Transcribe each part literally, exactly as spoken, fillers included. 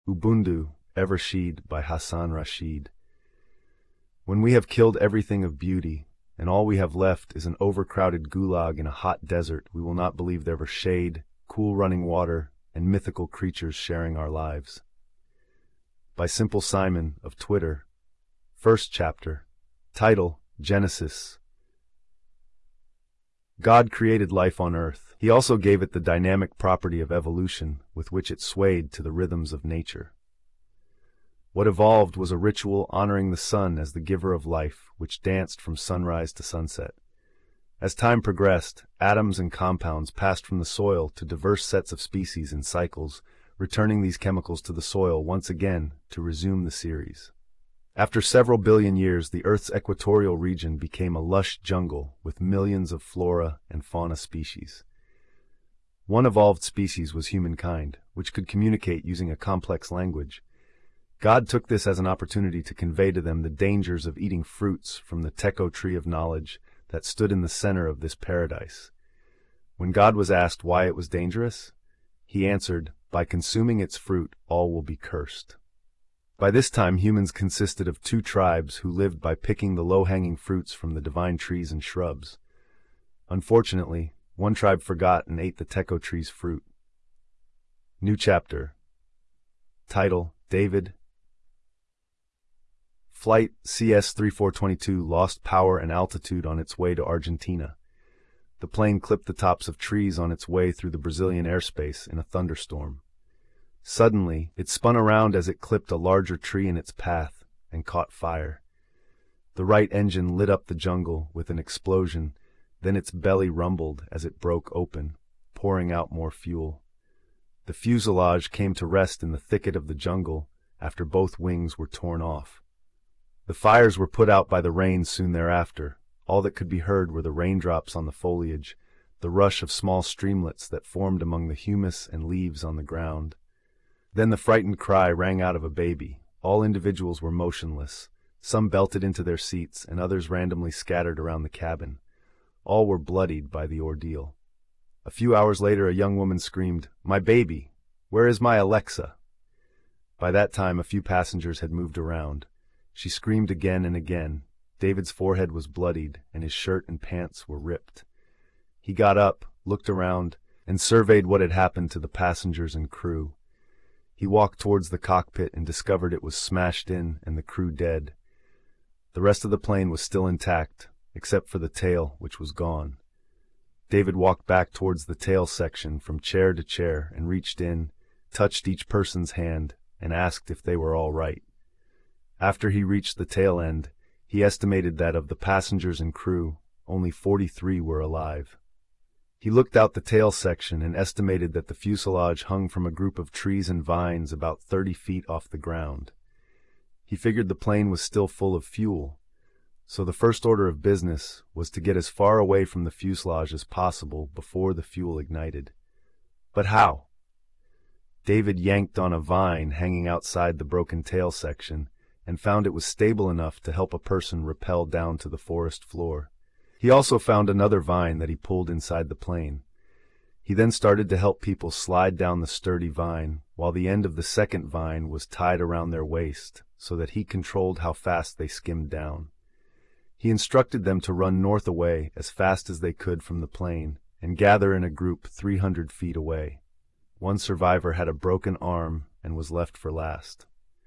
Ubundu, Evershed by Hassan Rashid. When we have killed everything of beauty, and all we have left is an overcrowded gulag in a hot desert, we will not believe there were shade, cool running water, and mythical creatures sharing our lives. By Simple Simon of Twitter. First chapter. Title, Genesis. God created life on earth. He also gave it the dynamic property of evolution with which it swayed to the rhythms of nature. What evolved was a ritual honoring the sun as the giver of life, which danced from sunrise to sunset. As time progressed, atoms and compounds passed from the soil to diverse sets of species in cycles, returning these chemicals to the soil once again to resume the series. After several billion years, the Earth's equatorial region became a lush jungle with millions of flora and fauna species. One evolved species was humankind, which could communicate using a complex language. God took this as an opportunity to convey to them the dangers of eating fruits from the Techo tree of knowledge that stood in the center of this paradise. When God was asked why it was dangerous, he answered, "By consuming its fruit, all will be cursed." By this time, humans consisted of two tribes who lived by picking the low-hanging fruits from the divine trees and shrubs. Unfortunately, one tribe forgot and ate the Techo tree's fruit. New chapter. Title, David. Flight C S thirty-four twenty-two lost power and altitude on its way to Argentina. The plane clipped the tops of trees on its way through the Brazilian airspace in a thunderstorm. Suddenly, it spun around as it clipped a larger tree in its path and caught fire. The right engine lit up the jungle with an explosion, then its belly rumbled as it broke open, pouring out more fuel. The fuselage came to rest in the thicket of the jungle after both wings were torn off. The fires were put out by the rain soon thereafter. All that could be heard were the raindrops on the foliage, the rush of small streamlets that formed among the humus and leaves on the ground. Then the frightened cry rang out of a baby. All individuals were motionless. Some belted into their seats, and others randomly scattered around the cabin. All were bloodied by the ordeal. A few hours later, a young woman screamed, "My baby! Where is my Alexa?" By that time, a few passengers had moved around. She screamed again and again. David's forehead was bloodied, and his shirt and pants were ripped. He got up, looked around, and surveyed what had happened to the passengers and crew. He walked towards the cockpit and discovered it was smashed in and the crew dead. The rest of the plane was still intact, except for the tail, which was gone. David walked back towards the tail section from chair to chair and reached in, touched each person's hand, and asked if they were all right. After he reached the tail end, he estimated that of the passengers and crew, only forty-three were alive. He looked out the tail section and estimated that the fuselage hung from a group of trees and vines about thirty feet off the ground. He figured the plane was still full of fuel, so the first order of business was to get as far away from the fuselage as possible before the fuel ignited. But how? David yanked on a vine hanging outside the broken tail section and found it was stable enough to help a person rappel down to the forest floor. He also found another vine that he pulled inside the plane. He then started to help people slide down the sturdy vine, while the end of the second vine was tied around their waist so that he controlled how fast they skimmed down. He instructed them to run north away as fast as they could from the plane and gather in a group three hundred feet away. One survivor had a broken arm and was left for last.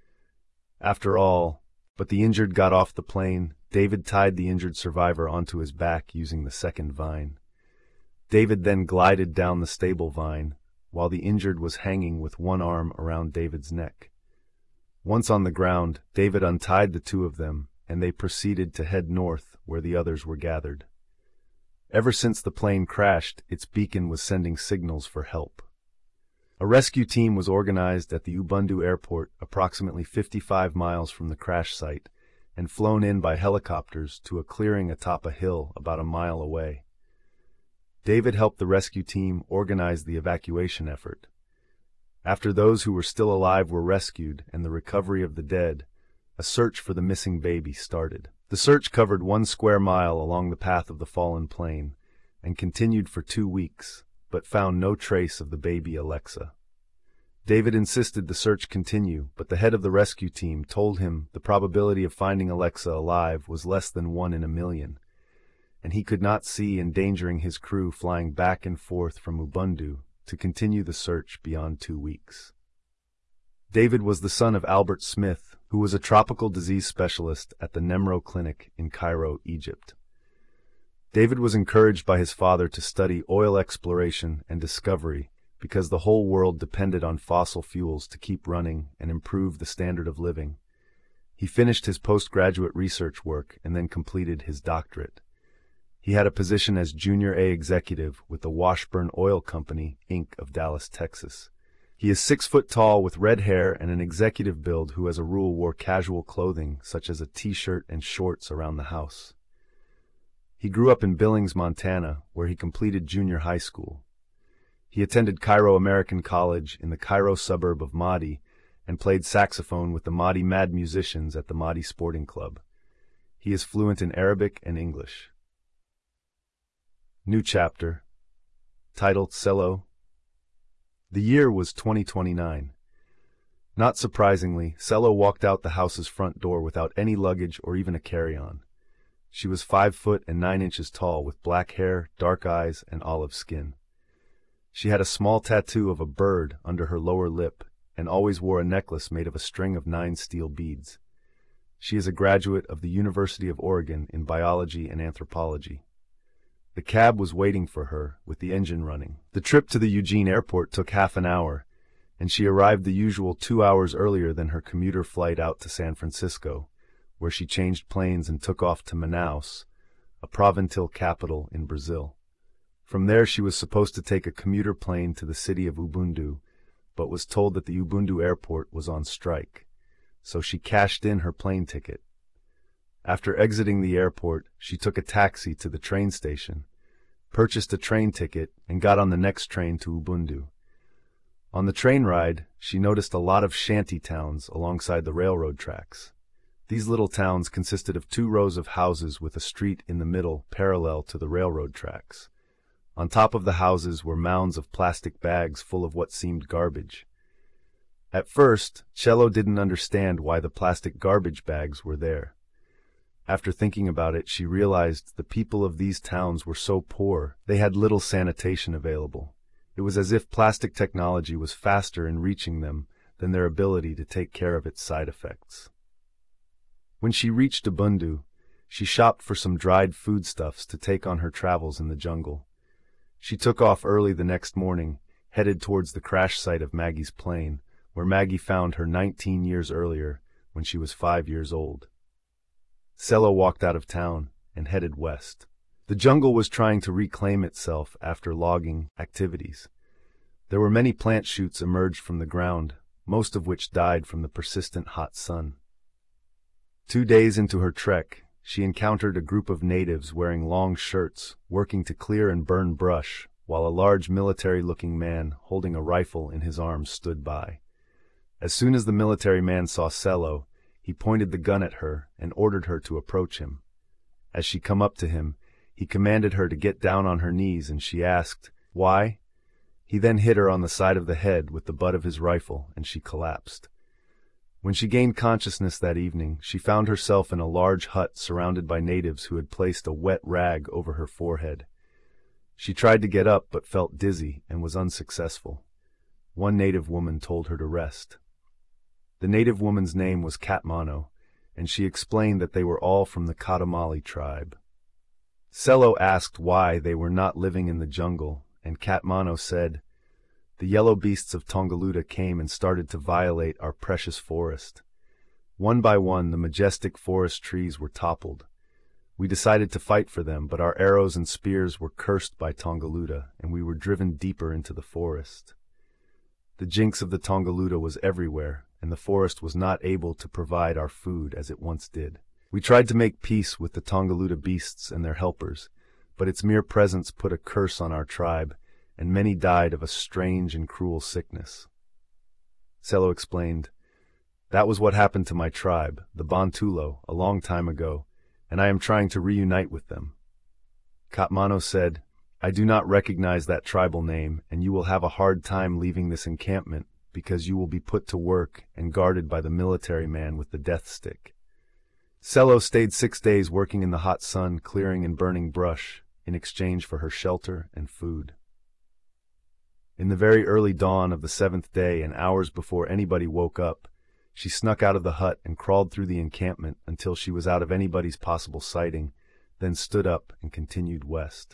After all, but the injured got off the plane, David tied the injured survivor onto his back using the second vine. David then glided down the stable vine, while the injured was hanging with one arm around David's neck. Once on the ground, David untied the two of them, and they proceeded to head north where the others were gathered. Ever since the plane crashed, its beacon was sending signals for help. A rescue team was organized at the Ubundu airport, approximately fifty-five miles from the crash site, and flown in by helicopters to a clearing atop a hill about a mile away. David helped the rescue team organize the evacuation effort. After those who were still alive were rescued and the recovery of the dead, a search for the missing baby started. The search covered one square mile along the path of the fallen plane and continued for two weeks, but found no trace of the baby Alexa. David insisted the search continue, but the head of the rescue team told him the probability of finding Alexa alive was less than one in a million, and he could not see endangering his crew flying back and forth from Ubundu to continue the search beyond two weeks. David was the son of Albert Smith, who was a tropical disease specialist at the Nemro Clinic in Cairo, Egypt. David was encouraged by his father to study oil exploration and discovery because the whole world depended on fossil fuels to keep running and improve the standard of living. He finished his postgraduate research work and then completed his doctorate. He had a position as Junior A executive with the Washburn Oil Company, Incorporated of Dallas, Texas. He is six foot tall with red hair and an executive build who as a rule wore casual clothing such as a t-shirt and shorts around the house. He grew up in Billings, Montana, where he completed junior high school. He attended Cairo American College in the Cairo suburb of Mahdi and played saxophone with the Mahdi Mad Musicians at the Mahdi Sporting Club. He is fluent in Arabic and English. New chapter, titled Cello. The year was twenty twenty-nine. Not surprisingly, Cello walked out the house's front door without any luggage or even a carry-on. She was five foot and nine inches tall, with black hair, dark eyes, and olive skin. She had a small tattoo of a bird under her lower lip and always wore a necklace made of a string of nine steel beads. She is a graduate of the University of Oregon in biology and anthropology. The cab was waiting for her, with the engine running. The trip to the Eugene airport took half an hour, and she arrived the usual two hours earlier than her commuter flight out to San Francisco, where she changed planes and took off to Manaus, a provincial capital in Brazil. From there she was supposed to take a commuter plane to the city of Ubundu, but was told that the Ubundu airport was on strike, so she cashed in her plane ticket. After exiting the airport, she took a taxi to the train station, purchased a train ticket, and got on the next train to Ubundu. On the train ride, she noticed a lot of shanty towns alongside the railroad tracks. These little towns consisted of two rows of houses with a street in the middle parallel to the railroad tracks. On top of the houses were mounds of plastic bags full of what seemed garbage. At first, Cello didn't understand why the plastic garbage bags were there. After thinking about it, she realized the people of these towns were so poor, they had little sanitation available. It was as if plastic technology was faster in reaching them than their ability to take care of its side effects. When she reached Ubundu, she shopped for some dried foodstuffs to take on her travels in the jungle. She took off early the next morning, headed towards the crash site of Maggie's plane, where Maggie found her nineteen years earlier when she was five years old. Cello walked out of town and headed west. The jungle was trying to reclaim itself after logging activities. There were many plant shoots emerged from the ground, most of which died from the persistent hot sun. Two days into her trek, she encountered a group of natives wearing long shirts, working to clear and burn brush, while a large military-looking man holding a rifle in his arms stood by. As soon as the military man saw Cello, he pointed the gun at her and ordered her to approach him. As she came up to him, he commanded her to get down on her knees, and she asked, "Why?" He then hit her on the side of the head with the butt of his rifle, and she collapsed. When she gained consciousness that evening, she found herself in a large hut surrounded by natives who had placed a wet rag over her forehead. She tried to get up but felt dizzy and was unsuccessful. One native woman told her to rest. The native woman's name was Katmano, and she explained that they were all from the Katamali tribe. Cello asked why they were not living in the jungle, and Katmano said, "The yellow beasts of Tongaluda came and started to violate our precious forest. One by one, the majestic forest trees were toppled. We decided to fight for them, but our arrows and spears were cursed by Tongaluda, and we were driven deeper into the forest. The jinx of the Tongaluda was everywhere, and the forest was not able to provide our food as it once did. We tried to make peace with the Tongaluda beasts and their helpers, but its mere presence put a curse on our tribe, and many died of a strange and cruel sickness." Cello explained, "That was what happened to my tribe, the Bantulo, a long time ago, and I am trying to reunite with them." Katmano said, "I do not recognize that tribal name, and you will have a hard time leaving this encampment, because you will be put to work and guarded by the military man with the death stick. Sello stayed six days working in the hot sun, clearing and burning brush, in exchange for her shelter and food. In the very early dawn of the seventh day, and hours before anybody woke up, she snuck out of the hut and crawled through the encampment until she was out of anybody's possible sighting, then stood up and continued west.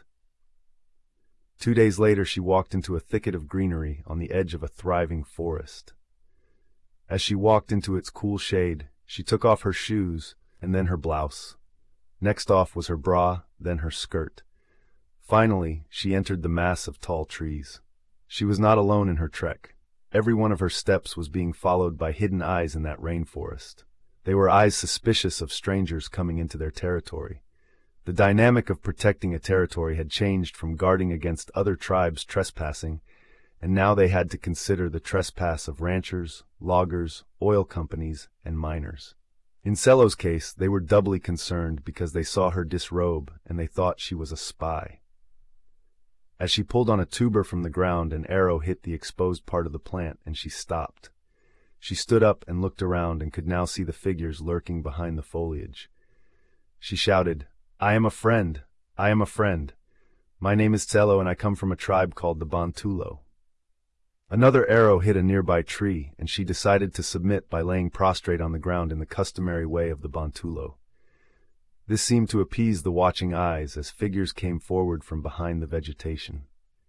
Two days later, she walked into a thicket of greenery on the edge of a thriving forest. As she walked into its cool shade, she took off her shoes and then her blouse. Next off was her bra, then her skirt. Finally, she entered the mass of tall trees. She was not alone in her trek. Every one of her steps was being followed by hidden eyes in that rainforest. They were eyes suspicious of strangers coming into their territory. The dynamic of protecting a territory had changed from guarding against other tribes trespassing, and now they had to consider the trespass of ranchers, loggers, oil companies, and miners. In Sello's case, they were doubly concerned because they saw her disrobe and they thought she was a spy. As she pulled on a tuber from the ground, an arrow hit the exposed part of the plant and she stopped. She stood up and looked around and could now see the figures lurking behind the foliage. She shouted, "I am a friend! I am a friend! My name is Sello and I come from a tribe called the Bantulo." Another arrow hit a nearby tree and she decided to submit by laying prostrate on the ground in the customary way of the Bantulo. This seemed to appease the watching eyes as figures came forward from behind the vegetation.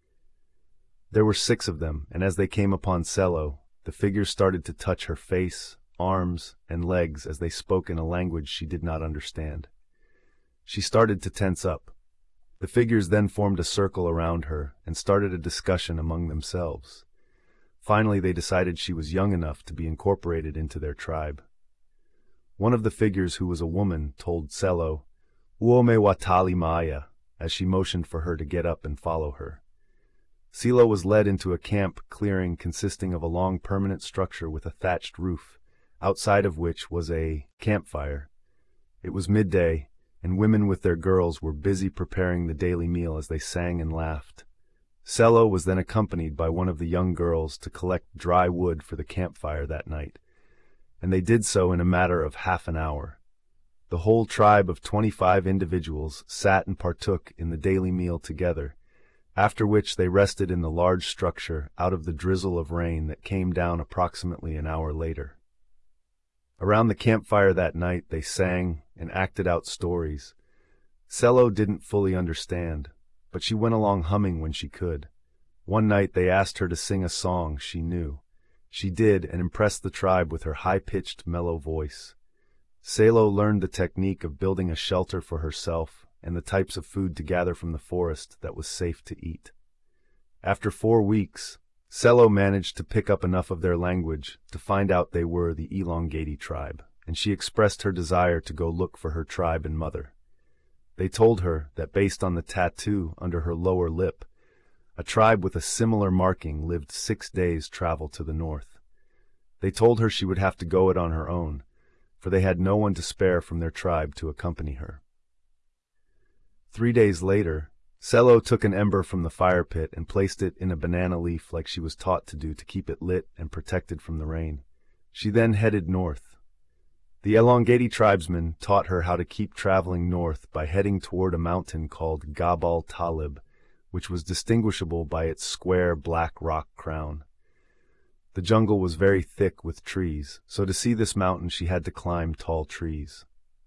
There were six of them, and as they came upon Sello, the figures started to touch her face, arms, and legs as they spoke in a language she did not understand. She started to tense up. The figures then formed a circle around her and started a discussion among themselves. Finally, they decided she was young enough to be incorporated into their tribe. One of the figures, who was a woman, told Sello, "Uome watali maya," as she motioned for her to get up and follow her. Sello was led into a camp clearing consisting of a long permanent structure with a thatched roof, outside of which was a campfire. It was midday, and women with their girls were busy preparing the daily meal as they sang and laughed. Sello was then accompanied by one of the young girls to collect dry wood for the campfire that night, and they did so in a matter of half an hour. The whole tribe of twenty-five individuals sat and partook in the daily meal together, after which they rested in the large structure out of the drizzle of rain that came down approximately an hour later. Around the campfire that night they sang and acted out stories. Sello didn't fully understand, but she went along humming when she could. One night they asked her to sing a song she knew. She did, and impressed the tribe with her high-pitched, mellow voice. Sello learned the technique of building a shelter for herself and the types of food to gather from the forest that was safe to eat. After four weeks, Sello managed to pick up enough of their language to find out they were the Elongati tribe, and she expressed her desire to go look for her tribe and mother. They told her that based on the tattoo under her lower lip, a tribe with a similar marking lived six days' travel to the north. They told her she would have to go it on her own, for they had no one to spare from their tribe to accompany her. Three days later, Sello took an ember from the fire pit and placed it in a banana leaf like she was taught to do to keep it lit and protected from the rain. She then headed north. The Elongati tribesmen taught her how to keep traveling north by heading toward a mountain called Gabal Talib, which was distinguishable by its square black rock crown. The jungle was very thick with trees, so to see this mountain she had to climb tall trees.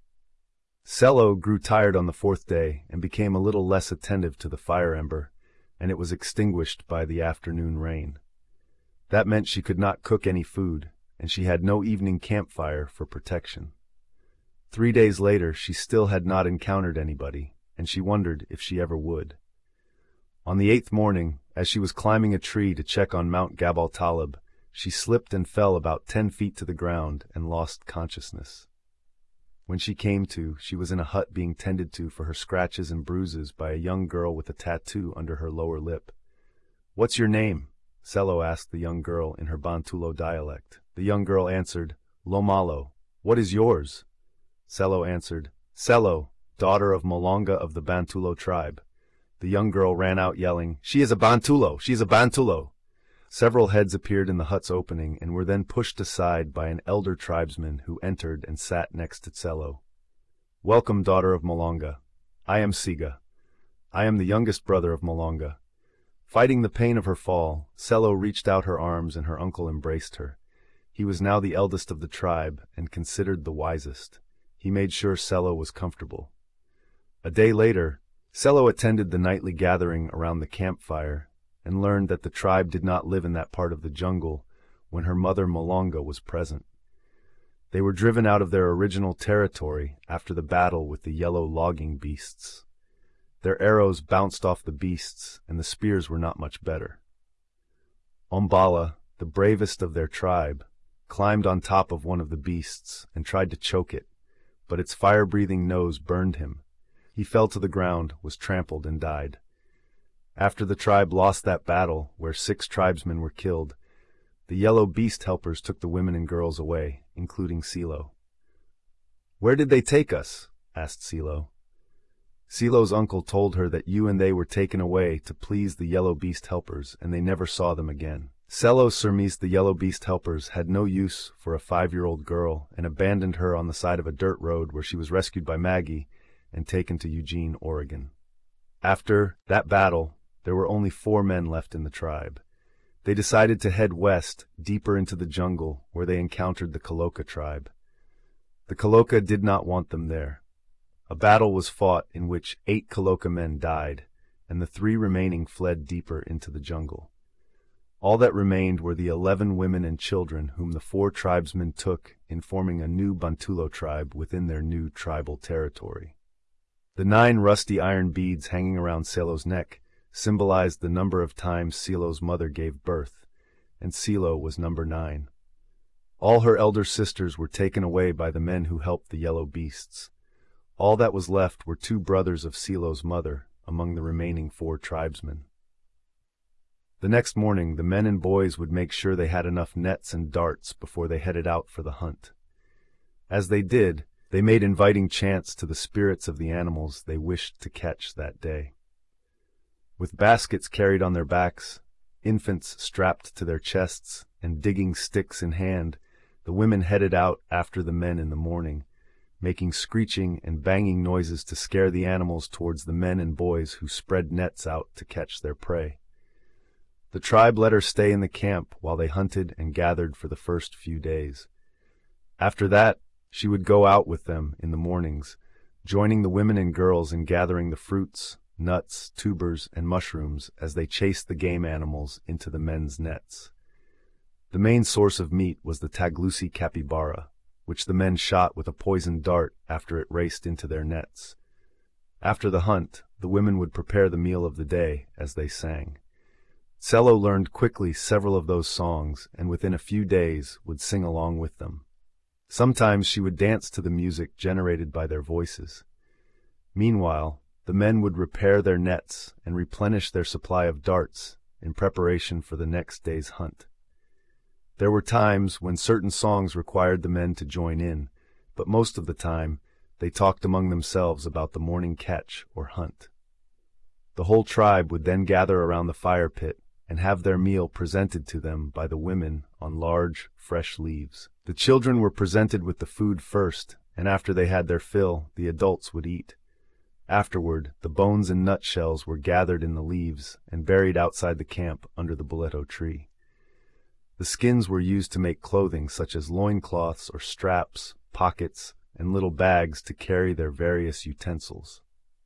Sello grew tired on the fourth day and became a little less attentive to the fire ember, and it was extinguished by the afternoon rain. That meant she could not cook any food, and she had no evening campfire for protection. Three days later she still had not encountered anybody, and she wondered if she ever would. On the eighth morning, as she was climbing a tree to check on Mount Gabal Talib, she slipped and fell about ten feet to the ground and lost consciousness. When she came to, she was in a hut being tended to for her scratches and bruises by a young girl with a tattoo under her lower lip. "What's your name?" Sello asked the young girl in her Bantulo dialect. The young girl answered, "Lomalo." "What is yours?" Sello answered, "Sello, daughter of Molonga of the Bantulo tribe." The young girl ran out yelling, "She is a Bantulo! She is a Bantulo!" Several heads appeared in the hut's opening and were then pushed aside by an elder tribesman who entered and sat next to Sello. "Welcome, daughter of Malonga. I am Siga. I am the youngest brother of Malonga." Fighting the pain of her fall, Sello reached out her arms and her uncle embraced her. He was now the eldest of the tribe and considered the wisest. He made sure Sello was comfortable. A day later, Sello attended the nightly gathering around the campfire and learned that the tribe did not live in that part of the jungle when her mother Malonga was present. They were driven out of their original territory after the battle with the yellow logging beasts. Their arrows bounced off the beasts, and the spears were not much better. Ombala, the bravest of their tribe, climbed on top of one of the beasts and tried to choke it, but its fire-breathing nose burned him. He fell to the ground, was trampled, and died. After the tribe lost that battle, where six tribesmen were killed, the yellow beast helpers took the women and girls away, including Silo. "Where did they take us?" asked Silo. Silo's uncle told her that you and they were taken away to please the yellow beast helpers, and they never saw them again. Sello surmised the yellow beast helpers had no use for a five-year-old girl and abandoned her on the side of a dirt road where she was rescued by Maggie and taken to Eugene, Oregon. After that battle, there were only four men left in the tribe. They decided to head west, deeper into the jungle, where they encountered the Kaloka tribe. The Kaloka did not want them there. A battle was fought in which eight Kaloka men died, and the three remaining fled deeper into the jungle. All that remained were the eleven women and children whom the four tribesmen took in forming a new Bantulo tribe within their new tribal territory. The nine rusty iron beads hanging around Sello's neck symbolized the number of times Silo's mother gave birth, and Silo was number nine. All her elder sisters were taken away by the men who helped the yellow beasts. All that was left were two brothers of Silo's mother among the remaining four tribesmen. The next morning, the men and boys would make sure they had enough nets and darts before they headed out for the hunt. As they did, they made inviting chants to the spirits of the animals they wished to catch that day. With baskets carried on their backs, infants strapped to their chests, and digging sticks in hand, the women headed out after the men in the morning, making screeching and banging noises to scare the animals towards the men and boys who spread nets out to catch their prey. The tribe let her stay in the camp while they hunted and gathered for the first few days. After that, she would go out with them in the mornings, joining the women and girls in gathering the fruits, nuts, tubers, and mushrooms as they chased the game animals into the men's nets. The main source of meat was the Taglusi capybara, which the men shot with a poisoned dart after it raced into their nets. After the hunt, the women would prepare the meal of the day as they sang. Sello learned quickly several of those songs, and within a few days would sing along with them. Sometimes she would dance to the music generated by their voices. Meanwhile, the men would repair their nets and replenish their supply of darts in preparation for the next day's hunt. There were times when certain songs required the men to join in, but most of the time they talked among themselves about the morning catch or hunt. The whole tribe would then gather around the fire pit and have their meal presented to them by the women on large, fresh leaves. The children were presented with the food first, and after they had their fill, the adults would eat. Afterward, the bones and nutshells were gathered in the leaves and buried outside the camp under the boleto tree. The skins were used to make clothing such as loincloths or straps, pockets, and little bags to carry their various utensils.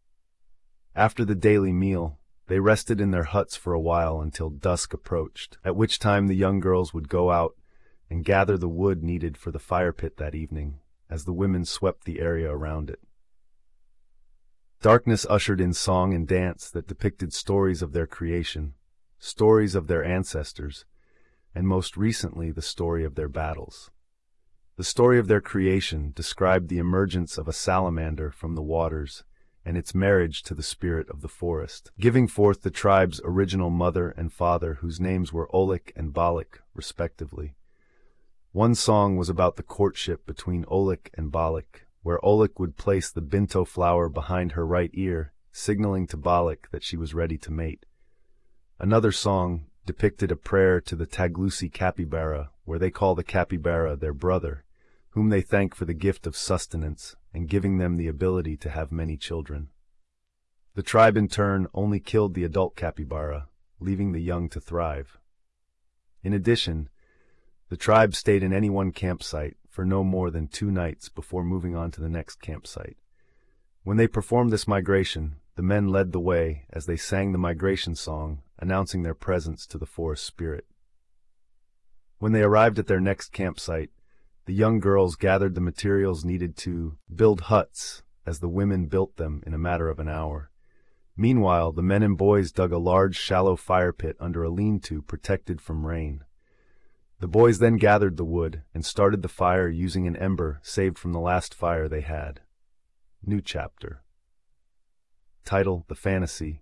After the daily meal, they rested in their huts for a while until dusk approached, at which time the young girls would go out and gather the wood needed for the fire pit that evening, as the women swept the area around it. Darkness ushered in song and dance that depicted stories of their creation, stories of their ancestors, and most recently the story of their battles. The story of their creation described the emergence of a salamander from the waters and its marriage to the spirit of the forest, giving forth the tribe's original mother and father, whose names were Olik and Balik, respectively. One song was about the courtship between Olik and Balik, where Olik would place the binto flower behind her right ear, signaling to Balik that she was ready to mate. Another song depicted a prayer to the Taglusi capybara, where they call the capybara their brother, whom they thank for the gift of sustenance and giving them the ability to have many children. The tribe in turn only killed the adult capybara, leaving the young to thrive. In addition, the tribe stayed in any one campsite for no more than two nights before moving on to the next campsite. When they performed this migration, the men led the way as they sang the migration song, announcing their presence to the forest spirit. When they arrived at their next campsite, the young girls gathered the materials needed to build huts, as the women built them in a matter of an hour. Meanwhile, the men and boys dug a large, shallow fire pit under a lean-to protected from rain. The boys then gathered the wood and started the fire using an ember saved from the last fire they had. New chapter. Title: The Fantasy.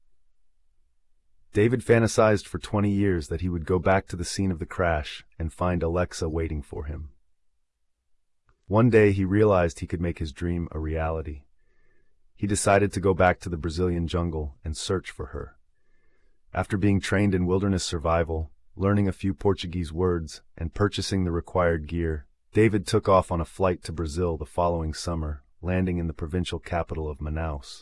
David fantasized for twenty years that he would go back to the scene of the crash and find Alexa waiting for him. One day he realized he could make his dream a reality. He decided to go back to the Brazilian jungle and search for her. After being trained in wilderness survival, learning a few Portuguese words, and purchasing the required gear, David took off on a flight to Brazil the following summer, landing in the provincial capital of Manaus.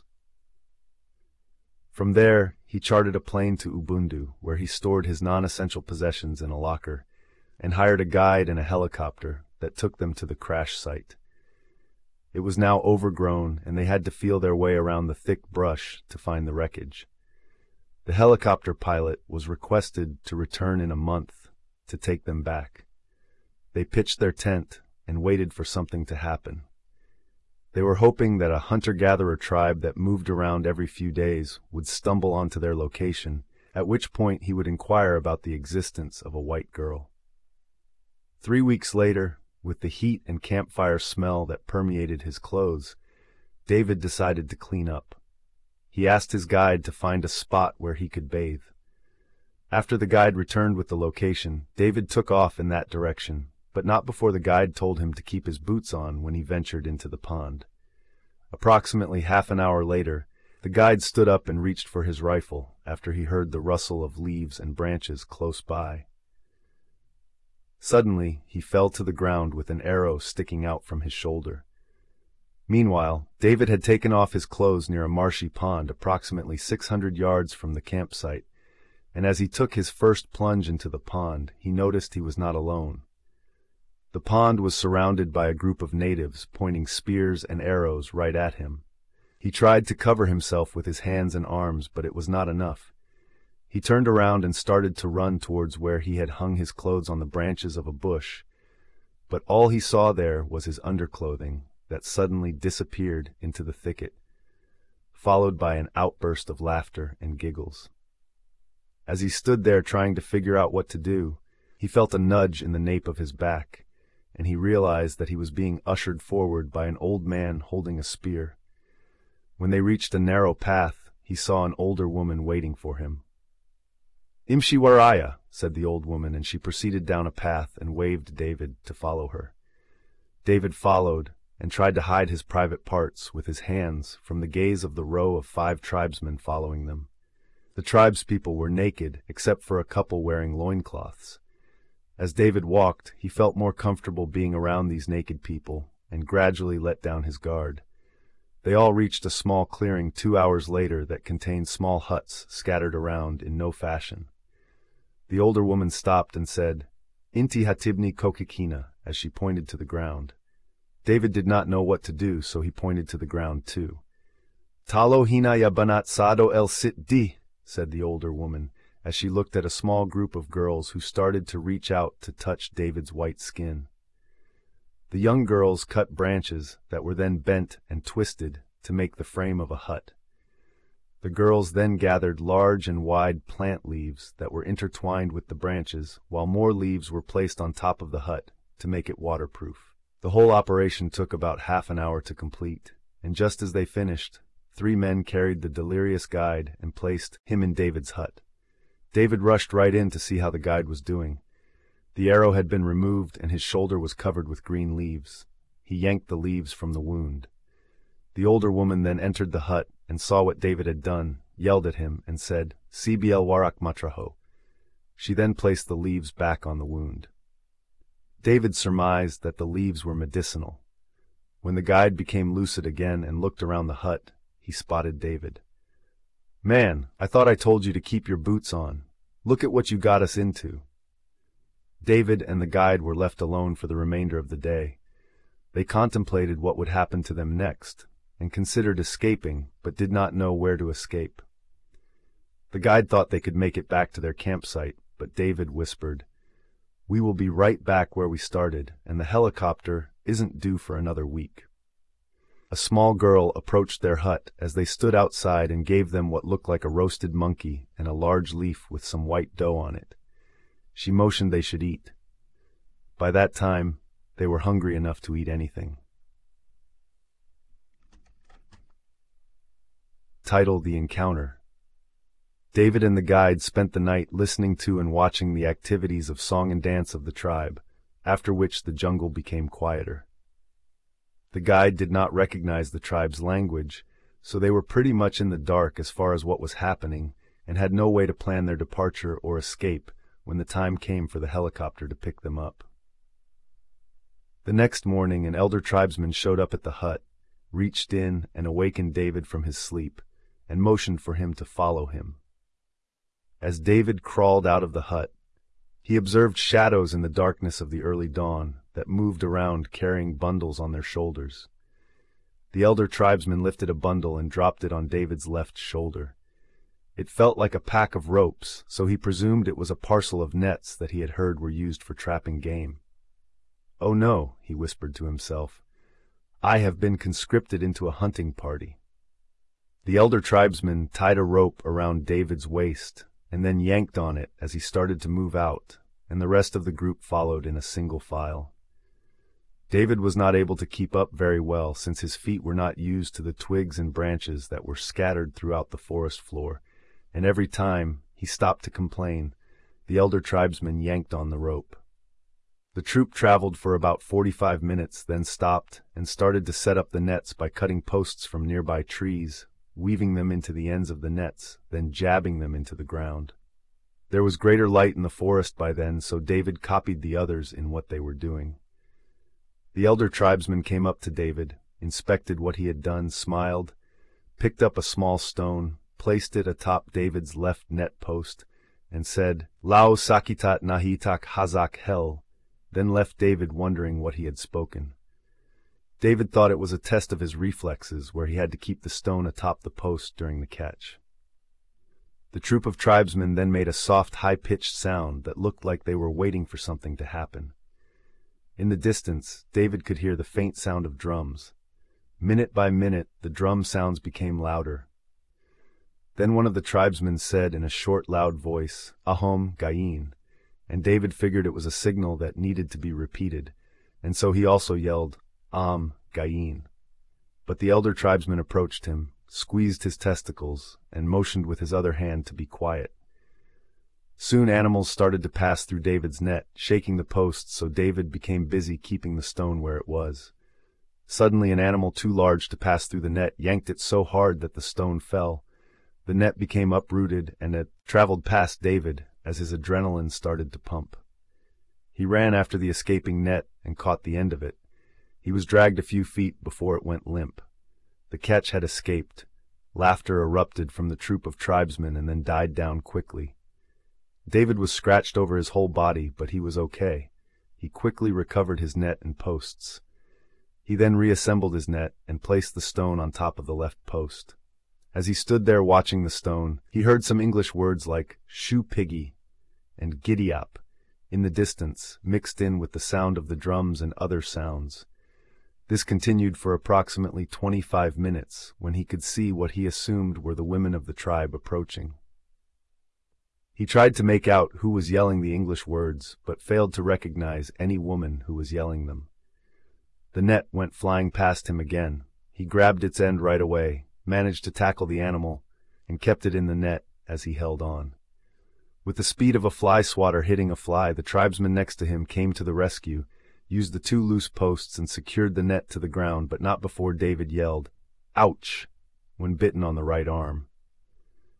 From there, he chartered a plane to Ubundu, where he stored his non-essential possessions in a locker, and hired a guide and a helicopter that took them to the crash site. It was now overgrown, and they had to feel their way around the thick brush to find the wreckage. The helicopter pilot was requested to return in a month to take them back. They pitched their tent and waited for something to happen. They were hoping that a hunter-gatherer tribe that moved around every few days would stumble onto their location, at which point he would inquire about the existence of a white girl. Three weeks later, with the heat and campfire smell that permeated his clothes, David decided to clean up. He asked his guide to find a spot where he could bathe. After the guide returned with the location, David took off in that direction, but not before the guide told him to keep his boots on when he ventured into the pond. Approximately half an hour later, the guide stood up and reached for his rifle after he heard the rustle of leaves and branches close by. Suddenly, he fell to the ground with an arrow sticking out from his shoulder. Meanwhile, David had taken off his clothes near a marshy pond approximately six hundred yards from the campsite, and as he took his first plunge into the pond, he noticed he was not alone. The pond was surrounded by a group of natives pointing spears and arrows right at him. He tried to cover himself with his hands and arms, but it was not enough. He turned around and started to run towards where he had hung his clothes on the branches of a bush, but all he saw there was his underclothing that suddenly disappeared into the thicket, followed by an outburst of laughter and giggles. As he stood there trying to figure out what to do, he felt a nudge in the nape of his back, and he realized that he was being ushered forward by an old man holding a spear. When they reached a narrow path, he saw an older woman waiting for him. "Imshiwaraya," said the old woman, and she proceeded down a path and waved David to follow her. David followed and tried to hide his private parts with his hands from the gaze of the row of five tribesmen following them. The tribespeople were naked except for a couple wearing loincloths. As David walked, he felt more comfortable being around these naked people and gradually let down his guard. They all reached a small clearing two hours later that contained small huts scattered around in no fashion. The older woman stopped and said, "Inti hatibni kokikina," as she pointed to the ground. David did not know what to do, so he pointed to the ground too. "Talo hina ya banat sado el sit di," said the older woman, as she looked at a small group of girls who started to reach out to touch David's white skin. The young girls cut branches that were then bent and twisted to make the frame of a hut. The girls then gathered large and wide plant leaves that were intertwined with the branches, while more leaves were placed on top of the hut to make it waterproof. The whole operation took about half an hour to complete, and just as they finished, three men carried the delirious guide and placed him in David's hut. David rushed right in to see how the guide was doing. The arrow had been removed and his shoulder was covered with green leaves. He yanked the leaves from the wound. The older woman then entered the hut and saw what David had done, yelled at him, and said, "C B L Warak Matraho," She then placed the leaves back on the wound. David surmised that the leaves were medicinal. When the guide became lucid again and looked around the hut, he spotted David. "Man, I thought I told you to keep your boots on. Look at what you got us into." David and the guide were left alone for the remainder of the day. They contemplated what would happen to them next, and considered escaping, but did not know where to escape. The guide thought they could make it back to their campsite, but David whispered, "We will be right back where we started, and the helicopter isn't due for another week." A small girl approached their hut as they stood outside and gave them what looked like a roasted monkey and a large leaf with some white dough on it. She motioned they should eat. By that time, they were hungry enough to eat anything. Title: The Encounter. David and the guide spent the night listening to and watching the activities of song and dance of the tribe, after which the jungle became quieter. The guide did not recognize the tribe's language, so they were pretty much in the dark as far as what was happening and had no way to plan their departure or escape when the time came for the helicopter to pick them up. The next morning, an elder tribesman showed up at the hut, reached in and awakened David from his sleep, and motioned for him to follow him. As David crawled out of the hut, he observed shadows in the darkness of the early dawn that moved around carrying bundles on their shoulders. The elder tribesman lifted a bundle and dropped it on David's left shoulder. It felt like a pack of ropes, so he presumed it was a parcel of nets that he had heard were used for trapping game. "Oh no," he whispered to himself, "I have been conscripted into a hunting party." The elder tribesman tied a rope around David's waist and then yanked on it as he started to move out, and the rest of the group followed in a single file. David was not able to keep up very well since his feet were not used to the twigs and branches that were scattered throughout the forest floor, and every time he stopped to complain, the elder tribesman yanked on the rope. The troop traveled for about forty-five minutes, then stopped and started to set up the nets by cutting posts from nearby trees, weaving them into the ends of the nets, then jabbing them into the ground. There was greater light in the forest by then, so David copied the others in what they were doing. The elder tribesman came up to David, inspected what he had done, smiled, picked up a small stone, placed it atop David's left net post, and said, "Lao sakitat nahitak hazak hel," then left David wondering what he had spoken. David thought it was a test of his reflexes, where he had to keep the stone atop the post during the catch. The troop of tribesmen then made a soft, high-pitched sound that looked like they were waiting for something to happen. In the distance, David could hear the faint sound of drums. Minute by minute, the drum sounds became louder. Then one of the tribesmen said in a short, loud voice, "Ahom Gayin," and David figured it was a signal that needed to be repeated, and so he also yelled, "Am Gayin." But the elder tribesman approached him, squeezed his testicles, and motioned with his other hand to be quiet. Soon animals started to pass through David's net, shaking the posts, so David became busy keeping the stone where it was. Suddenly an animal too large to pass through the net yanked it so hard that the stone fell. The net became uprooted, and it traveled past David as his adrenaline started to pump. He ran after the escaping net and caught the end of it. He was dragged a few feet before it went limp. The catch had escaped. Laughter erupted from the troop of tribesmen and then died down quickly. David was scratched over his whole body, but he was okay. He quickly recovered his net and posts. He then reassembled his net and placed the stone on top of the left post. As he stood there watching the stone, he heard some English words like "shoe piggy" and "giddy-up" in the distance, mixed in with the sound of the drums and other sounds. This continued for approximately twenty-five minutes, when he could see what he assumed were the women of the tribe approaching. He tried to make out who was yelling the English words, but failed to recognize any woman who was yelling them. The net went flying past him again. He grabbed its end right away, managed to tackle the animal, and kept it in the net as he held on. With the speed of a fly swatter hitting a fly, the tribesman next to him came to the rescue, used the two loose posts and secured the net to the ground, but not before David yelled, "Ouch!" when bitten on the right arm.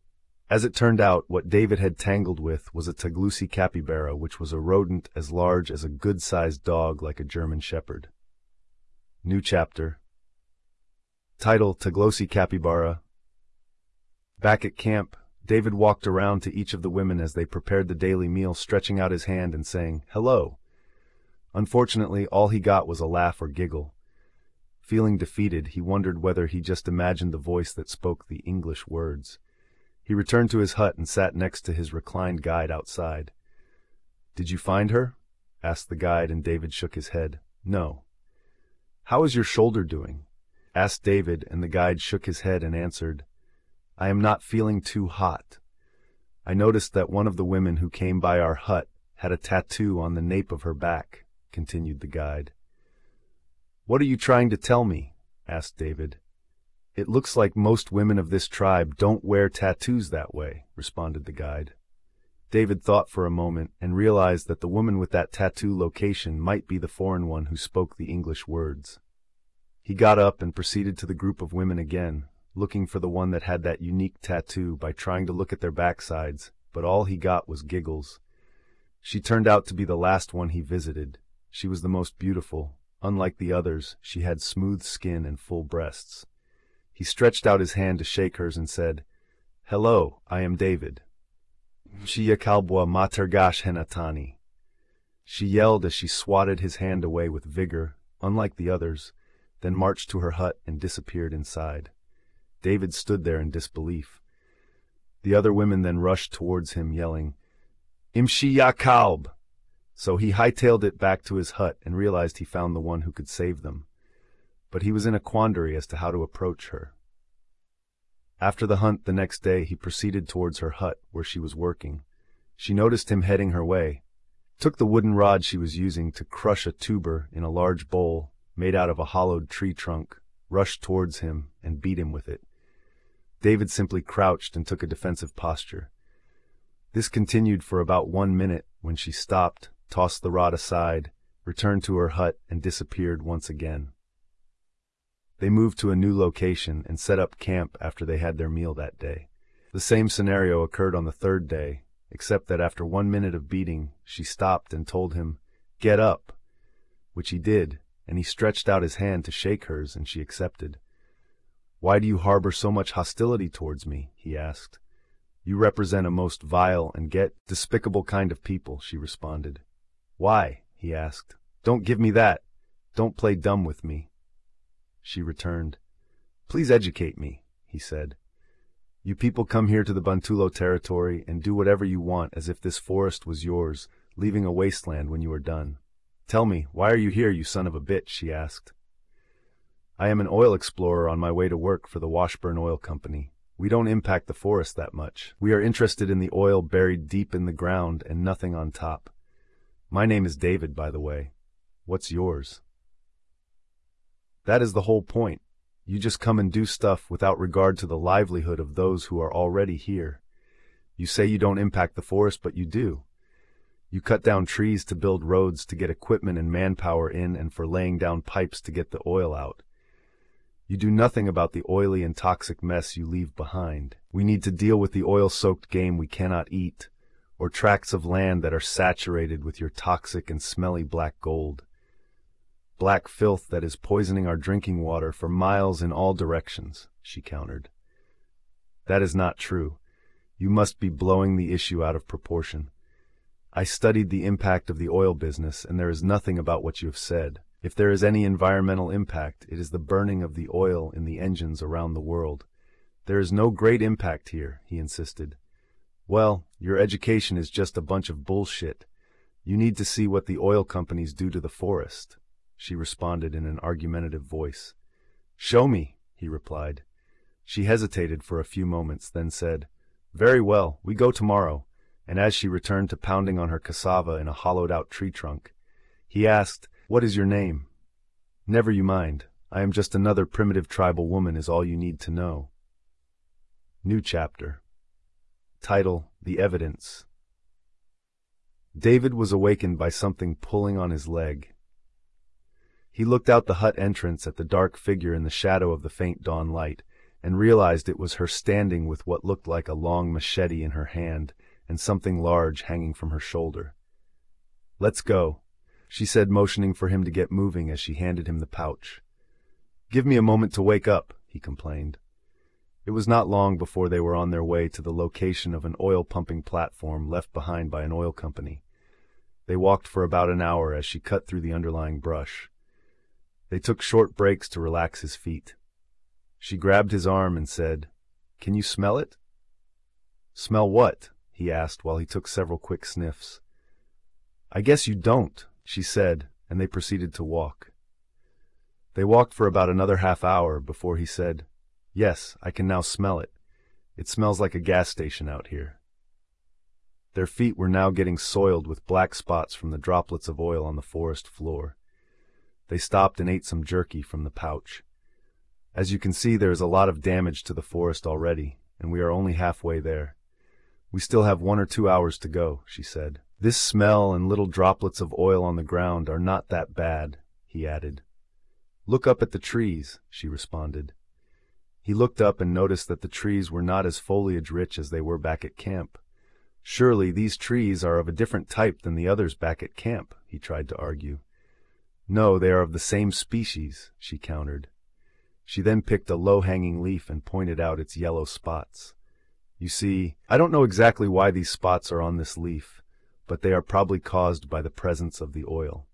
As it turned out, what David had tangled with was a Taglusi capybara, which was a rodent as large as a good-sized dog like a German shepherd. New chapter. Title: Taglusi capybara. Back at camp, David walked around to each of the women as they prepared the daily meal, stretching out his hand and saying, "Hello." Unfortunately, all he got was a laugh or giggle. Feeling defeated, he wondered whether he just imagined the voice that spoke the English words. He returned to his hut and sat next to his reclined guide outside. "Did you find her?" asked the guide, and David shook his head. "No." "How is your shoulder doing?" asked David, and the guide shook his head and answered, "I am not feeling too hot. I noticed that one of the women who came by our hut had a tattoo on the nape of her back," continued the guide. "What are you trying to tell me?" asked David. "It looks like most women of this tribe don't wear tattoos that way," responded the guide. David thought for a moment and realized that the woman with that tattoo location might be the foreign one who spoke the English words. He got up and proceeded to the group of women again, looking for the one that had that unique tattoo by trying to look at their backsides, but all he got was giggles. She turned out to be the last one he visited. She was the most beautiful. Unlike the others, she had smooth skin and full breasts. He stretched out his hand to shake hers and said, "Hello, I am David. Shia Kalbwa Matergash Henatani." She yelled as she swatted his hand away with vigor, unlike the others, then marched to her hut and disappeared inside. David stood there in disbelief. The other women then rushed towards him, yelling, "Imshi ya Kalb!" So he hightailed it back to his hut and realized he found the one who could save them. But he was in a quandary as to how to approach her. After the hunt the next day, he proceeded towards her hut where she was working. She noticed him heading her way, took the wooden rod she was using to crush a tuber in a large bowl made out of a hollowed tree trunk, rushed towards him, and beat him with it. David simply crouched and took a defensive posture. This continued for about one minute when she stopped, tossed the rod aside, returned to her hut, and disappeared once again. They moved to a new location and set up camp after they had their meal that day. The same scenario occurred on the third day, except that after one minute of beating, she stopped and told him, "Get up," which he did, and he stretched out his hand to shake hers, and she accepted. "Why do you harbor so much hostility towards me?" he asked. "You represent a most vile and get despicable kind of people," she responded. "Why?" he asked. "Don't give me that. Don't play dumb with me." She returned. "Please educate me," he said. "You people come here to the Bantulo territory and do whatever you want as if this forest was yours, leaving a wasteland when you are done. Tell me, why are you here, you son of a bitch?" she asked. "I am an oil explorer on my way to work for the Washburn Oil Company. We don't impact the forest that much. We are interested in the oil buried deep in the ground and nothing on top. My name is David, by the way. What's yours?" "That is the whole point. You just come and do stuff without regard to the livelihood of those who are already here. You say you don't impact the forest, but you do. You cut down trees to build roads to get equipment and manpower in and for laying down pipes to get the oil out. You do nothing about the oily and toxic mess you leave behind. We need to deal with the oil-soaked game we cannot eat, or tracts of land that are saturated with your toxic and smelly black gold. Black filth that is poisoning our drinking water for miles in all directions," she countered. "That is not true. You must be blowing the issue out of proportion. I studied the impact of the oil business, and there is nothing about what you have said. If there is any environmental impact, it is the burning of the oil in the engines around the world. There is no great impact here," he insisted. "Well, your education is just a bunch of bullshit. You need to see what the oil companies do to the forest," she responded in an argumentative voice. "Show me," he replied. She hesitated for a few moments, then said, "Very well, we go tomorrow," and as she returned to pounding on her cassava in a hollowed-out tree trunk, he asked, "What is your name?" "Never you mind. I am just another primitive tribal woman is all you need to know." New chapter. Title: The Evidence. David was awakened by something pulling on his leg. He looked out the hut entrance at the dark figure in the shadow of the faint dawn light, and realized it was her standing with what looked like a long machete in her hand and something large hanging from her shoulder. "Let's go," she said, motioning for him to get moving as she handed him the pouch. "Give me a moment to wake up," he complained. It was not long before they were on their way to the location of an oil-pumping platform left behind by an oil company. They walked for about an hour as she cut through the underlying brush. They took short breaks to relax his feet. She grabbed his arm and said, "Can you smell it?" "Smell what?" he asked while he took several quick sniffs. "I guess you don't," she said, and they proceeded to walk. They walked for about another half hour before he said, "Yes, I can now smell it. It smells like a gas station out here." Their feet were now getting soiled with black spots from the droplets of oil on the forest floor. They stopped and ate some jerky from the pouch. "As you can see, there is a lot of damage to the forest already, and we are only halfway there. We still have one or two hours to go," she said. "This smell and little droplets of oil on the ground are not that bad," he added. "Look up at the trees," she responded. He looked up and noticed that the trees were not as foliage-rich as they were back at camp. "Surely these trees are of a different type than the others back at camp," he tried to argue. "No, they are of the same species," she countered. She then picked a low-hanging leaf and pointed out its yellow spots. "You see, I don't know exactly why these spots are on this leaf, but they are probably caused by the presence of the oil.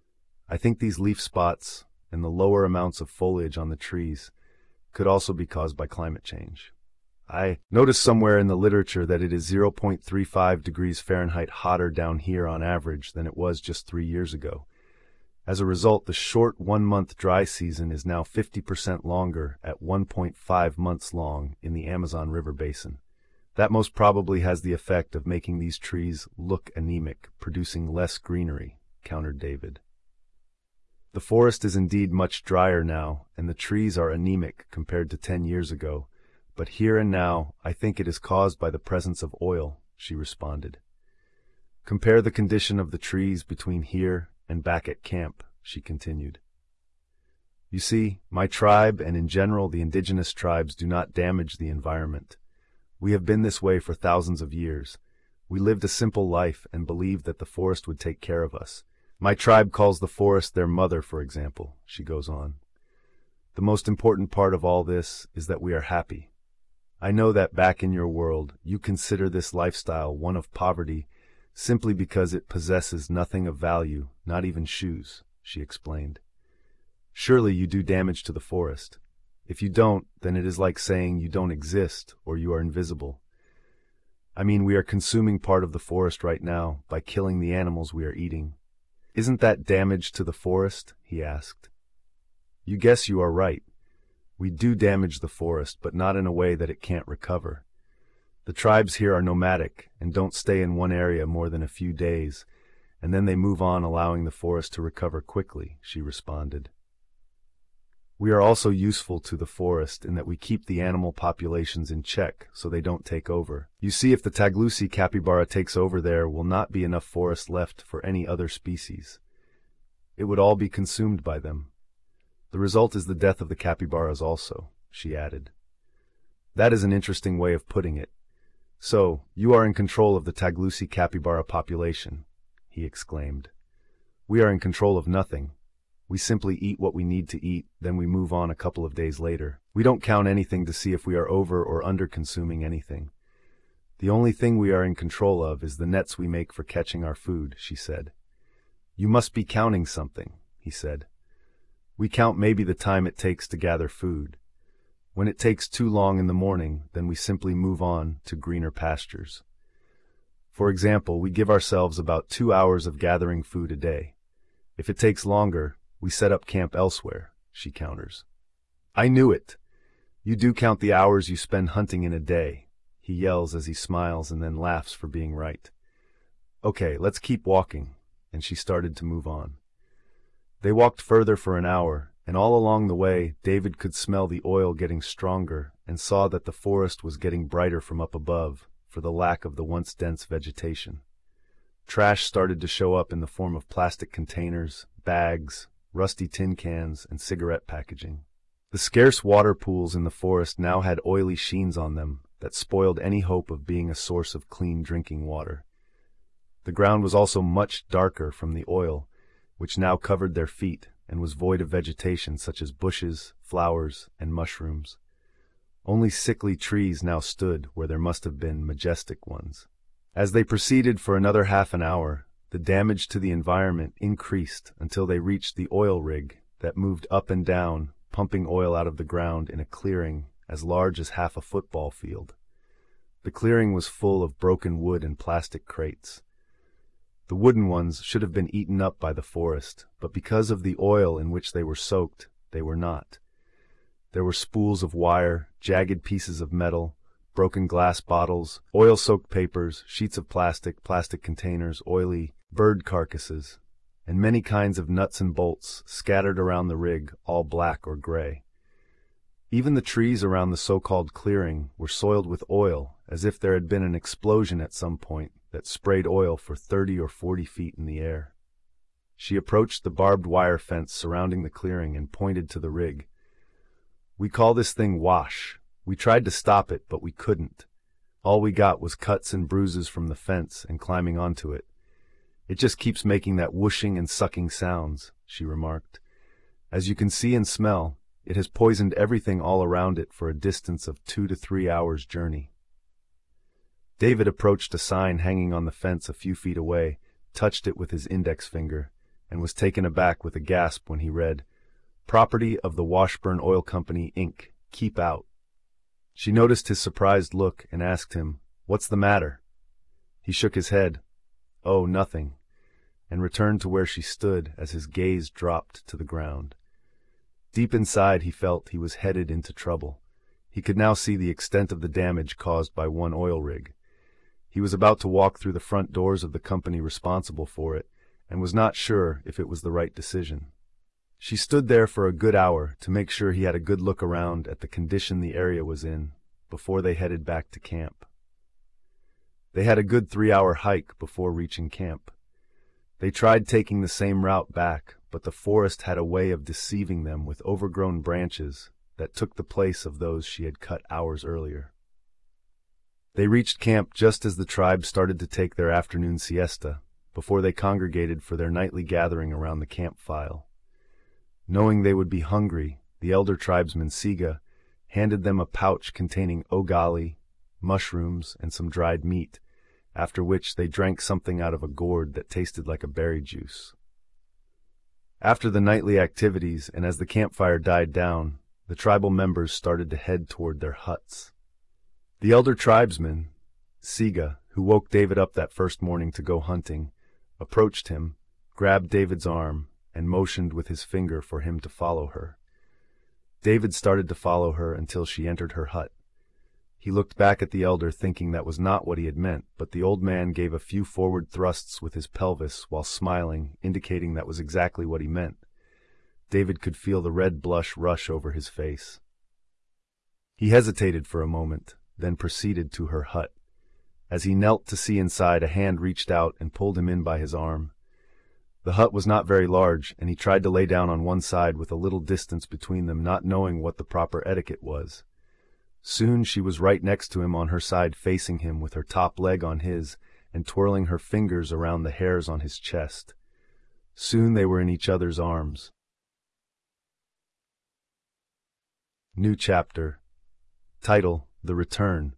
I think these leaf spots and the lower amounts of foliage on the trees could also be caused by climate change. I noticed somewhere in the literature that it is zero point three five degrees Fahrenheit hotter down here on average than it was just three years ago. As a result, the short one-month dry season is now fifty percent longer at one point five months long in the Amazon River basin. That most probably has the effect of making these trees look anemic, producing less greenery," countered David. "The forest is indeed much drier now, and the trees are anemic compared to ten years ago, but here and now I think it is caused by the presence of oil," she responded. "Compare the condition of the trees between here and back at camp," she continued. "You see, my tribe and in general the indigenous tribes do not damage the environment. We have been this way for thousands of years. We lived a simple life and believed that the forest would take care of us. My tribe calls the forest their mother, for example," she goes on. "The most important part of all this is that we are happy. I know that back in your world, you consider this lifestyle one of poverty simply because it possesses nothing of value, not even shoes," she explained. "Surely you do damage to the forest. If you don't, then it is like saying you don't exist or you are invisible. I mean, we are consuming part of the forest right now by killing the animals we are eating. Isn't that damage to the forest?" he asked. "You guess you are right. We do damage the forest, but not in a way that it can't recover. The tribes here are nomadic and don't stay in one area more than a few days, and then they move on, allowing the forest to recover quickly," she responded. "We are also useful to the forest in that we keep the animal populations in check so they don't take over. You see, if the Tagloosi capybara takes over, there will not be enough forest left for any other species. It would all be consumed by them. The result is the death of the capybaras also," she added. "That is an interesting way of putting it. So, you are in control of the Tagloosi capybara population," he exclaimed. "We are in control of nothing. We simply eat what we need to eat, then we move on a couple of days later. We don't count anything to see if we are over or under consuming anything. The only thing we are in control of is the nets we make for catching our food," she said. "You must be counting something," he said. "We count maybe the time it takes to gather food. When it takes too long in the morning, then we simply move on to greener pastures. For example, we give ourselves about two hours of gathering food a day. If it takes longer, we set up camp elsewhere," she counters. "I knew it! You do count the hours you spend hunting in a day," he yells as he smiles and then laughs for being right. "Okay, let's keep walking," and she started to move on. They walked further for an hour, and all along the way, David could smell the oil getting stronger and saw that the forest was getting brighter from up above for the lack of the once dense vegetation. Trash started to show up in the form of plastic containers, bags, rusty tin cans, and cigarette packaging. The scarce water pools in the forest now had oily sheens on them that spoiled any hope of being a source of clean drinking water. The ground was also much darker from the oil, which now covered their feet and was void of vegetation such as bushes, flowers, and mushrooms. Only sickly trees now stood where there must have been majestic ones. As they proceeded for another half an hour, the damage to the environment increased until they reached the oil rig that moved up and down, pumping oil out of the ground in a clearing as large as half a football field. The clearing was full of broken wood and plastic crates. The wooden ones should have been eaten up by the forest, but because of the oil in which they were soaked, they were not. There were spools of wire, jagged pieces of metal, broken glass bottles, oil-soaked papers, sheets of plastic, plastic containers, oily bird carcasses, and many kinds of nuts and bolts scattered around the rig, all black or gray. Even the trees around the so-called clearing were soiled with oil, as if there had been an explosion at some point that sprayed oil for thirty or forty feet in the air. She approached the barbed wire fence surrounding the clearing and pointed to the rig. "We call this thing Wash. We tried to stop it, but we couldn't. All we got was cuts and bruises from the fence and climbing onto it. It just keeps making that whooshing and sucking sounds," she remarked. "As you can see and smell, it has poisoned everything all around it for a distance of two to three hours' journey." David approached a sign hanging on the fence a few feet away, touched it with his index finger, and was taken aback with a gasp when he read, "Property of the Washburn Oil Company, Incorporated. Keep out." She noticed his surprised look and asked him, "What's the matter?" He shook his head. "Oh, nothing," and returned to where she stood as his gaze dropped to the ground. Deep inside he felt he was headed into trouble. He could now see the extent of the damage caused by one oil rig. He was about to walk through the front doors of the company responsible for it, and was not sure if it was the right decision. She stood there for a good hour to make sure he had a good look around at the condition the area was in before they headed back to camp. They had a good three-hour hike before reaching camp. They tried taking the same route back, but the forest had a way of deceiving them with overgrown branches that took the place of those she had cut hours earlier. They reached camp just as the tribe started to take their afternoon siesta, before they congregated for their nightly gathering around the camp fire. Knowing they would be hungry, the elder tribesman Siga handed them a pouch containing ogali, mushrooms, and some dried meat, after which they drank something out of a gourd that tasted like a berry juice. After the nightly activities and as the campfire died down, the tribal members started to head toward their huts. The elder tribesman, Siga, who woke David up that first morning to go hunting, approached him, grabbed David's arm, and motioned with his finger for him to follow her. David started to follow her until she entered her hut. He looked back at the elder thinking that was not what he had meant, but the old man gave a few forward thrusts with his pelvis while smiling, indicating that was exactly what he meant. David could feel the red blush rush over his face. He hesitated for a moment, then proceeded to her hut. As he knelt to see inside, a hand reached out and pulled him in by his arm. The hut was not very large, and he tried to lay down on one side with a little distance between them, not knowing what the proper etiquette was. Soon she was right next to him on her side, facing him with her top leg on his and twirling her fingers around the hairs on his chest. Soon they were in each other's arms. New chapter. Title: The Return.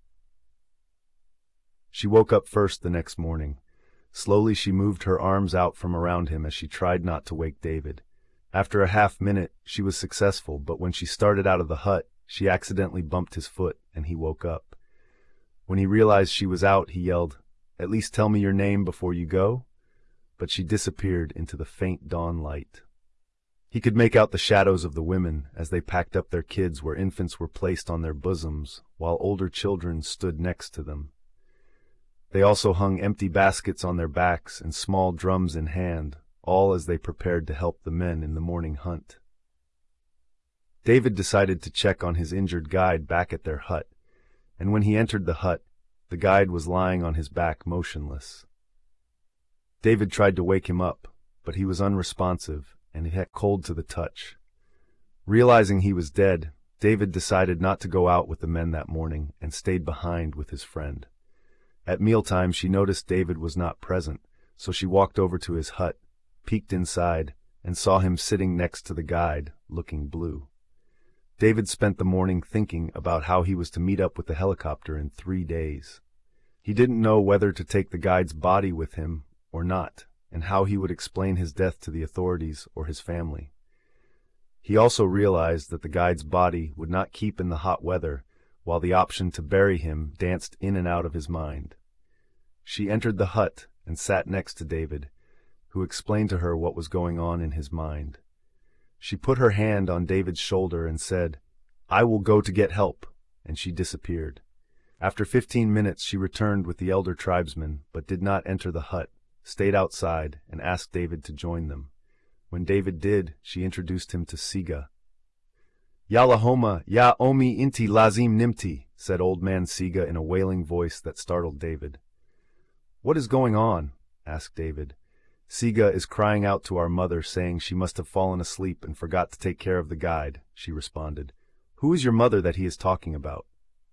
She woke up first the next morning. Slowly she moved her arms out from around him as she tried not to wake David. After a half minute she was successful, but when she started out of the hut, she accidentally bumped his foot, and he woke up. When he realized she was out, he yelled, "At least tell me your name before you go?" But she disappeared into the faint dawn light. He could make out the shadows of the women as they packed up their kids where infants were placed on their bosoms, while older children stood next to them. They also hung empty baskets on their backs and small drums in hand, all as they prepared to help the men in the morning hunt. David decided to check on his injured guide back at their hut, and when he entered the hut, the guide was lying on his back motionless. David tried to wake him up, but he was unresponsive, and he had cold to the touch. Realizing he was dead, David decided not to go out with the men that morning and stayed behind with his friend. At mealtime, she noticed David was not present, so she walked over to his hut, peeked inside, and saw him sitting next to the guide, looking blue. David spent the morning thinking about how he was to meet up with the helicopter in three days. He didn't know whether to take the guide's body with him or not, and how he would explain his death to the authorities or his family. He also realized that the guide's body would not keep in the hot weather, while the option to bury him danced in and out of his mind. She entered the hut and sat next to David, who explained to her what was going on in his mind. She put her hand on David's shoulder and said, "I will go to get help," and she disappeared. After fifteen minutes she returned with the elder tribesmen, but did not enter the hut, stayed outside, and asked David to join them. When David did, she introduced him to Siga. "Yalahoma, ya omi inti lazim nimti," said old man Siga in a wailing voice that startled David. "What is going on?" asked David. "Siga is crying out to our mother, saying she must have fallen asleep and forgot to take care of the guide," she responded. "Who is your mother that he is talking about?"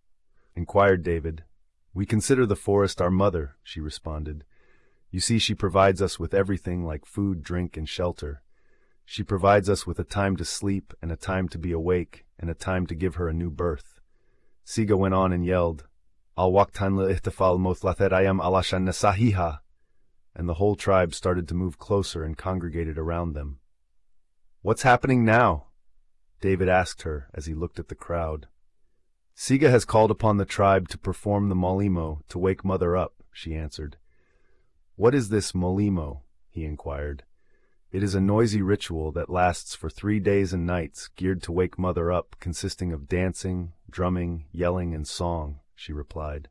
inquired David. "We consider the forest our mother," she responded. "You see, she provides us with everything like food, drink, and shelter. She provides us with a time to sleep and a time to be awake and a time to give her a new birth." Siga went on and yelled, "Al waqtan le-ihtifal mothlatherayam alashan nasahiha," and the whole tribe started to move closer and congregated around them. "What's happening now?" David asked her as he looked at the crowd. "Siga has called upon the tribe to perform the Molimo to wake Mother up," she answered. "What is this Molimo?" he inquired. "It is a noisy ritual that lasts for three days and nights, geared to wake Mother up, consisting of dancing, drumming, yelling, and song," she replied.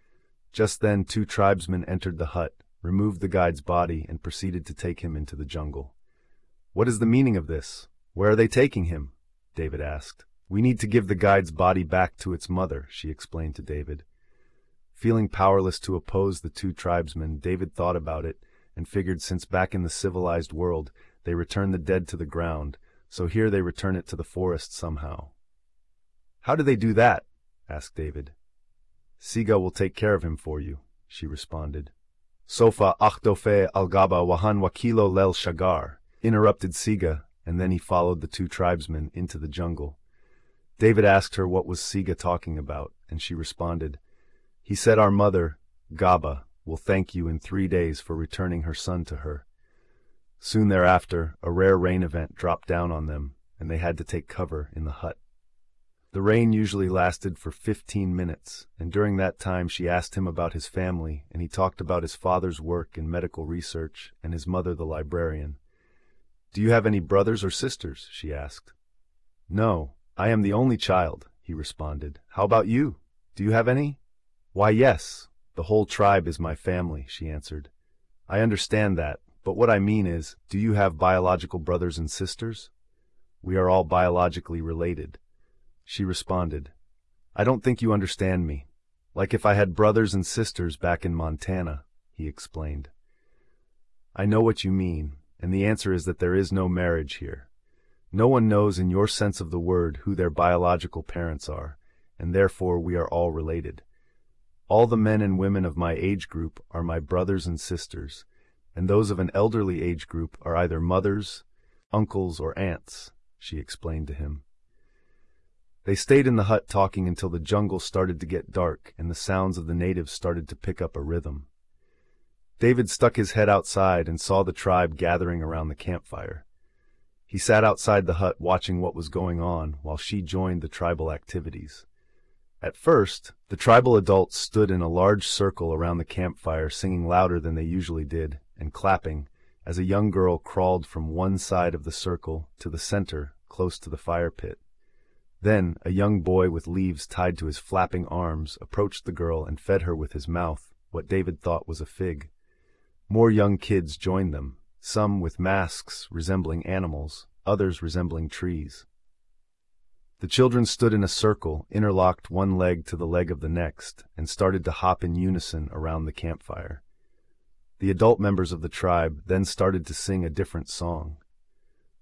Just then two tribesmen entered the hut, removed the guide's body, and proceeded to take him into the jungle. "What is the meaning of this? Where are they taking him?" David asked. "We need to give the guide's body back to its mother," she explained to David. Feeling powerless to oppose the two tribesmen, David thought about it and figured since back in the civilized world they return the dead to the ground, so here they return it to the forest somehow. "How do they do that?" asked David. "Siga will take care of him for you," she responded. "Sofa achdofe al-gaba wahan wakilo lel shagar," interrupted Siga, and then he followed the two tribesmen into the jungle. David asked her what was Siga talking about, and she responded, "He said our mother, Gaba, will thank you in three days for returning her son to her." Soon thereafter, a rare rain event dropped down on them, and they had to take cover in the hut. The rain usually lasted for fifteen minutes, and during that time she asked him about his family, and he talked about his father's work in medical research and his mother the librarian. "Do you have any brothers or sisters?" she asked. "No, I am the only child," he responded. "How about you? Do you have any?" "Why, yes, the whole tribe is my family," she answered. "I understand that, but what I mean is, do you have biological brothers and sisters?" "We are all biologically related." She responded, "I don't think you understand me. Like if I had brothers and sisters back in Montana," he explained. "I know what you mean, and the answer is that there is no marriage here. No one knows in your sense of the word who their biological parents are, and therefore we are all related. All the men and women of my age group are my brothers and sisters, and those of an elderly age group are either mothers, uncles, or aunts," she explained to him. They stayed in the hut talking until the jungle started to get dark and the sounds of the natives started to pick up a rhythm. David stuck his head outside and saw the tribe gathering around the campfire. He sat outside the hut watching what was going on while she joined the tribal activities. At first, the tribal adults stood in a large circle around the campfire, singing louder than they usually did and clapping as a young girl crawled from one side of the circle to the center, close to the fire pit. Then a young boy with leaves tied to his flapping arms approached the girl and fed her with his mouth what David thought was a fig. More young kids joined them, some with masks resembling animals, others resembling trees. The children stood in a circle, interlocked one leg to the leg of the next, and started to hop in unison around the campfire. The adult members of the tribe then started to sing a different song.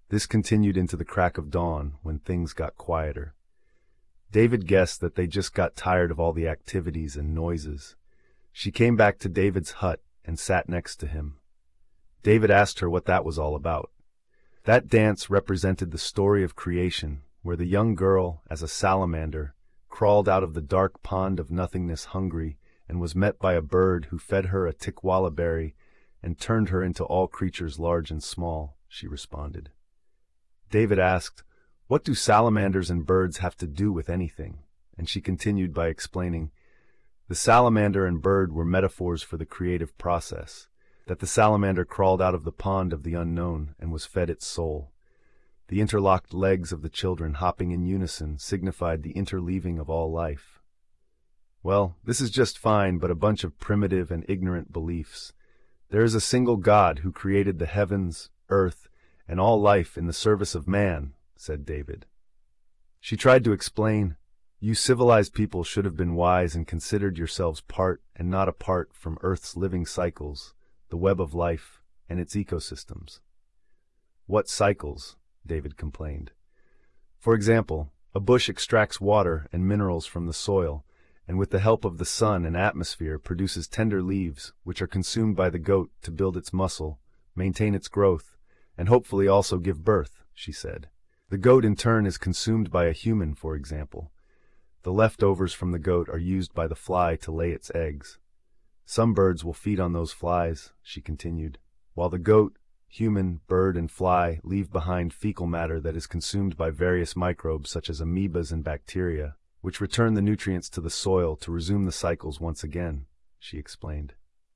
This continued into the crack of dawn when things got quieter. David guessed that they just got tired of all the activities and noises. She came back to David's hut and sat next to him. David asked her what that was all about. That dance represented the story of creation, where the young girl, as a salamander, crawled out of the dark pond of nothingness hungry and was met by a bird who fed her a tikwala berry and turned her into all creatures large and small, she responded. David asked, "What do salamanders and birds have to do with anything?" And she continued by explaining, the salamander and bird were metaphors for the creative process, that the salamander crawled out of the pond of the unknown and was fed its soul. The interlocked legs of the children hopping in unison signified the interleaving of all life. Well, this is just fine, but a bunch of primitive and ignorant beliefs. There is a single God who created the heavens, earth, and all life in the service of man, said David. She tried to explain, you civilized people should have been wise and considered yourselves part and not apart from Earth's living cycles, the web of life, and its ecosystems. What cycles? David complained. For example, a bush extracts water and minerals from the soil, and with the help of the sun and atmosphere produces tender leaves, which are consumed by the goat to build its muscle, maintain its growth, and hopefully also give birth, she said. The goat in turn is consumed by a human, for example. The leftovers from the goat are used by the fly to lay its eggs. Some birds will feed on those flies, she continued, while the goat, human, bird, and fly leave behind fecal matter that is consumed by various microbes such as amoebas and bacteria, which return the nutrients to the soil to resume the cycles once again, she explained.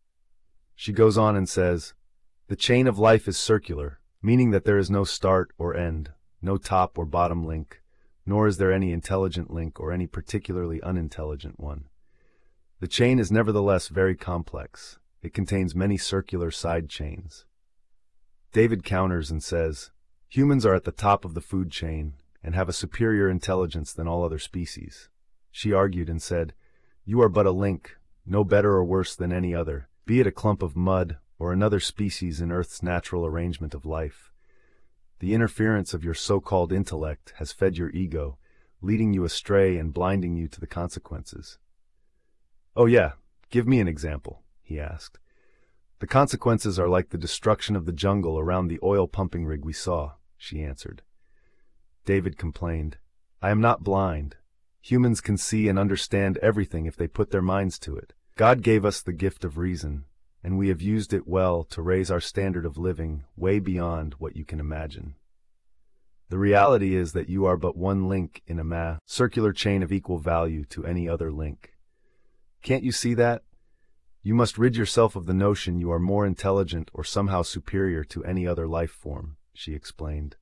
She goes on and says, the chain of life is circular, meaning that there is no start or end, no top or bottom link, nor is there any intelligent link or any particularly unintelligent one. The chain is nevertheless very complex. It contains many circular side chains. David counters and says, humans are at the top of the food chain and have a superior intelligence than all other species. She argued and said, you are but a link, no better or worse than any other, be it a clump of mud or another species in Earth's natural arrangement of life. The interference of your so-called intellect has fed your ego, leading you astray and blinding you to the consequences. Oh yeah, give me an example, he asked. The consequences are like the destruction of the jungle around the oil pumping rig we saw, she answered. David complained, I am not blind. Humans can see and understand everything if they put their minds to it. God gave us the gift of reason, and we have used it well to raise our standard of living way beyond what you can imagine. The reality is that you are but one link in a mass, circular chain of equal value to any other link. Can't you see that? You must rid yourself of the notion you are more intelligent or somehow superior to any other life form, she explained.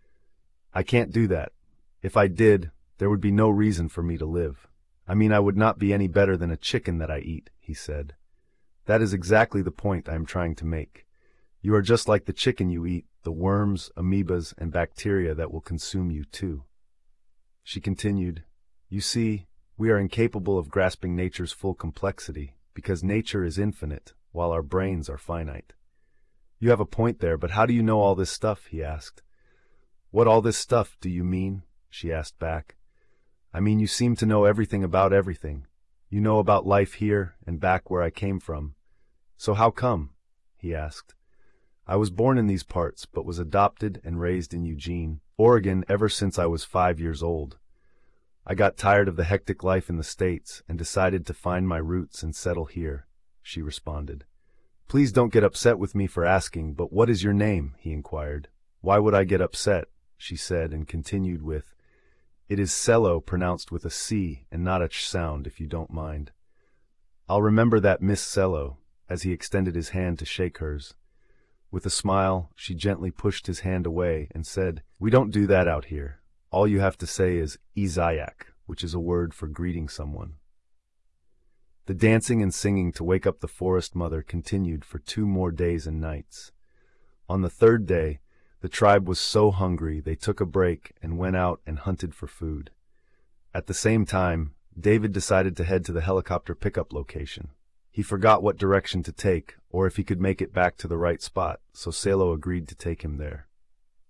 I can't do that. If I did, there would be no reason for me to live. I mean, I would not be any better than a chicken that I eat, he said. That is exactly the point I am trying to make. You are just like the chicken you eat, the worms, amoebas, and bacteria that will consume you too. She continued, you see, we are incapable of grasping nature's full complexity, because nature is infinite, while our brains are finite. You have a point there, but how do you know all this stuff? He asked. What all this stuff do you mean? She asked back. I mean, you seem to know everything about everything. You know about life here and back where I came from. So how come? He asked. I was born in these parts, but was adopted and raised in Eugene, Oregon ever since I was five years old. I got tired of the hectic life in the States and decided to find my roots and settle here, she responded. Please don't get upset with me for asking, but what is your name? He inquired. Why would I get upset? She said, and continued with, it is Cello pronounced with a C and not a ch sound, if you don't mind. I'll remember that, Miss Cello, as he extended his hand to shake hers. With a smile, she gently pushed his hand away and said, we don't do that out here. All you have to say is Izayak, which is a word for greeting someone. The dancing and singing to wake up the forest mother continued for two more days and nights. On the third day, the tribe was so hungry they took a break and went out and hunted for food. At the same time, David decided to head to the helicopter pickup location. He forgot what direction to take, or if he could make it back to the right spot, so Salo agreed to take him there.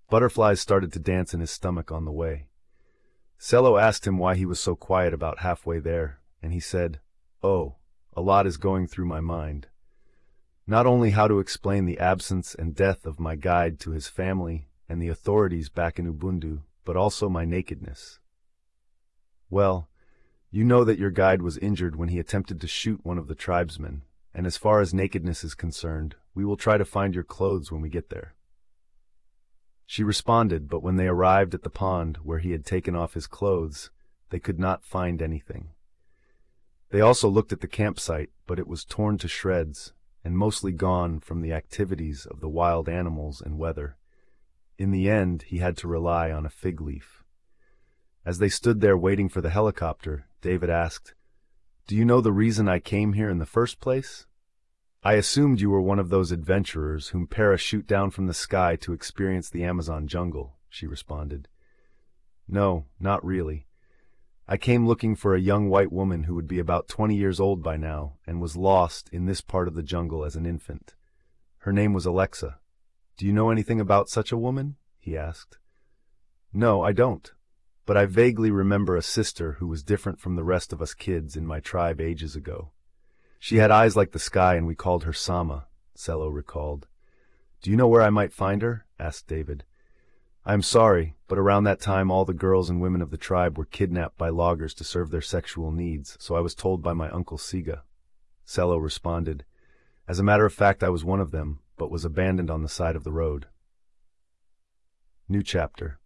Butterflies started to dance in his stomach on the way. Cello asked him why he was so quiet about halfway there, and he said, "Oh, a lot is going through my mind. Not only how to explain the absence and death of my guide to his family and the authorities back in Ubundu, but also my nakedness." "Well, you know that your guide was injured when he attempted to shoot one of the tribesmen, and as far as nakedness is concerned, we will try to find your clothes when we get there." She responded, but when they arrived at the pond where he had taken off his clothes, they could not find anything. They also looked at the campsite, but it was torn to shreds and mostly gone from the activities of the wild animals and weather. In the end, he had to rely on a fig leaf. As they stood there waiting for the helicopter, David asked, "Do you know the reason I came here in the first place?" "I assumed you were one of those adventurers whom parachute down from the sky to experience the Amazon jungle," she responded. "No, not really. I came looking for a young white woman who would be about twenty years old by now and was lost in this part of the jungle as an infant. Her name was Alexa. Do you know anything about such a woman?" he asked. "No, I don't. But I vaguely remember a sister who was different from the rest of us kids in my tribe ages ago. She had eyes like the sky and we called her Sama," Cello recalled. "Do you know where I might find her?" asked David. "I am sorry, but around that time all the girls and women of the tribe were kidnapped by loggers to serve their sexual needs, so I was told by my uncle Siga." Cello responded, "As a matter of fact, I was one of them, but was abandoned on the side of the road." New chapter.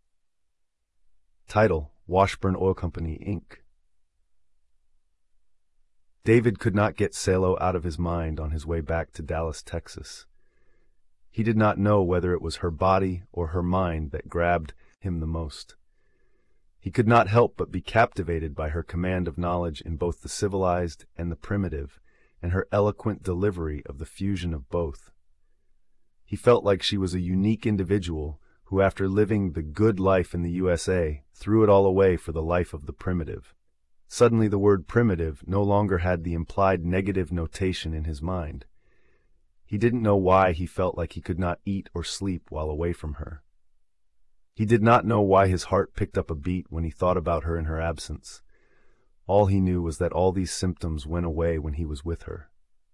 Title: Washburn Oil Company, Incorporated. David could not get Cello out of his mind on his way back to Dallas, Texas. He did not know whether it was her body or her mind that grabbed him the most. He could not help but be captivated by her command of knowledge in both the civilized and the primitive, and her eloquent delivery of the fusion of both. He felt like she was a unique individual who, after living the good life in the U S A, threw it all away for the life of the primitive. Suddenly the word primitive no longer had the implied negative notation in his mind. He didn't know why he felt like he could not eat or sleep while away from her. He did not know why his heart picked up a beat when he thought about her in her absence. All he knew was that all these symptoms went away when he was with her.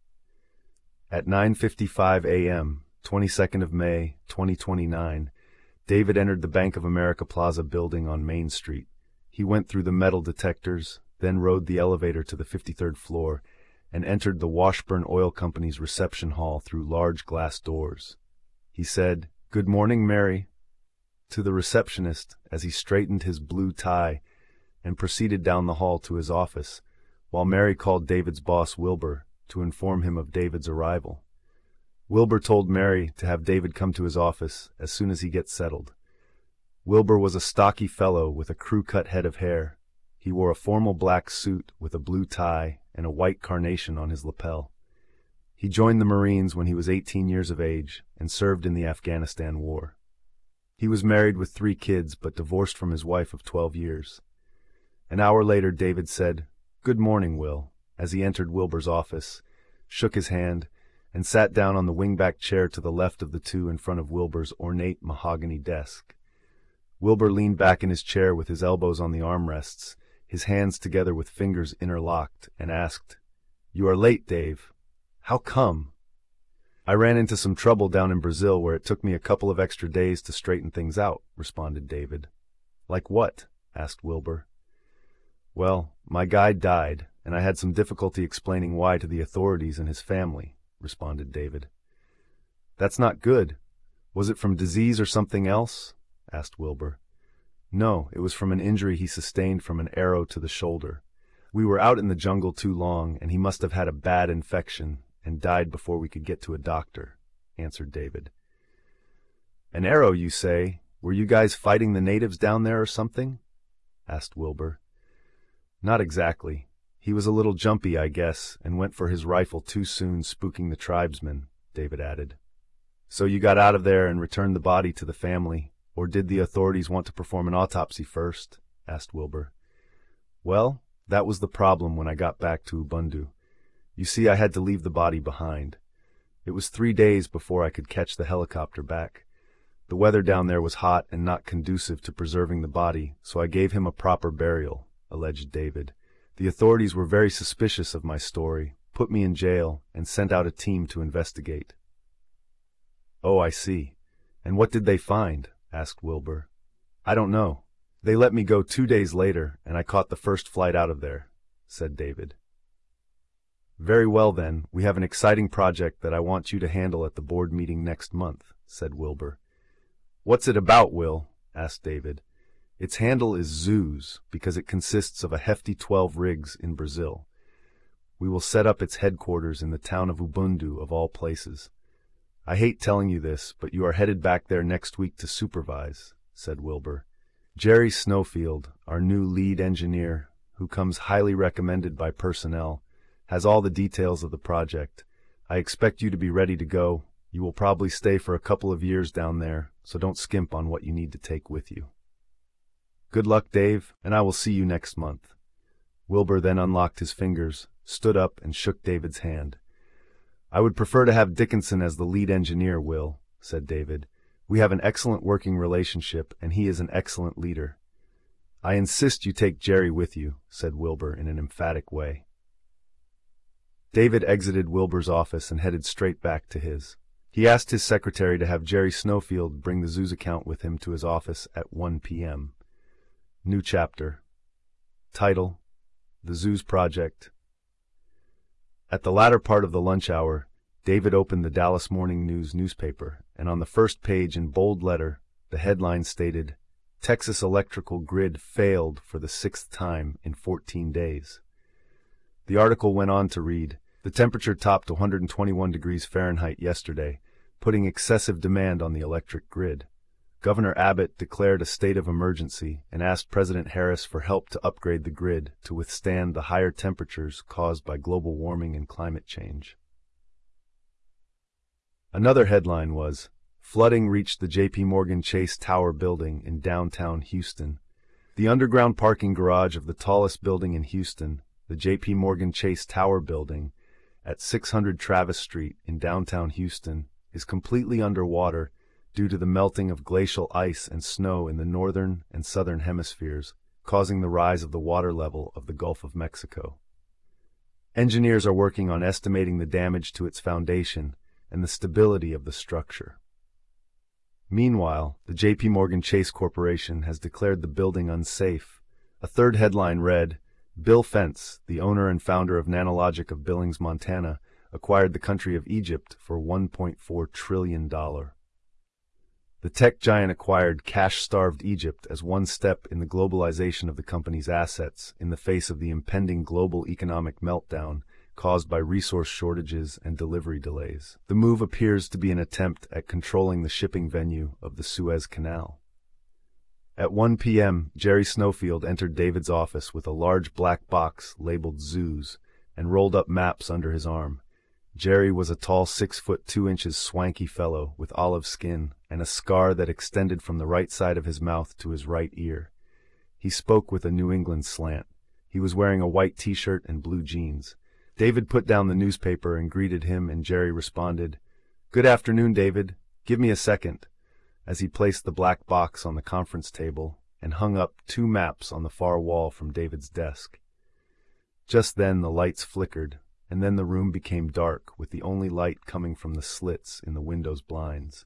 At nine fifty-five a m, twenty-second of May, twenty twenty-nine, David entered the Bank of America Plaza building on Main Street. He went through the metal detectors, then rode the elevator to the fifty-third floor, and entered the Washburn Oil Company's reception hall through large glass doors. He said, "Good morning, Mary," to the receptionist as he straightened his blue tie and proceeded down the hall to his office, while Mary called David's boss, Wilbur, to inform him of David's arrival. Wilbur told Mary to have David come to his office as soon as he gets settled. Wilbur was a stocky fellow with a crew-cut head of hair. He wore a formal black suit with a blue tie and a white carnation on his lapel. He joined the Marines when he was eighteen years of age and served in the Afghanistan War. He was married with three kids but divorced from his wife of twelve years. An hour later, David said, "Good morning, Will," as he entered Wilbur's office, shook his hand, and sat down on the wingback chair to the left of the two in front of Wilbur's ornate mahogany desk. Wilbur leaned back in his chair with his elbows on the armrests, his hands together with fingers interlocked, and asked, "You are late, Dave. How come?" "I ran into some trouble down in Brazil where it took me a couple of extra days to straighten things out," responded David. "Like what?" asked Wilbur. "Well, my guide died, and I had some difficulty explaining why to the authorities and his family," responded David. "That's not good. Was it from disease or something else?" asked Wilbur. "No, it was from an injury he sustained from an arrow to the shoulder. We were out in the jungle too long, and he must have had a bad infection and died before we could get to a doctor," answered David. "An arrow, you say? Were you guys fighting the natives down there or something?" asked Wilbur. "Not exactly. He was a little jumpy, I guess, and went for his rifle too soon, spooking the tribesmen," David added. "So you got out of there and returned the body to the family, or did the authorities want to perform an autopsy first?" asked Wilbur. "Well, that was the problem when I got back to Ubundu. You see, I had to leave the body behind. It was three days before I could catch the helicopter back. The weather down there was hot and not conducive to preserving the body, so I gave him a proper burial, alleged David. The authorities were very suspicious of my story, put me in jail, and sent out a team to investigate. Oh, I see. And what did they find? Asked Wilbur. I don't know. They let me go two days later, and I caught the first flight out of there, said David. Very well then, we have an exciting project that I want you to handle at the board meeting next month, said Wilbur. What's it about, Will? Asked David. Its handle is Zeus, because it consists of a hefty twelve rigs in Brazil. We will set up its headquarters in the town of Ubundu, of all places. I hate telling you this, but you are headed back there next week to supervise, said Wilbur. Jerry Snowfield, our new lead engineer, who comes highly recommended by personnel, has all the details of the project. I expect you to be ready to go. You will probably stay for a couple of years down there, so don't skimp on what you need to take with you. Good luck, Dave, and I will see you next month. Wilbur then unlocked his fingers, stood up, and shook David's hand. I would prefer to have Dickinson as the lead engineer, Will, said David. We have an excellent working relationship, and he is an excellent leader. I insist you take Jerry with you, said Wilbur in an emphatic way. David exited Wilbur's office and headed straight back to his. He asked his secretary to have Jerry Snowfield bring the Zeus account with him to his office at one p m New chapter. Title: The Zeus Project. At the latter part of the lunch hour, David opened the Dallas Morning News newspaper, and on the first page in bold letter, the headline stated, Texas electrical grid failed for the sixth time in fourteen days. The article went on to read, the temperature topped one hundred twenty-one degrees Fahrenheit yesterday, putting excessive demand on the electric grid. Governor Abbott declared a state of emergency and asked President Harris for help to upgrade the grid to withstand the higher temperatures caused by global warming and climate change. Another headline was, Flooding reached the J P Morgan Chase Tower building in downtown Houston. The underground parking garage of the tallest building in Houston, the J P Morgan Chase Tower building, at six hundred Travis Street in downtown Houston, is completely underwater due to the melting of glacial ice and snow in the northern and southern hemispheres, causing the rise of the water level of the Gulf of Mexico. Engineers are working on estimating the damage to its foundation and the stability of the structure. Meanwhile, the J P Morgan Chase Corporation has declared the building unsafe. A third headline read, Bill Fentz, the owner and founder of Nanologic of Billings, Montana, acquired the country of Egypt for one point four trillion dollars. The tech giant acquired cash-starved Egypt as one step in the globalization of the company's assets in the face of the impending global economic meltdown caused by resource shortages and delivery delays. The move appears to be an attempt at controlling the shipping venue of the Suez Canal. At one p m, Jerry Snowfield entered David's office with a large black box labeled Zeus and rolled up maps under his arm. Jerry was a tall six foot two inches swanky fellow with olive skin and a scar that extended from the right side of his mouth to his right ear. He spoke with a New England slant. He was wearing a white t-shirt and blue jeans. David put down the newspaper and greeted him, and Jerry responded, Good afternoon, David. Give me a second, as he placed the black box on the conference table and hung up two maps on the far wall from David's desk. Just then the lights flickered, and then the room became dark, with the only light coming from the slits in the window's blinds.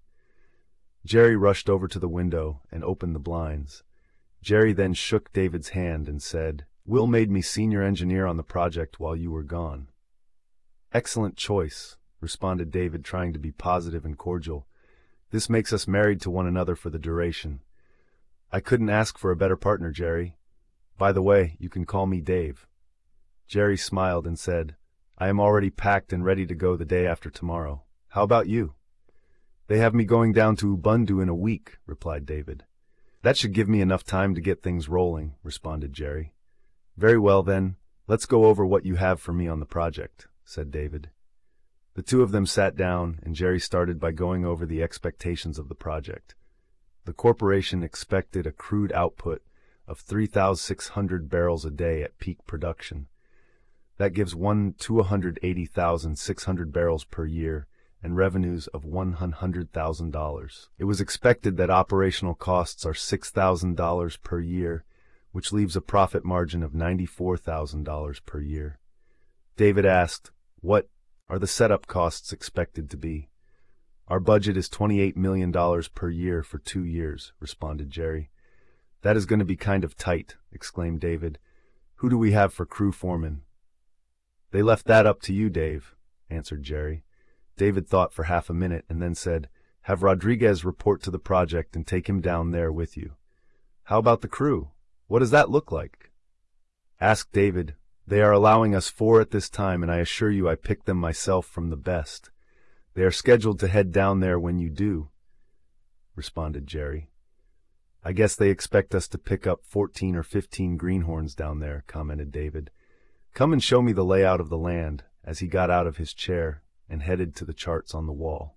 Jerry rushed over to the window and opened the blinds. Jerry then shook David's hand and said, Will made me senior engineer on the project while you were gone. Excellent choice, responded David, trying to be positive and cordial. This makes us married to one another for the duration. I couldn't ask for a better partner, Jerry. By the way, you can call me Dave. Jerry smiled and said, I am already packed and ready to go the day after tomorrow. How about you? They have me going down to Ubundu in a week, replied David. That should give me enough time to get things rolling, responded Jerry. Very well then, let's go over what you have for me on the project, said David. The two of them sat down, and Jerry started by going over the expectations of the project. The corporation expected a crude output of three thousand six hundred barrels a day at peak production. That gives one to one hundred eighty thousand six hundred barrels per year and revenues of one hundred thousand dollars. It was expected that operational costs are six thousand dollars per year, which leaves a profit margin of ninety-four thousand dollars per year. David asked, "What are the setup costs expected to be?" "Our budget is twenty-eight million dollars per year for two years, responded Jerry. "That is going to be kind of tight," exclaimed David. "Who do we have for crew foreman?" "They left that up to you, Dave," answered Jerry. David thought for half a minute and then said, "Have Rodriguez report to the project and take him down there with you." "How about the crew? What does that look like?" "Ask David. They are allowing us four at this time, and I assure you I picked them myself from the best. They are scheduled to head down there when you do," responded Jerry. "I guess they expect us to pick up fourteen or fifteen greenhorns down there," commented David. "Come and show me the layout of the land," as he got out of his chair and headed to the charts on the wall.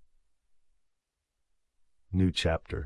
New chapter.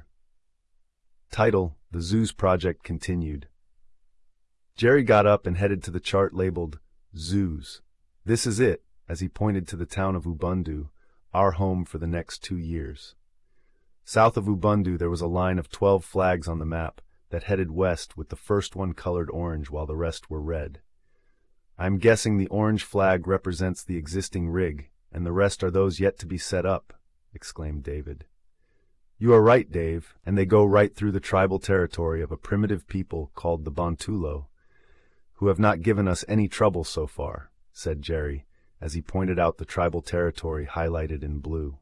Title: The Zoos Project Continued. Jerry got up and headed to the chart labeled Zoos. "This is it," as he pointed to the town of Ubundu, our home for the next two years. South of Ubundu there was a line of twelve flags on the map that headed west, with the first one colored orange while the rest were red. "I'm guessing the orange flag represents the existing rig, and the rest are those yet to be set up," exclaimed David. "You are right, Dave, and they go right through the tribal territory of a primitive people called the Bantulo, who have not given us any trouble so far," said Jerry, as he pointed out the tribal territory highlighted in blue.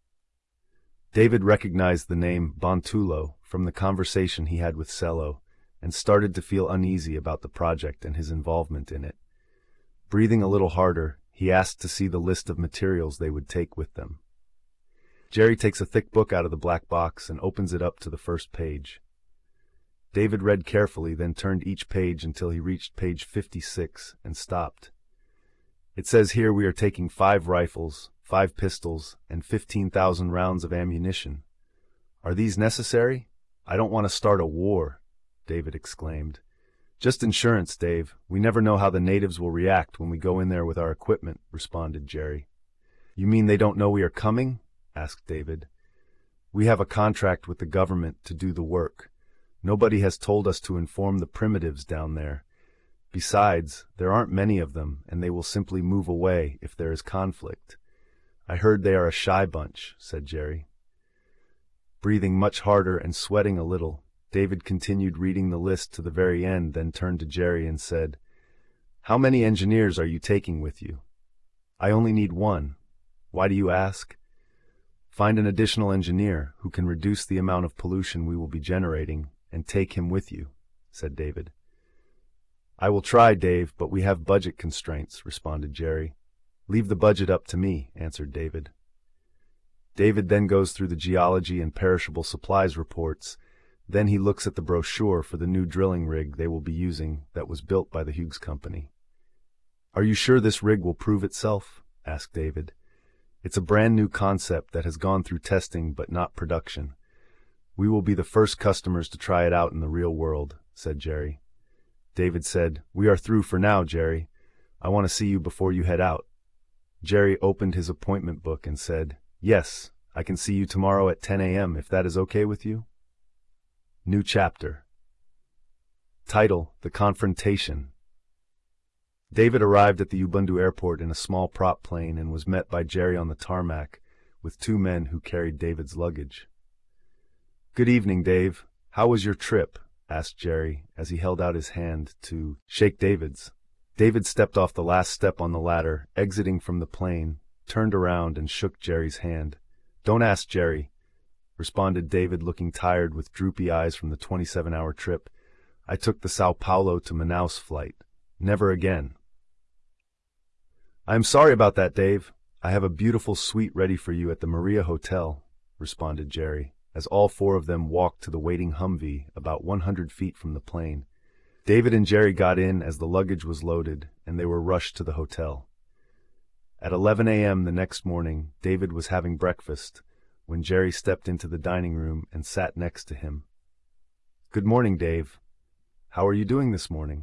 David recognized the name Bantulo from the conversation he had with Cello, and started to feel uneasy about the project and his involvement in it. Breathing a little harder, he asked to see the list of materials they would take with them. Jerry takes a thick book out of the black box and opens it up to the first page. David read carefully, then turned each page until he reached page fifty-six and stopped. "It says here we are taking five rifles, five pistols, and fifteen thousand rounds of ammunition. Are these necessary? I don't want to start a war," David exclaimed. "Just insurance, Dave. We never know how the natives will react when we go in there with our equipment," responded Jerry. "You mean they don't know we are coming?" asked David. "We have a contract with the government to do the work. Nobody has told us to inform the primitives down there. Besides, there aren't many of them, and they will simply move away if there is conflict. I heard they are a shy bunch," said Jerry. Breathing much harder and sweating a little, David continued reading the list to the very end, then turned to Jerry and said, "How many engineers are you taking with you?" "I only need one." "Why do you ask?" "Find an additional engineer who can reduce the amount of pollution we will be generating, and take him with you," said David. "I will try, Dave, but we have budget constraints," responded Jerry. "Leave the budget up to me," answered David. David then goes through the geology and perishable supplies reports. Then he looks at the brochure for the new drilling rig they will be using that was built by the Hughes Company. "Are you sure this rig will prove itself?" asked David. "It's a brand new concept that has gone through testing but not production. We will be the first customers to try it out in the real world," said Jerry. David said, "We are through for now, Jerry. I want to see you before you head out." Jerry opened his appointment book and said, "Yes, I can see you tomorrow at ten a m if that is okay with you." New chapter. Title: The Confrontation. David arrived at the Ubundu airport in a small prop plane and was met by Jerry on the tarmac with two men who carried David's luggage. "Good evening, Dave. How was your trip?" asked Jerry as he held out his hand to shake David's. David stepped off the last step on the ladder, exiting from the plane, turned around and shook Jerry's hand. "Don't ask Jerry," responded David, looking tired with droopy eyes from the twenty-seven hour trip. "I took the Sao Paulo to Manaus flight. Never again." "I am sorry about that, Dave. I have a beautiful suite ready for you at the Maria Hotel," responded Jerry, as all four of them walked to the waiting Humvee about one hundred feet from the plane. David and Jerry got in as the luggage was loaded, and they were rushed to the hotel. At eleven a m the next morning, David was having breakfast when Jerry stepped into the dining room and sat next to him. "Good morning, Dave. How are you doing this morning?"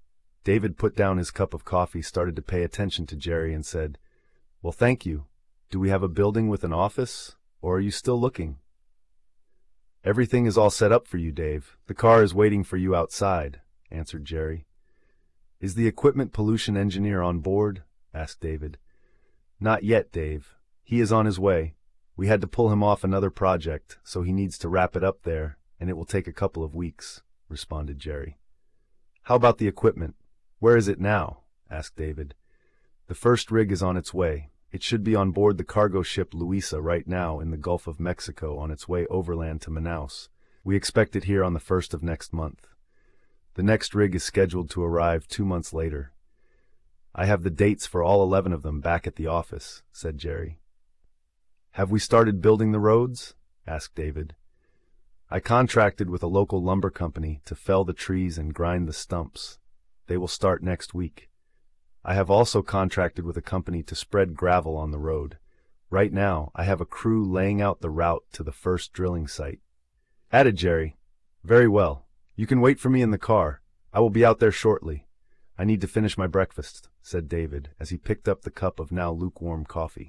David put down his cup of coffee, started to pay attention to Jerry, and said, "Well, thank you. Do we have a building with an office, or are you still looking? Everything is all set up for you, Dave. The car is waiting for you outside, answered Jerry. Is the equipment pollution engineer on board? Asked David. Not yet, Dave. He is on his way. We had to pull him off another project, so he needs to wrap it up there, and it will take a couple of weeks, responded Jerry. How about the equipment? Where is it now? Asked David. The first rig is on its way. It should be on board the cargo ship Luisa right now in the Gulf of Mexico on its way overland to Manaus. We expect it here on the first of next month. The next rig is scheduled to arrive two months later. I have the dates for all eleven of them back at the office, said Jerry. Have we started building the roads? Asked David. I contracted with a local lumber company to fell the trees and grind the stumps. They will start next week. I have also contracted with a company to spread gravel on the road. Right now, I have a crew laying out the route to the first drilling site. Added Jerry. Very well. You can wait for me in the car. I will be out there shortly. I need to finish my breakfast, said David as he picked up the cup of now lukewarm coffee.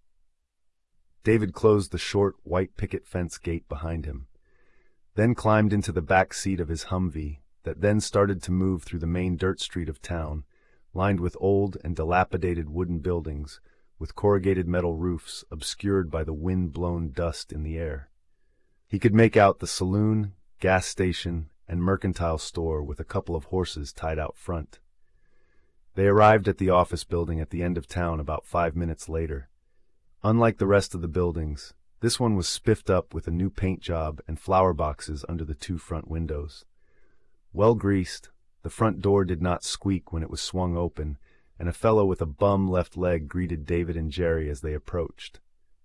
David closed the short, white picket fence gate behind him, then climbed into the back seat of his Humvee that then started to move through the main dirt street of town, lined with old and dilapidated wooden buildings with corrugated metal roofs obscured by the wind-blown dust in the air. He could make out the saloon, gas station, and mercantile store with a couple of horses tied out front. They arrived at the office building at the end of town about five minutes later. Unlike the rest of the buildings, this one was spiffed up with a new paint job and flower boxes under the two front windows. Well greased, the front door did not squeak when it was swung open, and a fellow with a bum left leg greeted David and Jerry as they approached.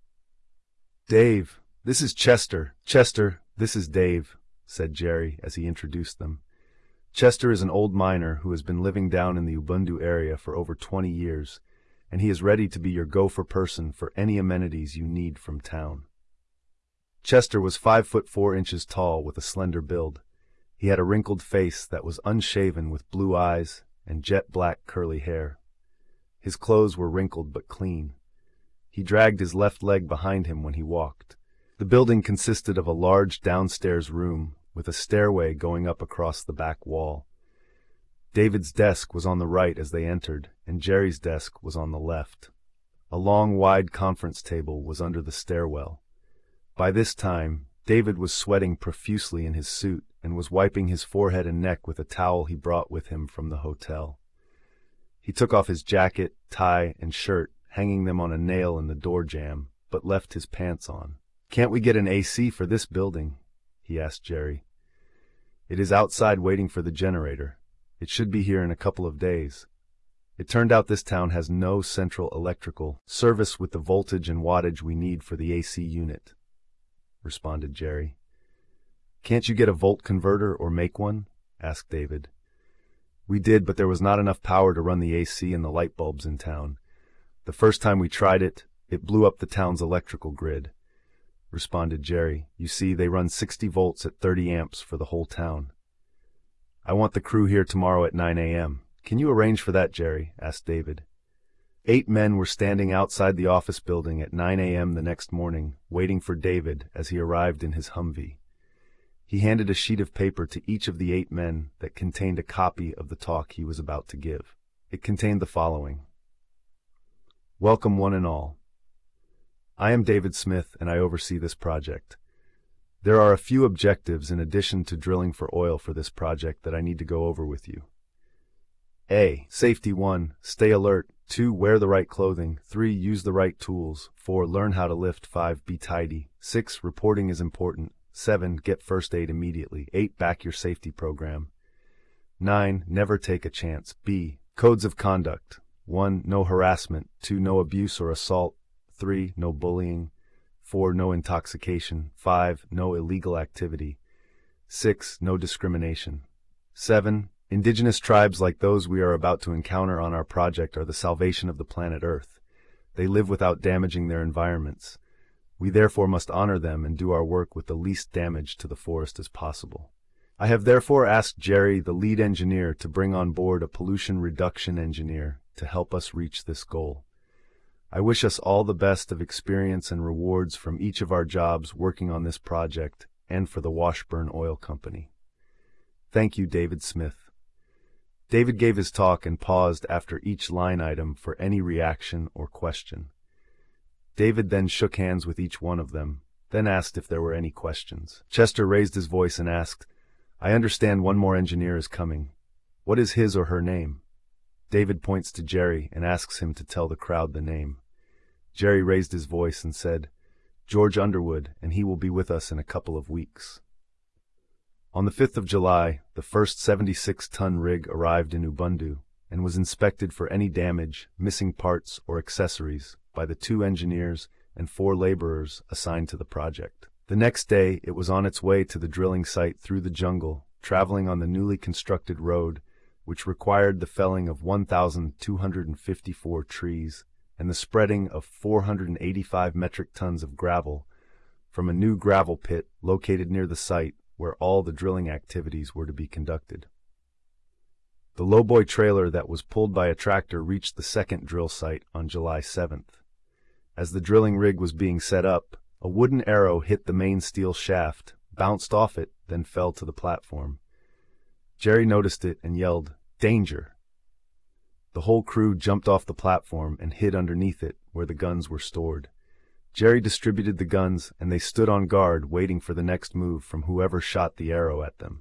Dave, this is Chester. Chester, this is Dave, said Jerry as he introduced them. Chester is an old miner who has been living down in the Ubundu area for over twenty years, and he is ready to be your go-for person for any amenities you need from town. Chester was five foot four inches tall with a slender build. He had a wrinkled face that was unshaven with blue eyes and jet-black curly hair. His clothes were wrinkled but clean. He dragged his left leg behind him when he walked. The building consisted of a large downstairs room with a stairway going up across the back wall. David's desk was on the right as they entered, and Jerry's desk was on the left. A long, wide conference table was under the stairwell. By this time, David was sweating profusely in his suit and was wiping his forehead and neck with a towel he brought with him from the hotel. He took off his jacket, tie, and shirt, hanging them on a nail in the door jamb, but left his pants on. "Can't we get an A C for this building?" he asked Jerry. "It is outside waiting for the generator. It should be here in a couple of days." It turned out this town has no central electrical service with the voltage and wattage we need for the A C unit, responded Jerry. "Can't you get a volt converter or make one?" asked David. "We did, but there was not enough power to run the A C and the light bulbs in town. The first time we tried it, it blew up the town's electrical grid," responded Jerry. "You see, they run sixty volts at thirty amps for the whole town." "I want the crew here tomorrow at nine A M Can you arrange for that, Jerry?" asked David. Eight men were standing outside the office building at nine A M the next morning, waiting for David as he arrived in his Humvee. He handed a sheet of paper to each of the eight men that contained a copy of the talk he was about to give. It contained the following. "Welcome one and all. I am David Smith and I oversee this project. There are a few objectives in addition to drilling for oil for this project that I need to go over with you. A. Safety. one. Stay alert. two. Wear the right clothing. three. Use the right tools. four. Learn how to lift. five. Be tidy. six. Reporting is important. seven. Get first aid immediately. eight. Back your safety program. nine. Never take a chance. B. Codes of conduct. one. No harassment. two. No abuse or assault. three. No bullying. four. No intoxication. five. No illegal activity. six. No discrimination. seven. Indigenous tribes like those we are about to encounter on our project are the salvation of the planet Earth. They live without damaging their environments. We therefore must honor them and do our work with the least damage to the forest as possible. I have therefore asked Jerry, the lead engineer, to bring on board a pollution reduction engineer to help us reach this goal. I wish us all the best of experience and rewards from each of our jobs working on this project and for the Washburn Oil Company. Thank you, David Smith. David gave his talk and paused after each line item for any reaction or question. David then shook hands with each one of them, then asked if there were any questions. Chester raised his voice and asked, "I understand one more engineer is coming. What is his or her name?" David points to Jerry and asks him to tell the crowd the name. Jerry raised his voice and said, "George Underwood, and he will be with us in a couple of weeks." On the fifth of July, the first seventy-six ton rig arrived in Ubundu and was inspected for any damage, missing parts, or accessories by the two engineers and four laborers assigned to the project. The next day, it was on its way to the drilling site through the jungle, traveling on the newly constructed road, which required the felling of one thousand two hundred fifty-four trees and the spreading of four hundred eighty-five metric tons of gravel from a new gravel pit located near the site where all the drilling activities were to be conducted. The lowboy trailer that was pulled by a tractor reached the second drill site on July seventh. As the drilling rig was being set up, a wooden arrow hit the main steel shaft, bounced off it, then fell to the platform. Jerry noticed it and yelled, "Danger!" The whole crew jumped off the platform and hid underneath it where the guns were stored. Jerry distributed the guns and they stood on guard waiting for the next move from whoever shot the arrow at them.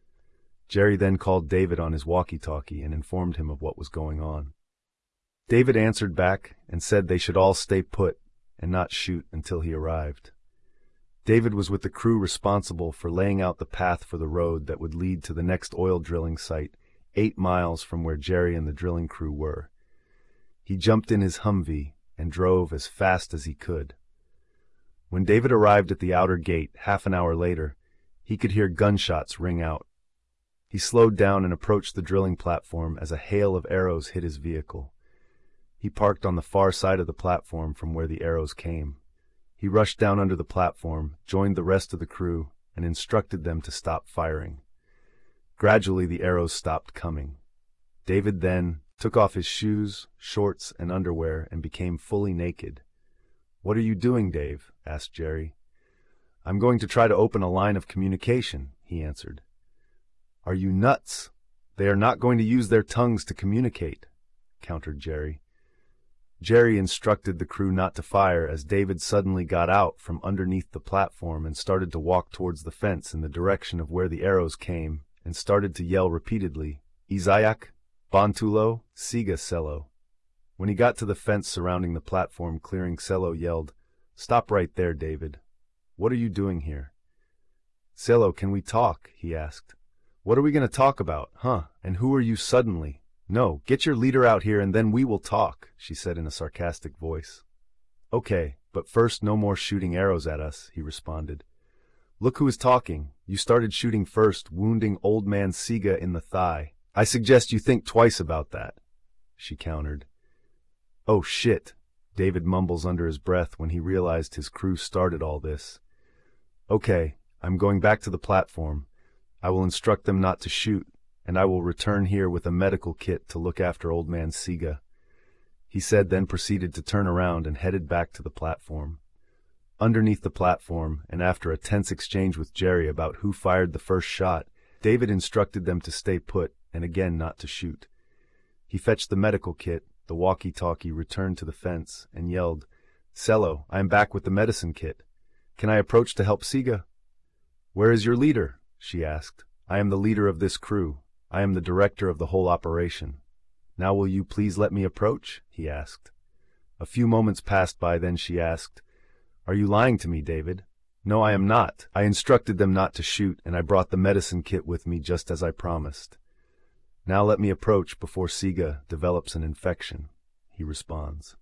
Jerry then called David on his walkie-talkie and informed him of what was going on. David answered back and said they should all stay put and not shoot until he arrived. David was with the crew responsible for laying out the path for the road that would lead to the next oil drilling site, eight miles from where Jerry and the drilling crew were. He jumped in his Humvee and drove as fast as he could. When David arrived at the outer gate half an hour later, he could hear gunshots ring out. He slowed down and approached the drilling platform as a hail of arrows hit his vehicle. He parked on the far side of the platform from where the arrows came. He rushed down under the platform, joined the rest of the crew, and instructed them to stop firing. Gradually the arrows stopped coming. David then took off his shoes, shorts, and underwear and became fully naked. "What are you doing, Dave?" asked Jerry. "I'm going to try to open a line of communication," he answered. "Are you nuts? They are not going to use their tongues to communicate," countered Jerry. Jerry instructed the crew not to fire as David suddenly got out from underneath the platform and started to walk towards the fence in the direction of where the arrows came and started to yell repeatedly, "Isayak, Bontulo, Siga Cello." When he got to the fence surrounding the platform clearing, Cello yelled, "Stop right there, David. What are you doing here?" "Cello, can we talk?" he asked. "What are we going to talk about, huh? And who are you suddenly?" "No, get your leader out here and then we will talk," she said in a sarcastic voice. "Okay, but first no more shooting arrows at us," he responded. "Look who is talking. You started shooting first, wounding old man Siga in the thigh. I suggest you think twice about that," she countered. "Oh shit," David mumbles under his breath when he realized his crew started all this. "Okay, I'm going back to the platform. I will instruct them not to shoot, and I will return here with a medical kit to look after old man Siga," he said, then proceeded to turn around and headed back to the platform. Underneath the platform, and after a tense exchange with Jerry about who fired the first shot, David instructed them to stay put and again not to shoot. He fetched the medical kit, the walkie-talkie, returned to the fence, and yelled, "Cello, I am back with the medicine kit. Can I approach to help Siga?" "Where is your leader?" she asked. "I am the leader of this crew. I am the director of the whole operation. Now will you please let me approach?" he asked. A few moments passed by, then she asked, "Are you lying to me, David?" "No, I am not. I instructed them not to shoot, and I brought the medicine kit with me just as I promised. Now let me approach before Siga develops an infection," he responds.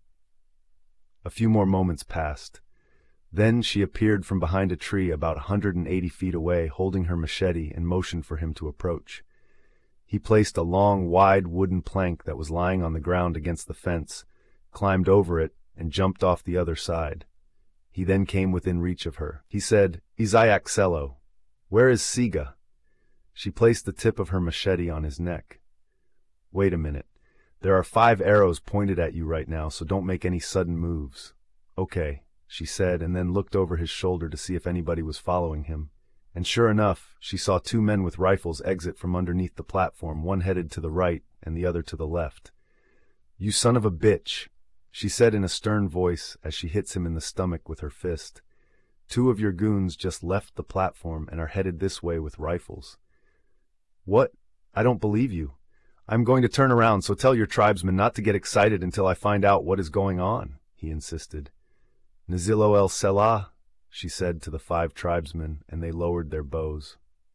A few more moments passed. Then she appeared from behind a tree about a hundred eighty feet away, holding her machete, and motioned for him to approach. He placed a long, wide wooden plank that was lying on the ground against the fence, climbed over it, and jumped off the other side. He then came within reach of her. He said, "Isayak Cello, where is Siga?" She placed the tip of her machete on his neck. "Wait a minute. There are five arrows pointed at you right now, so don't make any sudden moves. Okay, she said, and then looked over his shoulder to see if anybody was following him. And sure enough, she saw two men with rifles exit from underneath the platform, one headed to the right and the other to the left. "You son of a bitch," she said in a stern voice as she hits him in the stomach with her fist. "Two of your goons just left the platform and are headed this way with rifles." "What? I don't believe you. I'm going to turn around, so tell your tribesmen not to get excited until I find out what is going on," he insisted. "Nazilo el Selah," she said to the five tribesmen, and they lowered their bows.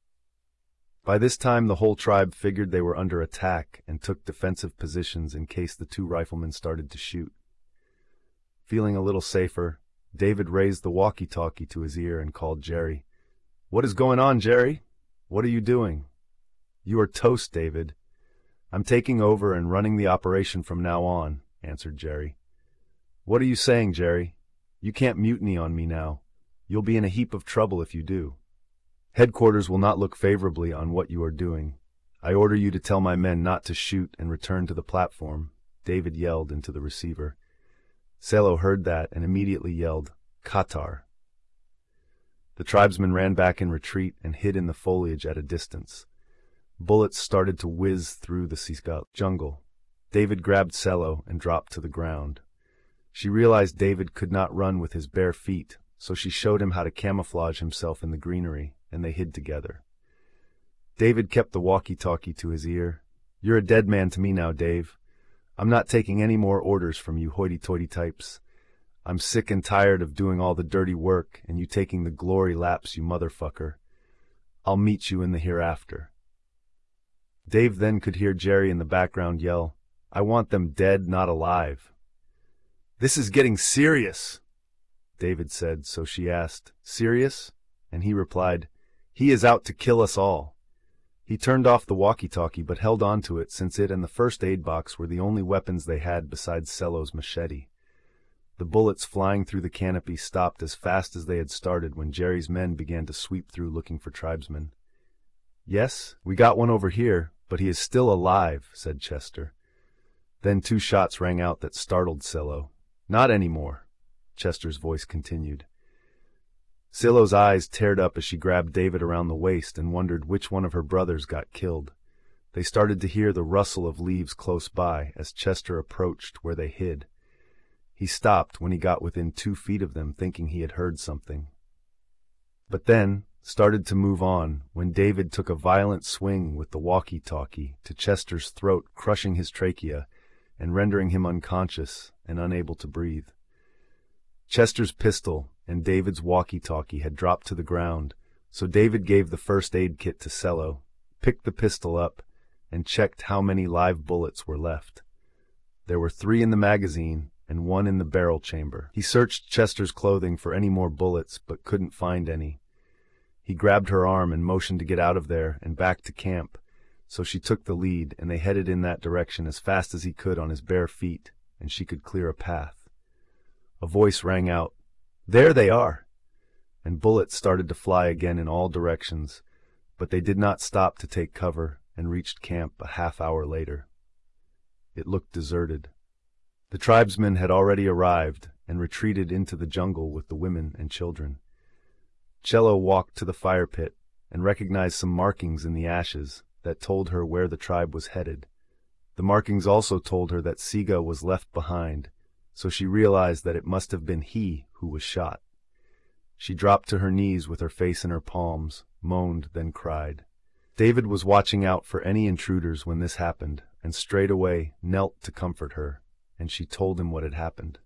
By this time the whole tribe figured they were under attack and took defensive positions in case the two riflemen started to shoot. Feeling a little safer, David raised the walkie-talkie to his ear and called Jerry. "What is going on, Jerry? What are you doing?" "You are toast, David. I'm taking over and running the operation from now on," answered Jerry. "What are you saying, Jerry? You can't mutiny on me now. You'll be in a heap of trouble if you do. Headquarters will not look favorably on what you are doing. I order you to tell my men not to shoot and return to the platform," David yelled into the receiver. Selo heard that and immediately yelled, "Qatar." The tribesmen ran back in retreat and hid in the foliage at a distance. Bullets started to whiz through the Siska jungle. David grabbed Selo and dropped to the ground. She realized David could not run with his bare feet, so she showed him how to camouflage himself in the greenery, and they hid together. David kept the walkie-talkie to his ear. "You're a dead man to me now, Dave. I'm not taking any more orders from you hoity-toity types. I'm sick and tired of doing all the dirty work and you taking the glory laps, you motherfucker. I'll meet you in the hereafter." Dave then could hear Jerry in the background yell, "I want them dead, not alive." "This is getting serious," David said, so she asked, "Serious?" And he replied, "He is out to kill us all." He turned off the walkie-talkie but held on to it since it and the first aid box were the only weapons they had besides Selo's machete. The bullets flying through the canopy stopped as fast as they had started when Jerry's men began to sweep through looking for tribesmen. "Yes, we got one over here, but he is still alive," said Chester. Then two shots rang out that startled Selo. "Not anymore," Chester's voice continued. Selo's eyes teared up as she grabbed David around the waist and wondered which one of her brothers got killed. They started to hear the rustle of leaves close by as Chester approached where they hid. He stopped when he got within two feet of them, thinking he had heard something. But then started to move on when David took a violent swing with the walkie-talkie to Chester's throat, crushing his trachea and rendering him unconscious and unable to breathe. Chester's pistol and David's walkie-talkie had dropped to the ground, so David gave the first aid kit to Selo, picked the pistol up, and checked how many live bullets were left. There were three in the magazine and one in the barrel chamber. He searched Chester's clothing for any more bullets, but couldn't find any. He grabbed her arm and motioned to get out of there and back to camp, so she took the lead, and they headed in that direction as fast as he could on his bare feet, and she could clear a path. A voice rang out, "There they are!" And bullets started to fly again in all directions, but they did not stop to take cover and reached camp a half hour later. It looked deserted. The tribesmen had already arrived and retreated into the jungle with the women and children. Cello walked to the fire pit and recognized some markings in the ashes that told her where the tribe was headed. The markings also told her that Siga was left behind, so she realized that it must have been he who was shot. She dropped to her knees with her face in her palms, moaned, then cried. David was watching out for any intruders when this happened, and straightaway knelt to comfort her, and she told him what had happened.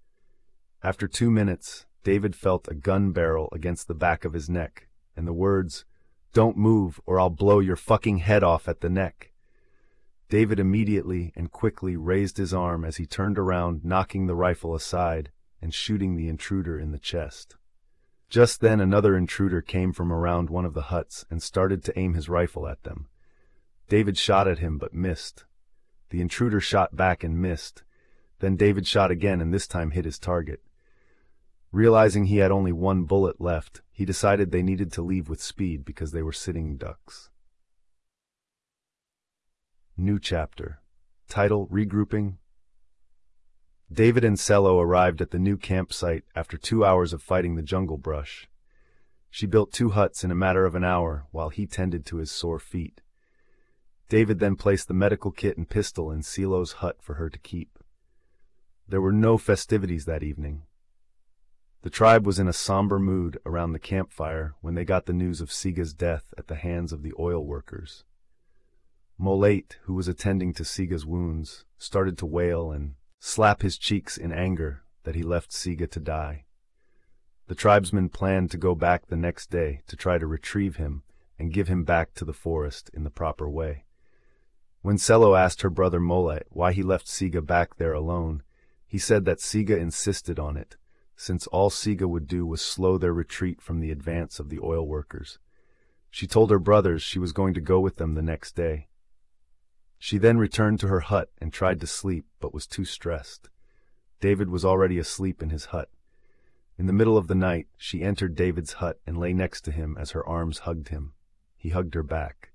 After two minutes, David felt a gun barrel against the back of his neck, and the words, "Don't move or I'll blow your fucking head off at the neck." David immediately and quickly raised his arm as he turned around, knocking the rifle aside and shooting the intruder in the chest. Just then another intruder came from around one of the huts and started to aim his rifle at them. David shot at him but missed. The intruder shot back and missed. Then David shot again and this time hit his target. Realizing he had only one bullet left, he decided they needed to leave with speed because they were sitting ducks. New chapter. Title, Regrouping. David and Sello arrived at the new campsite after two hours of fighting the jungle brush. She built two huts in a matter of an hour while he tended to his sore feet. David then placed the medical kit and pistol in Sello's hut for her to keep. There were no festivities that evening. The tribe was in a somber mood around the campfire when they got the news of Siga's death at the hands of the oil workers. Molate, who was attending to Siga's wounds, started to wail and slap his cheeks in anger that he left Siga to die. The tribesmen planned to go back the next day to try to retrieve him and give him back to the forest in the proper way. When Sello asked her brother Molate why he left Siga back there alone, he said that Siga insisted on it, since all Siga would do was slow their retreat from the advance of the oil workers. She told her brothers she was going to go with them the next day. She then returned to her hut and tried to sleep, but was too stressed. David was already asleep in his hut. In the middle of the night, she entered David's hut and lay next to him as her arms hugged him. He hugged her back.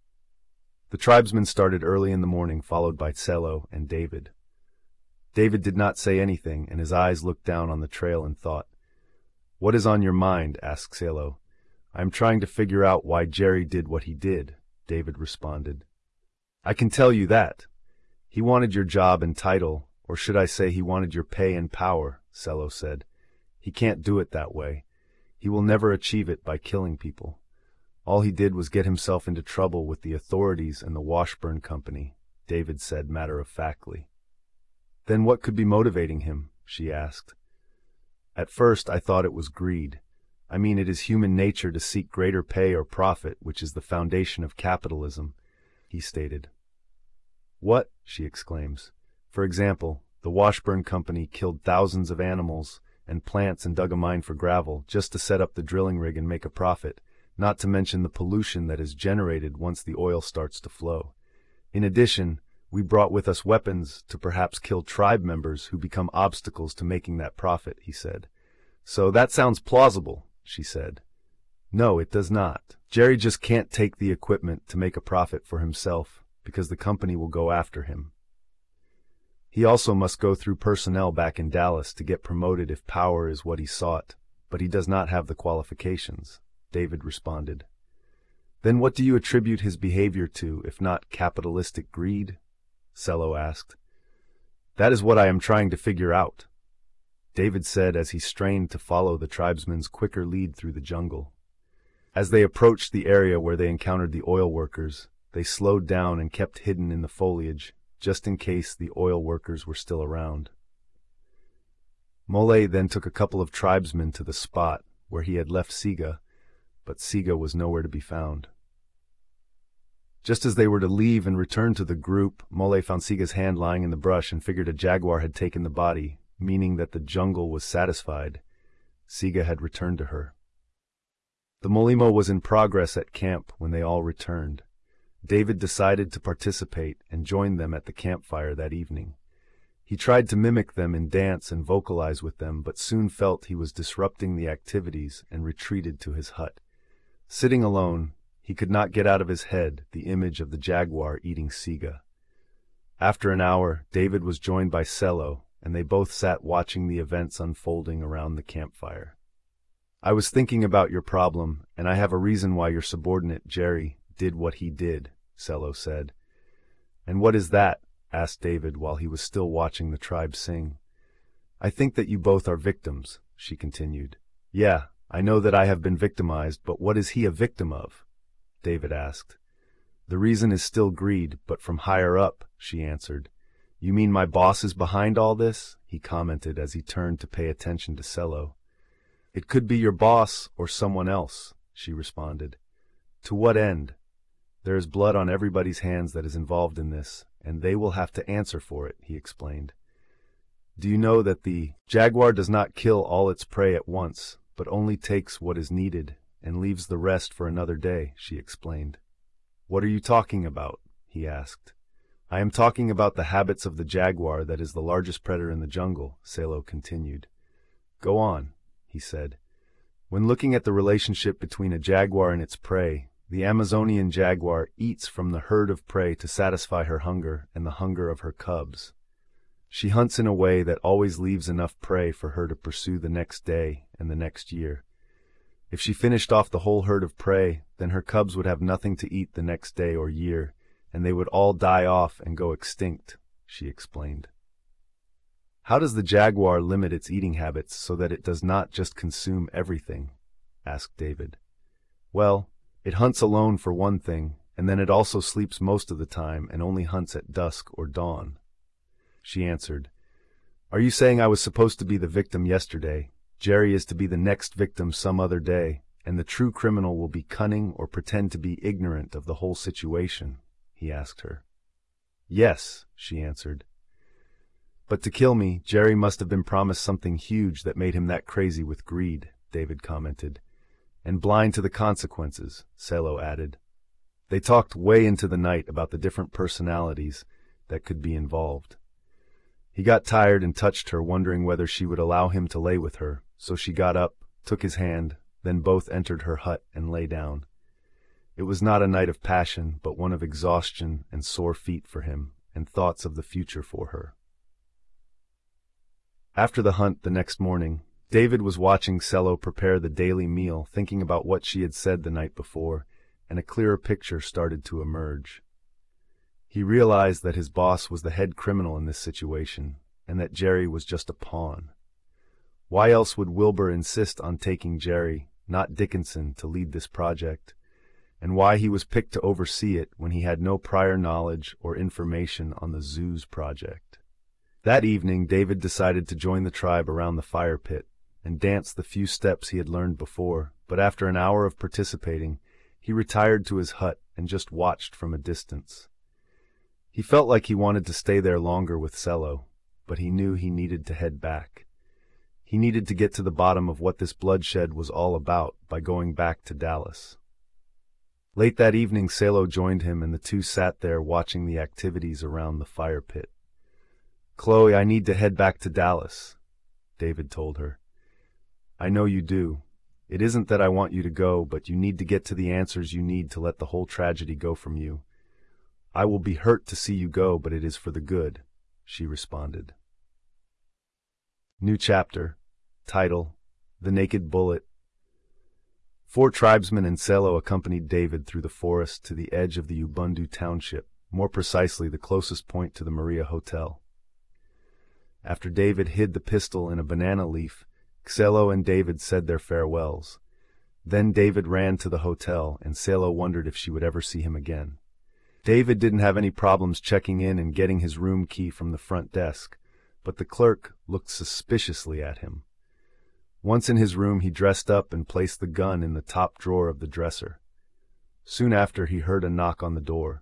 The tribesmen started early in the morning, followed by Sello and David. David did not say anything, and his eyes looked down on the trail and thought. "What is on your mind?" asked Sello. "I am trying to figure out why Jerry did what he did," David responded. "I can tell you that. He wanted your job and title, or should I say he wanted your pay and power," Sello said. "He can't do it that way. He will never achieve it by killing people. All he did was get himself into trouble with the authorities and the Washburn Company," David said matter-of-factly. "Then what could be motivating him?" she asked. "At first I thought it was greed. I mean, it is human nature to seek greater pay or profit, which is the foundation of capitalism," he stated. "What?" she exclaims. "For example, the Washburn Company killed thousands of animals and plants and dug a mine for gravel just to set up the drilling rig and make a profit, not to mention the pollution that is generated once the oil starts to flow. In addition, we brought with us weapons to perhaps kill tribe members who become obstacles to making that profit," he said. "So that sounds plausible," she said. "No, it does not. Jerry just can't take the equipment to make a profit for himself because the company will go after him. He also must go through personnel back in Dallas to get promoted if power is what he sought, but he does not have the qualifications," David responded. "Then what do you attribute his behavior to, if not capitalistic greed?" Sello asked. "That is what I am trying to figure out," David said as he strained to follow the tribesmen's quicker lead through the jungle. As they approached the area where they encountered the oil workers, they slowed down and kept hidden in the foliage, just in case the oil workers were still around. Molate then took a couple of tribesmen to the spot where he had left Siga, but Siga was nowhere to be found. Just as they were to leave and return to the group, Molate found Siga's hand lying in the brush and figured a jaguar had taken the body, meaning that the jungle was satisfied. Siga had returned to her. The Molimo was in progress at camp when they all returned. David decided to participate and joined them at the campfire that evening. He tried to mimic them in dance and vocalize with them, but soon felt he was disrupting the activities and retreated to his hut. Sitting alone, he could not get out of his head the image of the jaguar eating Siga. After an hour, David was joined by Sello, and they both sat watching the events unfolding around the campfire. "I was thinking about your problem, and I have a reason why your subordinate, Jerry, did what he did," Sello said. "And what is that?" asked David while he was still watching the tribe sing. "I think that you both are victims," she continued. "Yeah, I know that I have been victimized, but what is he a victim of?" David asked. "The reason is still greed, but from higher up," she answered. "You mean my boss is behind all this?" he commented as he turned to pay attention to Sello. "It could be your boss or someone else," she responded. "To what end? There is blood on everybody's hands that is involved in this, and they will have to answer for it," he explained. "Do you know that the jaguar does not kill all its prey at once, but only takes what is needed and leaves the rest for another day," she explained. "What are you talking about?" he asked. "I am talking about the habits of the jaguar that is the largest predator in the jungle," Sello continued. "Go on," he said. "When looking at the relationship between a jaguar and its prey, The Amazonian jaguar eats from the herd of prey to satisfy her hunger and the hunger of her cubs. She hunts in a way that always leaves enough prey for her to pursue the next day and the next year. If she finished off the whole herd of prey, then her cubs would have nothing to eat the next day or year, and they would all die off and go extinct, she explained. How does the jaguar limit its eating habits so that it does not just consume everything? Asked David. Well, it hunts alone for one thing, and then it also sleeps most of the time and only hunts at dusk or dawn. She answered, Are you saying I was supposed to be the victim yesterday? Jerry is to be the next victim some other day, and the true criminal will be cunning or pretend to be ignorant of the whole situation, he asked her. Yes, she answered. But to kill me, Jerry must have been promised something huge that made him that crazy with greed, David commented. And blind to the consequences, Cello added. They talked way into the night about the different personalities that could be involved. He got tired and touched her, wondering whether she would allow him to lay with her, so she got up, took his hand, then both entered her hut and lay down. It was not a night of passion, but one of exhaustion and sore feet for him, and thoughts of the future for her. After the hunt the next morning, David was watching Cello prepare the daily meal, thinking about what she had said the night before, and a clearer picture started to emerge. He realized that his boss was the head criminal in this situation, and that Jerry was just a pawn. Why else would Wilbur insist on taking Jerry, not Dickinson, to lead this project, and why he was picked to oversee it when he had no prior knowledge or information on the Zoo's project? That evening, David decided to join the tribe around the fire pit and dance the few steps he had learned before, but after an hour of participating, he retired to his hut and just watched from a distance. He felt like he wanted to stay there longer with Cello, but he knew he needed to head back. He needed to get to the bottom of what this bloodshed was all about by going back to Dallas. Late that evening, Cello joined him, and the two sat there watching the activities around the fire pit. Chloe, I need to head back to Dallas, David told her. I know you do. It isn't that I want you to go, but you need to get to the answers you need to let the whole tragedy go from you. I will be hurt to see you go, but it is for the good, she responded. New chapter. Title: The Naked Bullet. Four tribesmen and Cello accompanied David through the forest to the edge of the Ubundu township, more precisely the closest point to the Maria Hotel. After David hid the pistol in a banana leaf, Cello and David said their farewells. Then David ran to the hotel, and Cello wondered if she would ever see him again. David didn't have any problems checking in and getting his room key from the front desk, but the clerk looked suspiciously at him. Once in his room, he dressed up and placed the gun in the top drawer of the dresser. Soon after, he heard a knock on the door.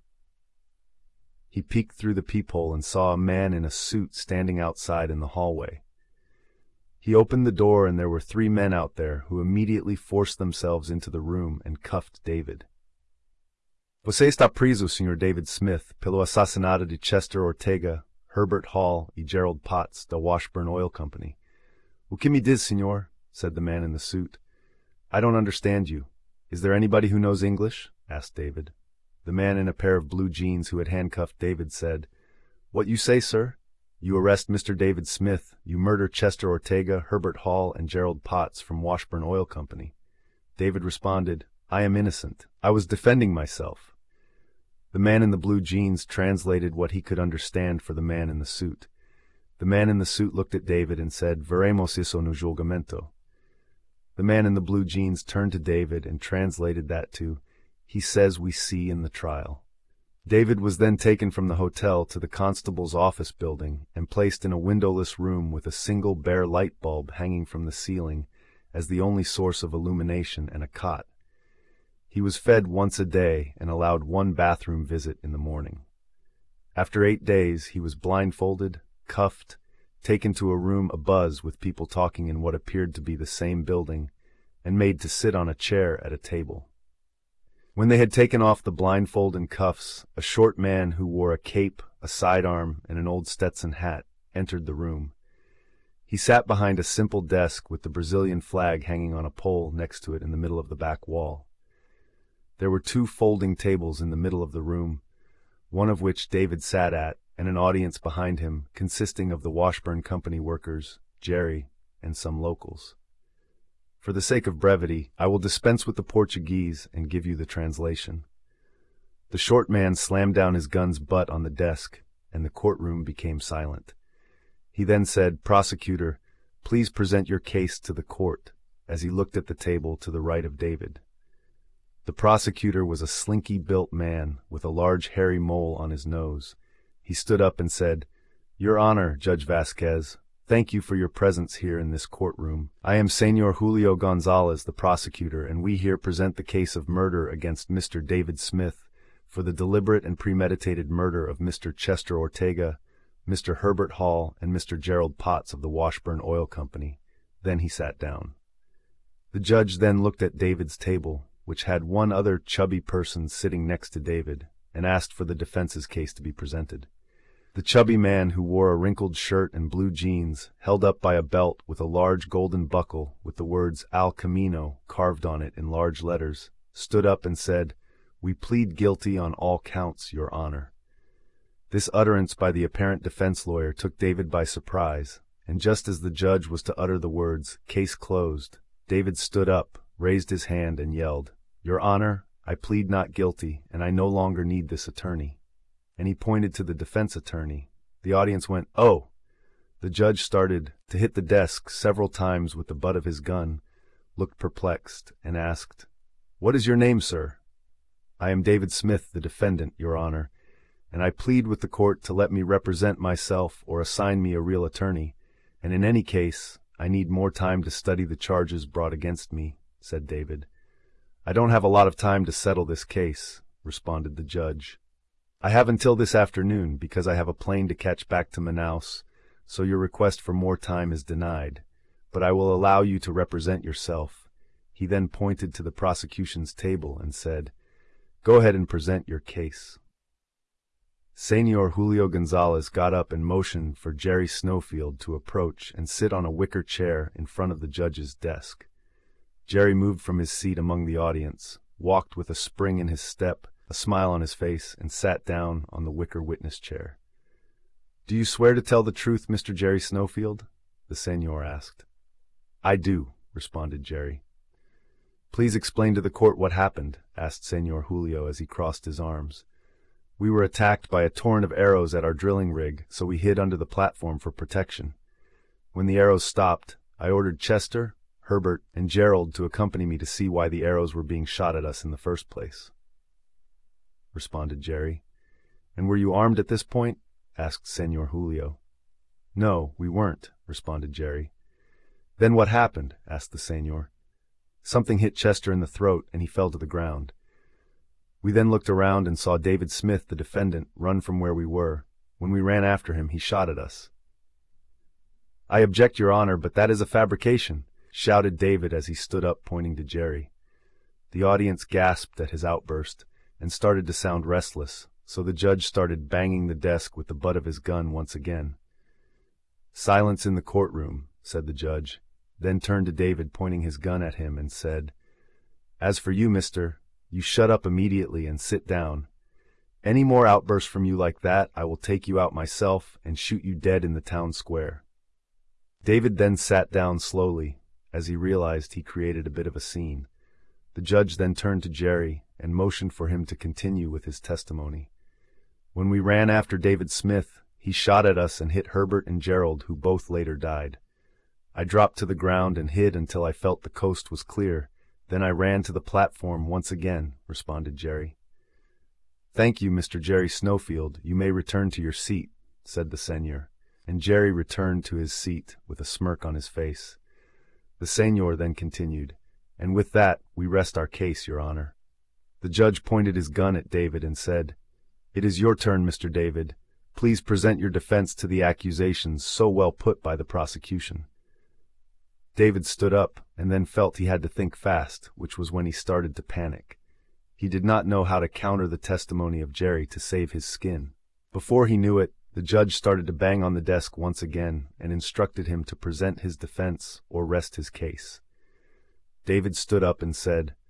He peeked through the peephole and saw a man in a suit standing outside in the hallway. He opened the door, and there were three men out there who immediately forced themselves into the room and cuffed David. Você está preso, senhor David Smith, pelo assassinato de Chester Ortega, Herbert Hall e Gerald Potts, da Washburn Oil Company. O que me diz, senhor? Said the man in the suit. I don't understand you. Is there anybody who knows English? Asked David. The man in a pair of blue jeans who had handcuffed David said, What you say, sir? You arrest Mister David Smith. You murder Chester Ortega, Herbert Hall, and Gerald Potts from Washburn Oil Company. David responded, I am innocent. I was defending myself. The man in the blue jeans translated what he could understand for the man in the suit. The man in the suit looked at David and said, Veremos isso no julgamento. The man in the blue jeans turned to David and translated that to, He says we see in the trial. David was then taken from the hotel to the constable's office building and placed in a windowless room with a single bare light bulb hanging from the ceiling as the only source of illumination and a cot. He was fed once a day and allowed one bathroom visit in the morning. After eight days, he was blindfolded, cuffed, taken to a room abuzz with people talking in what appeared to be the same building, and made to sit on a chair at a table. When they had taken off the blindfold and cuffs, a short man who wore a cape, a sidearm, and an old Stetson hat entered the room. He sat behind a simple desk with the Brazilian flag hanging on a pole next to it in the middle of the back wall. There were two folding tables in the middle of the room, one of which David sat at, and an audience behind him consisting of the Washburn Company workers, Jerry, and some locals. For the sake of brevity, I will dispense with the Portuguese and give you the translation. The short man slammed down his gun's butt on the desk, and the courtroom became silent. He then said, "Prosecutor, please present your case to the court," as he looked at the table to the right of David. The prosecutor was a slinky-built man with a large hairy mole on his nose. He stood up and said, "Your Honor, Judge Vasquez, thank you for your presence here in this courtroom. I am Senor Julio Gonzalez, the prosecutor, and we here present the case of murder against Mister David Smith for the deliberate and premeditated murder of Mister Chester Ortega, Mister Herbert Hall, and Mister Gerald Potts of the Washburn Oil Company." Then he sat down. The judge then looked at David's table, which had one other chubby person sitting next to David, and asked for the defense's case to be presented. The chubby man, who wore a wrinkled shirt and blue jeans, held up by a belt with a large golden buckle with the words Al Camino carved on it in large letters, stood up and said, "We plead guilty on all counts, Your Honor." This utterance by the apparent defense lawyer took David by surprise, and just as the judge was to utter the words, "Case closed," David stood up, raised his hand, and yelled, "Your Honor, I plead not guilty, and I no longer need this attorney." And he pointed to the defense attorney. The audience went, "Oh!" The judge started to hit the desk several times with the butt of his gun, looked perplexed, and asked, "What is your name, sir?" "I am David Smith, the defendant, Your Honor, and I plead with the court to let me represent myself or assign me a real attorney, and in any case, I need more time to study the charges brought against me," said David. "I don't have a lot of time to settle this case," responded the judge. "I have until this afternoon because I have a plane to catch back to Manaus, so your request for more time is denied, but I will allow you to represent yourself." He then pointed to the prosecution's table and said, "Go ahead and present your case." Senor Julio Gonzalez got up and motioned for Jerry Snowfield to approach and sit on a wicker chair in front of the judge's desk. Jerry moved from his seat among the audience, walked with a spring in his step, a smile on his face, and sat down on the wicker witness chair. "Do you swear to tell the truth, Mister Jerry Snowfield?" the senor asked. "I do," responded Jerry. "Please explain to the court what happened," asked Senor Julio as he crossed his arms. "We were attacked by a torrent of arrows at our drilling rig, so we hid under the platform for protection. When the arrows stopped, I ordered Chester, Herbert, and Gerald to accompany me to see why the arrows were being shot at us in the first place," responded Jerry. "And were you armed at this point?" asked Senor Julio. "No, we weren't," responded Jerry. "Then what happened?" asked the senor. "Something hit Chester in the throat, and he fell to the ground. We then looked around and saw David Smith, the defendant, run from where we were. When we ran after him, he shot at us." "I object, Your Honor, but that is a fabrication," shouted David as he stood up, pointing to Jerry. The audience gasped at his outburst and started to sound restless, so the judge started banging the desk with the butt of his gun once again. "Silence in the courtroom," said the judge, then turned to David, pointing his gun at him, and said, "As for you, mister, you shut up immediately and sit down. Any more outbursts from you like that, I will take you out myself and shoot you dead in the town square." David then sat down slowly, as he realized he created a bit of a scene. The judge then turned to Jerry and motioned for him to continue with his testimony. "When we ran after David Smith, he shot at us and hit Herbert and Gerald, who both later died. I dropped to the ground and hid until I felt the coast was clear. Then I ran to the platform once again," responded Jerry. "Thank you, Mister Jerry Snowfield. You may return to your seat," said the senor, and Jerry returned to his seat with a smirk on his face. The senor then continued, "And with that, we rest our case, Your Honor." The judge pointed his gun at David and said, "It is your turn, Mister David. Please present your defense to the accusations so well put by the prosecution." David stood up and then felt he had to think fast, which was when he started to panic. He did not know how to counter the testimony of Jerry to save his skin. Before he knew it, the judge started to bang on the desk once again and instructed him to present his defense or rest his case. David stood up and said,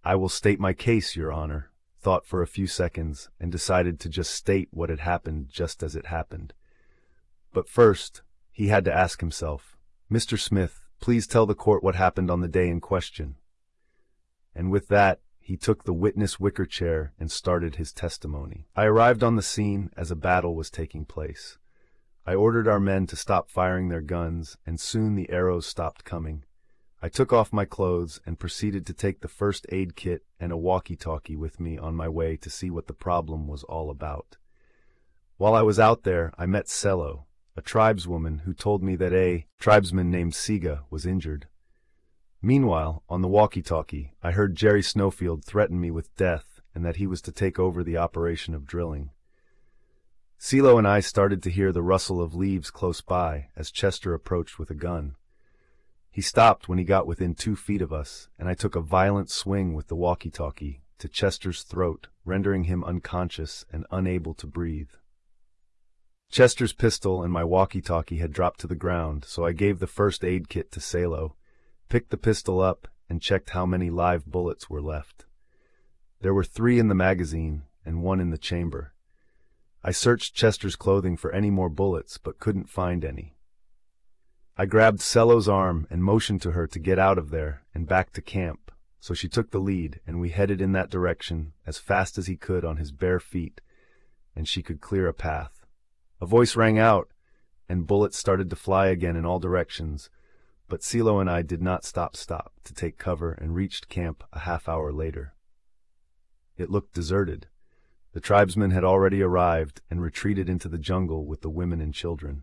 "I will state my case, Your Honor," thought for a few seconds, and decided to just state what had happened just as it happened. But first, he had to ask himself, "Mister Smith, please tell the court what happened on the day in question." And with that, he took the witness wicker chair and started his testimony. "I arrived on the scene as a battle was taking place. I ordered our men to stop firing their guns, and soon the arrows stopped coming. I took off my clothes and proceeded to take the first aid kit and a walkie-talkie with me on my way to see what the problem was all about. While I was out there, I met Cello, a tribeswoman who told me that a tribesman named Siga was injured. Meanwhile, on the walkie-talkie, I heard Jerry Snowfield threaten me with death and that he was to take over the operation of drilling. CeeLo and I started to hear the rustle of leaves close by as Chester approached with a gun. He stopped when he got within two feet of us, and I took a violent swing with the walkie-talkie to Chester's throat, rendering him unconscious and unable to breathe. Chester's pistol and my walkie-talkie had dropped to the ground, so I gave the first aid kit to CeeLo, picked the pistol up, and checked how many live bullets were left. There were three in the magazine and one in the chamber. I searched Chester's clothing for any more bullets, but couldn't find any. I grabbed Cello's arm and motioned to her to get out of there and back to camp, so she took the lead, and we headed in that direction as fast as he could on his bare feet, and she could clear a path. A voice rang out, and bullets started to fly again in all directions, but CeeLo and I did not stop stop to take cover and reached camp a half hour later. It looked deserted. The tribesmen had already arrived and retreated into the jungle with the women and children.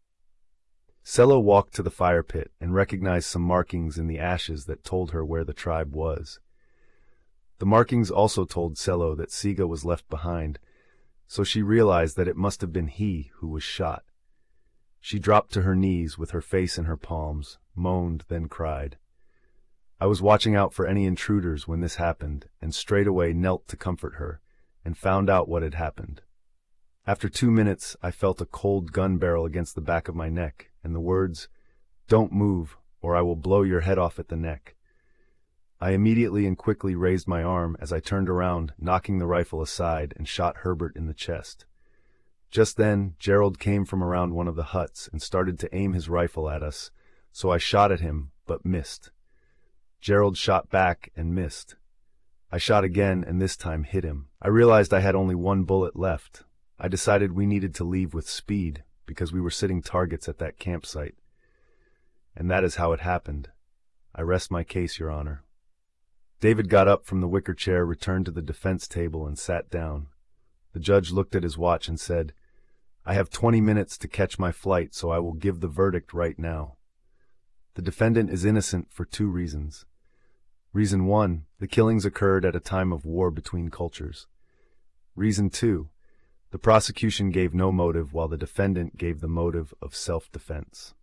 Cello walked to the fire pit and recognized some markings in the ashes that told her where the tribe was. The markings also told Cello that Siga was left behind, so she realized that it must have been he who was shot. She dropped to her knees with her face in her palms, moaned, then cried. I was watching out for any intruders when this happened, and straightaway knelt to comfort her, and found out what had happened. After two minutes, I felt a cold gun barrel against the back of my neck, and the words, "Don't move, or I will blow your head off at the neck." I immediately and quickly raised my arm as I turned around, knocking the rifle aside, and shot Herbert in the chest. Just then, Gerald came from around one of the huts and started to aim his rifle at us, so I shot at him, but missed. Gerald shot back and missed. I shot again and this time hit him. I realized I had only one bullet left. I decided we needed to leave with speed because we were sitting targets at that campsite. And that is how it happened. I rest my case, Your Honor. David got up from the wicker chair, returned to the defense table, and sat down. The judge looked at his watch and said, "I have twenty minutes to catch my flight, so I will give the verdict right now. The defendant is innocent for two reasons. Reason one, the killings occurred at a time of war between cultures. Reason two, the prosecution gave no motive while the defendant gave the motive of self-defense."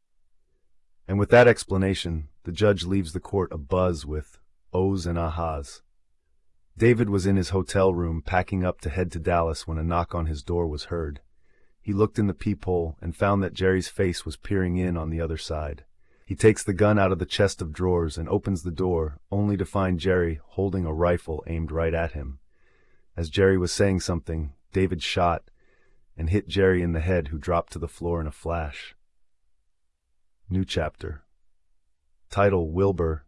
And with that explanation, the judge leaves the court abuzz with ohs and ahas. David was in his hotel room packing up to head to Dallas when a knock on his door was heard. He looked in the peephole and found that Jerry's face was peering in on the other side. He takes the gun out of the chest of drawers and opens the door, only to find Jerry holding a rifle aimed right at him. As Jerry was saying something, David shot and hit Jerry in the head, who dropped to the floor in a flash. New chapter. Title: Wilbur.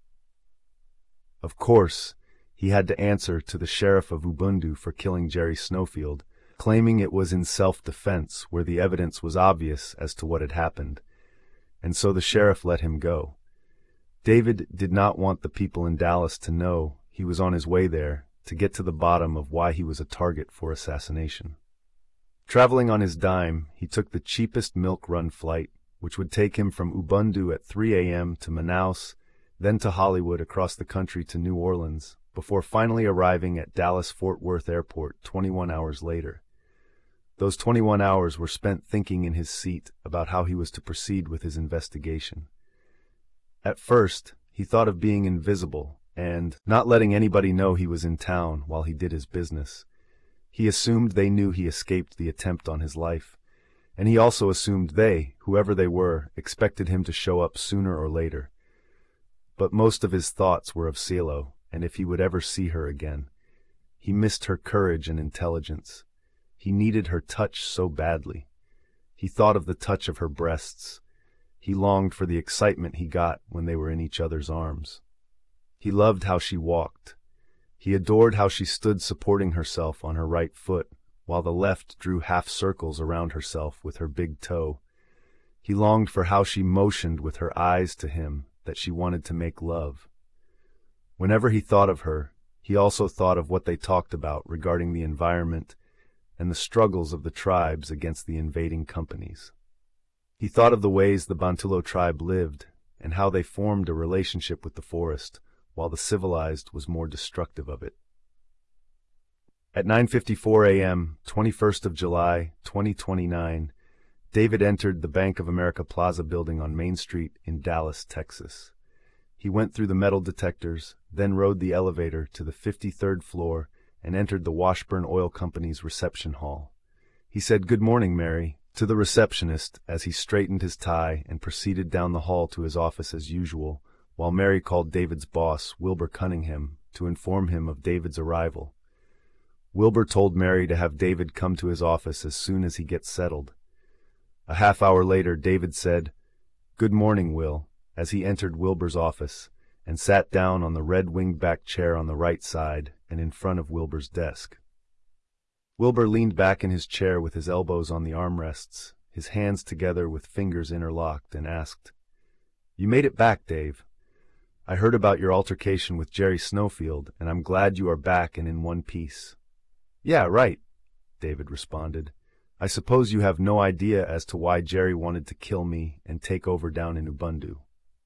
Of course, he had to answer to the sheriff of Ubundu for killing Jerry Snowfield, claiming it was in self-defense where the evidence was obvious as to what had happened, and so the sheriff let him go. David did not want the people in Dallas to know he was on his way there to get to the bottom of why he was a target for assassination. Traveling on his dime, he took the cheapest milk run flight, which would take him from Ubundu at three a m to Manaus, then to Hollywood, across the country to New Orleans, before finally arriving at Dallas-Fort Worth Airport twenty-one hours later. Those twenty-one hours were spent thinking in his seat about how he was to proceed with his investigation. At first, he thought of being invisible and not letting anybody know he was in town while he did his business. He assumed they knew he escaped the attempt on his life, and he also assumed they, whoever they were, expected him to show up sooner or later. But most of his thoughts were of CeeLo and if he would ever see her again. He missed her courage and intelligence. He needed her touch so badly. He thought of the touch of her breasts. He longed for the excitement he got when they were in each other's arms. He loved how she walked. He adored how she stood supporting herself on her right foot, while the left drew half circles around herself with her big toe. He longed for how she motioned with her eyes to him that she wanted to make love. Whenever he thought of her, he also thought of what they talked about regarding the environment and the struggles of the tribes against the invading companies. He thought of the ways the Bantulo tribe lived and how they formed a relationship with the forest, while the civilized was more destructive of it. At nine fifty-four a m, twenty-first of July, twenty twenty-nine, David entered the Bank of America Plaza building on Main Street in Dallas, Texas. He went through the metal detectors, then rode the elevator to the fifty-third floor and entered the Washburn Oil Company's reception hall. He said, "Good morning, Mary," to the receptionist as he straightened his tie and proceeded down the hall to his office as usual, while Mary called David's boss, Wilbur Cunningham, to inform him of David's arrival. Wilbur told Mary to have David come to his office as soon as he gets settled. A half hour later, David said, "Good morning, Will," as he entered Wilbur's office and sat down on the red winged-back chair on the right side and in front of Wilbur's desk. Wilbur leaned back in his chair with his elbows on the armrests, his hands together with fingers interlocked, and asked, "You made it back, Dave. I heard about your altercation with Jerry Snowfield, and I'm glad you are back and in one piece." "Yeah, right," David responded. "I suppose you have no idea as to why Jerry wanted to kill me and take over down in Ubundu."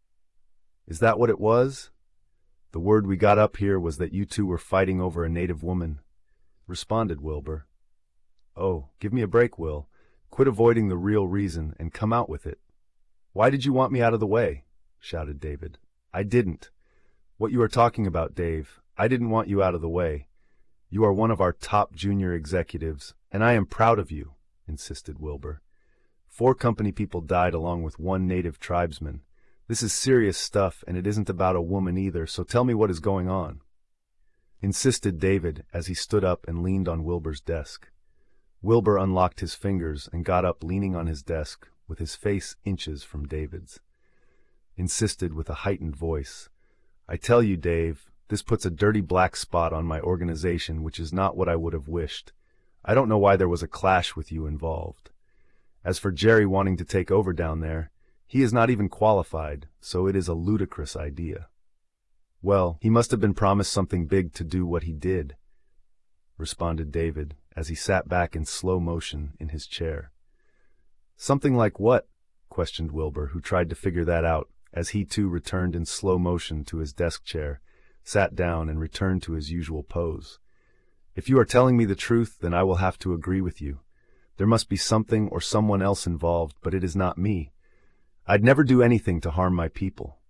"Is that what it was? The word we got up here was that you two were fighting over a native woman," responded Wilbur. "Oh, give me a break, Will. Quit avoiding the real reason and come out with it." "Why did you want me out of the way?" shouted David. "I didn't. What you are talking about, Dave, I didn't want you out of the way. You are one of our top junior executives, and I am proud of you," insisted Wilbur. "Four company people died along with one native tribesman. This is serious stuff, and it isn't about a woman either, so tell me what is going on," insisted David as he stood up and leaned on Wilbur's desk. Wilbur unlocked his fingers and got up leaning on his desk, with his face inches from David's. Insisted with a heightened voice, "I tell you, Dave, this puts a dirty black spot on my organization, which is not what I would have wished. I don't know why there was a clash with you involved. As for Jerry wanting to take over down there, he is not even qualified, so it is a ludicrous idea." "Well, he must have been promised something big to do what he did," responded David as he sat back in slow motion in his chair. "Something like what?" questioned Wilbur, who tried to figure that out as he too returned in slow motion to his desk chair, sat down, and returned to his usual pose. "If you are telling me the truth, then I will have to agree with you. There must be something or someone else involved, but it is not me. I'd never do anything to harm my people."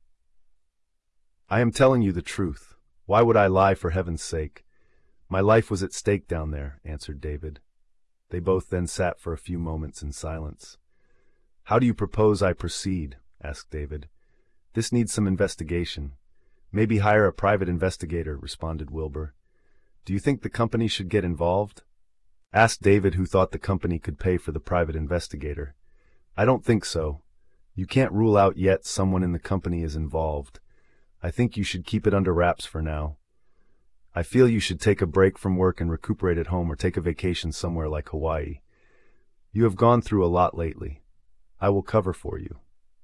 "I am telling you the truth. Why would I lie, for heaven's sake? My life was at stake down there," answered David. They both then sat for a few moments in silence. "How do you propose I proceed?" asked David. "This needs some investigation." "Maybe hire a private investigator," responded Wilbur. "Do you think the company should get involved?" asked David, who thought the company could pay for the private investigator. "I don't think so. You can't rule out yet someone in the company is involved. I think you should keep it under wraps for now. I feel you should take a break from work and recuperate at home or take a vacation somewhere like Hawaii. You have gone through a lot lately. I will cover for you,"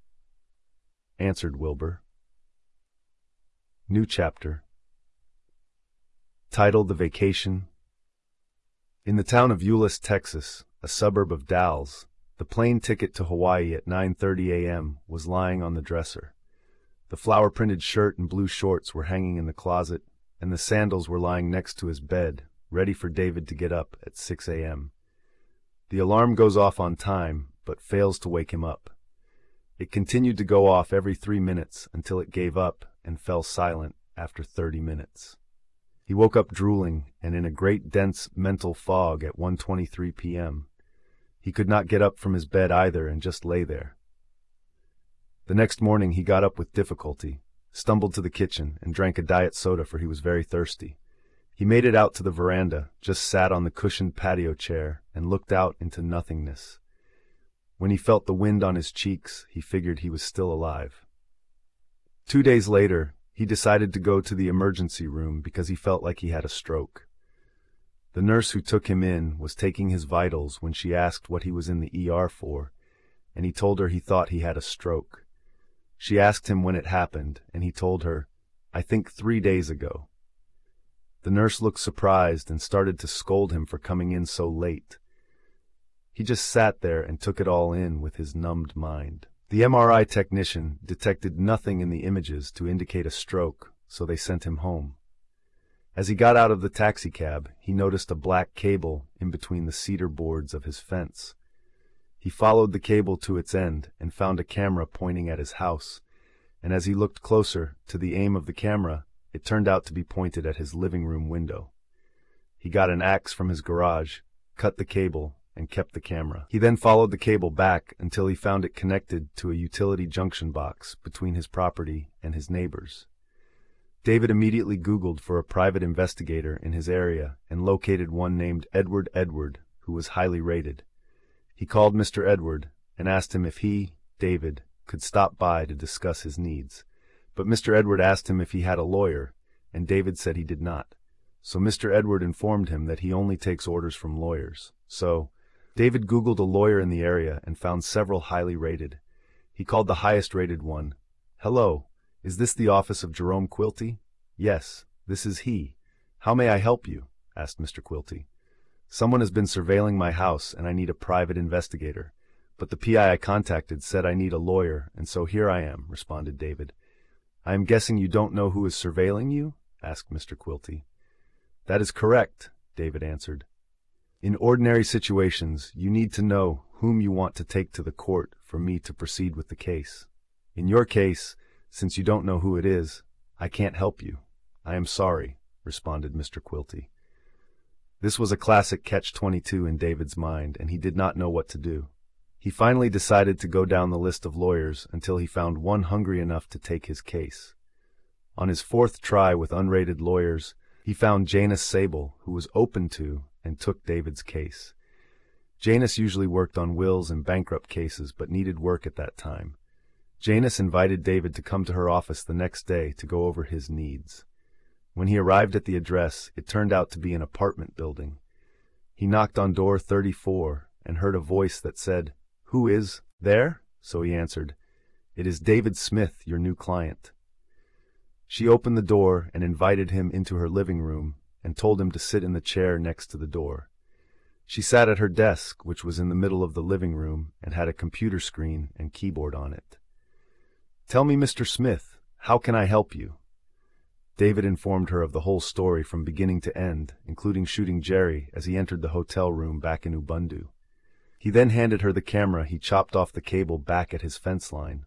answered Wilbur. New chapter. Titled The Vacation. In the town of Euless, Texas, a suburb of Dalles, the plane ticket to Hawaii at nine thirty a m was lying on the dresser. The flower-printed shirt and blue shorts were hanging in the closet, and the sandals were lying next to his bed, ready for David to get up at six a m The alarm goes off on time, but fails to wake him up. It continued to go off every three minutes until it gave up and fell silent after thirty minutes. He woke up drooling and in a great dense mental fog at one twenty-three p m He could not get up from his bed either and just lay there. The next morning he got up with difficulty, stumbled to the kitchen, and drank a diet soda for he was very thirsty. He made it out to the veranda, just sat on the cushioned patio chair, and looked out into nothingness. When he felt the wind on his cheeks, he figured he was still alive. Two days later, he decided to go to the emergency room because he felt like he had a stroke. The nurse who took him in was taking his vitals when she asked what he was in the E R for, and he told her he thought he had a stroke. She asked him when it happened, and he told her, "I think three days ago." The nurse looked surprised and started to scold him for coming in so late. He just sat there and took it all in with his numbed mind. The M R I technician detected nothing in the images to indicate a stroke, so they sent him home. As he got out of the taxicab, he noticed a black cable in between the cedar boards of his fence. He followed the cable to its end and found a camera pointing at his house, and as he looked closer to the aim of the camera, it turned out to be pointed at his living room window. He got an axe from his garage, cut the cable, and kept the camera. He then followed the cable back until he found it connected to a utility junction box between his property and his neighbor's. David immediately Googled for a private investigator in his area and located one named Edward Edward, who was highly rated. He called Mister Edward and asked him if he, David, could stop by to discuss his needs. But Mister Edward asked him if he had a lawyer, and David said he did not. So Mister Edward informed him that he only takes orders from lawyers. So David Googled a lawyer in the area and found several highly rated. He called the highest rated one. "Hello, is this the office of Jerome Quilty?" "Yes, this is he. How may I help you?" asked Mister Quilty. "Someone has been surveilling my house and I need a private investigator. But the P I I contacted said I need a lawyer, and so here I am," responded David. "I am guessing you don't know who is surveilling you?" asked Mister Quilty. "That is correct," David answered. "In ordinary situations, you need to know whom you want to take to the court for me to proceed with the case. In your case, since you don't know who it is, I can't help you. I am sorry," responded Mister Quilty. This was a classic catch twenty-two in David's mind, and he did not know what to do. He finally decided to go down the list of lawyers until he found one hungry enough to take his case. On his fourth try with unrated lawyers, he found Janus Sable, who was open to and took David's case. Janus usually worked on wills and bankrupt cases but needed work at that time. Janus invited David to come to her office the next day to go over his needs. When he arrived at the address, it turned out to be an apartment building. He knocked on door thirty-four and heard a voice that said, "Who is there?" So he answered, "It is David Smith, your new client." She opened the door and invited him into her living room and told him to sit in the chair next to the door. She sat at her desk, which was in the middle of the living room and had a computer screen and keyboard on it. "Tell me, Mister Smith, how can I help you?" David informed her of the whole story from beginning to end, including shooting Jerry as he entered the hotel room back in Ubundu. He then handed her the camera he chopped off the cable back at his fence line.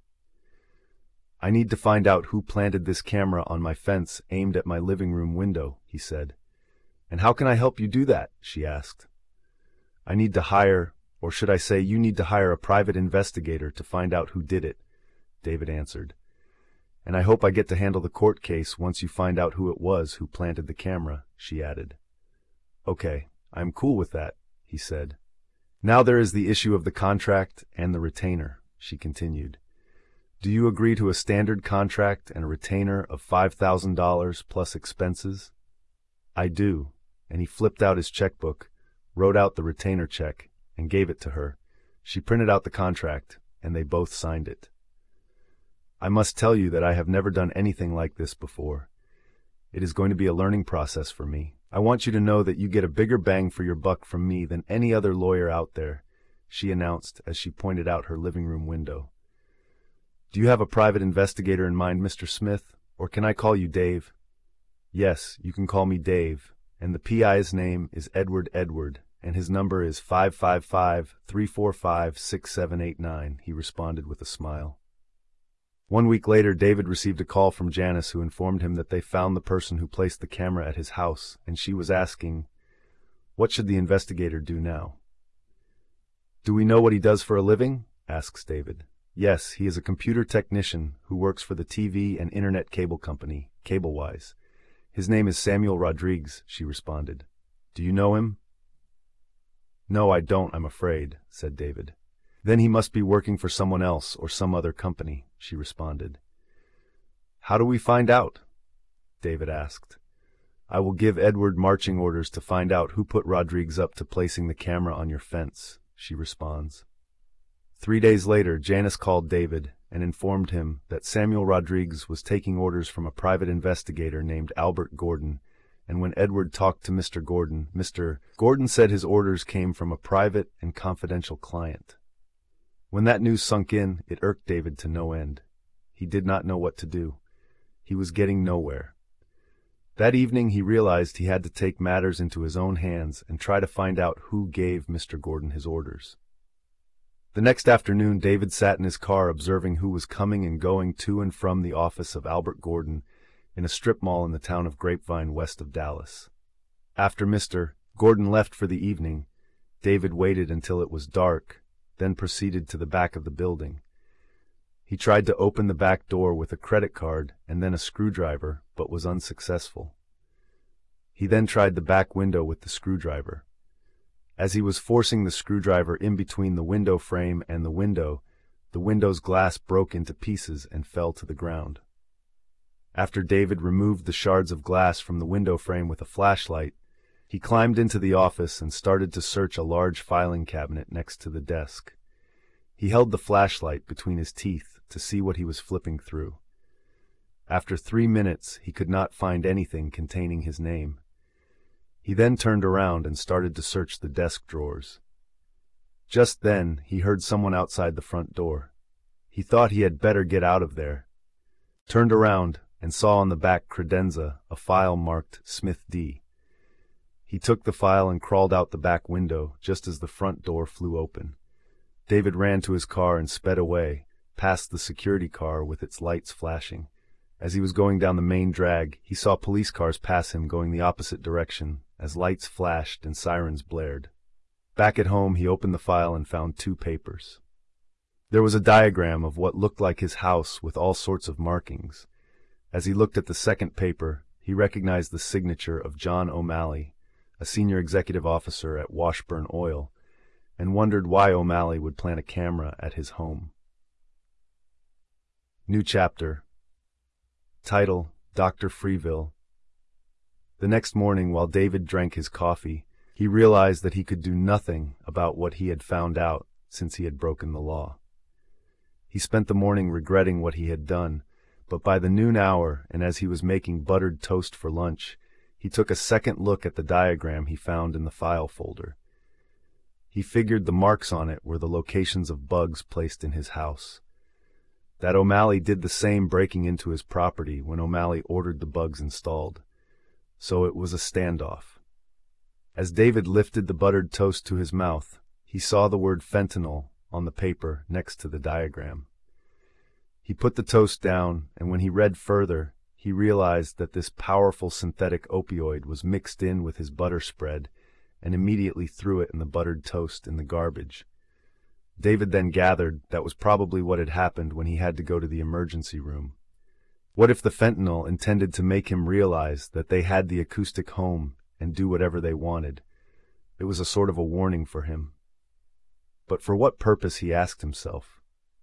"I need to find out who planted this camera on my fence aimed at my living room window," he said. "And how can I help you do that?" she asked. "I need to hire, or should I say you need to hire a private investigator to find out who did it," David answered. "And I hope I get to handle the court case once you find out who it was who planted the camera," she added. "Okay, I'm cool with that," he said. "Now there is the issue of the contract and the retainer," she continued. "Do you agree to a standard contract and a retainer of five thousand dollars plus expenses?" "I do," and he flipped out his checkbook, wrote out the retainer check, and gave it to her. She printed out the contract, and they both signed it. "I must tell you that I have never done anything like this before. It is going to be a learning process for me. I want you to know that you get a bigger bang for your buck from me than any other lawyer out there," she announced as she pointed out her living room window. "Do you have a private investigator in mind, Mister Smith, or can I call you Dave?" "Yes, you can call me Dave, and the P I's name is Edward Edward, and his number is five five five, three four five, six seven eight nine, he responded with a smile. One week later, David received a call from Janice, who informed him that they found the person who placed the camera at his house, and she was asking, "What should the investigator do now?" "Do we know what he does for a living?" asks David. Yes, he is a computer technician who works for the T V and internet cable company, Cablewise. His name is Samuel Rodriguez, she responded. Do you know him? No, I don't, I'm afraid, said David. Then he must be working for someone else or some other company, she responded. How do we find out? David asked. I will give Edward marching orders to find out who put Rodriguez up to placing the camera on your fence, she responds. Three days later, Janice called David and informed him that Samuel Rodriguez was taking orders from a private investigator named Albert Gordon, and when Edward talked to Mister Gordon, Mister Gordon said his orders came from a private and confidential client. When that news sunk in, it irked David to no end. He did not know what to do. He was getting nowhere. That evening he realized he had to take matters into his own hands and try to find out who gave Mister Gordon his orders. The next afternoon, David sat in his car observing who was coming and going to and from the office of Albert Gordon in a strip mall in the town of Grapevine west of Dallas. After Mister Gordon left for the evening, David waited until it was dark, then proceeded to the back of the building. He tried to open the back door with a credit card and then a screwdriver, but was unsuccessful. He then tried the back window with the screwdriver. As he was forcing the screwdriver in between the window frame and the window, the window's glass broke into pieces and fell to the ground. After David removed the shards of glass from the window frame with a flashlight, he climbed into the office and started to search a large filing cabinet next to the desk. He held the flashlight between his teeth to see what he was flipping through. After three minutes, he could not find anything containing his name. He then turned around and started to search the desk drawers. Just then, he heard someone outside the front door. He thought he had better get out of there, turned around, and saw on the back credenza a file marked Smith D. He took the file and crawled out the back window just as the front door flew open. David ran to his car and sped away, past the security car with its lights flashing. As he was going down the main drag, he saw police cars pass him going the opposite direction as lights flashed and sirens blared. Back at home, he opened the file and found two papers. There was a diagram of what looked like his house with all sorts of markings. As he looked at the second paper, he recognized the signature of John O'Malley, a senior executive officer at Washburn Oil, and wondered why O'Malley would plant a camera at his home. New chapter. Title, Doctor Freeville. The next morning, while David drank his coffee, he realized that he could do nothing about what he had found out since he had broken the law. He spent the morning regretting what he had done, but by the noon hour, and as he was making buttered toast for lunch, he took a second look at the diagram he found in the file folder. He figured the marks on it were the locations of bugs placed in his house. That O'Malley did the same breaking into his property when O'Malley ordered the bugs installed. So it was a standoff. As David lifted the buttered toast to his mouth, he saw the word fentanyl on the paper next to the diagram. He put the toast down, and when he read further, he realized that this powerful synthetic opioid was mixed in with his butter spread, and immediately threw it in the buttered toast in the garbage. David then gathered that was probably what had happened when he had to go to the emergency room. What if the fentanyl intended to make him realize that they had the acoustic home and do whatever they wanted? It was a sort of a warning for him. But for what purpose, he asked himself.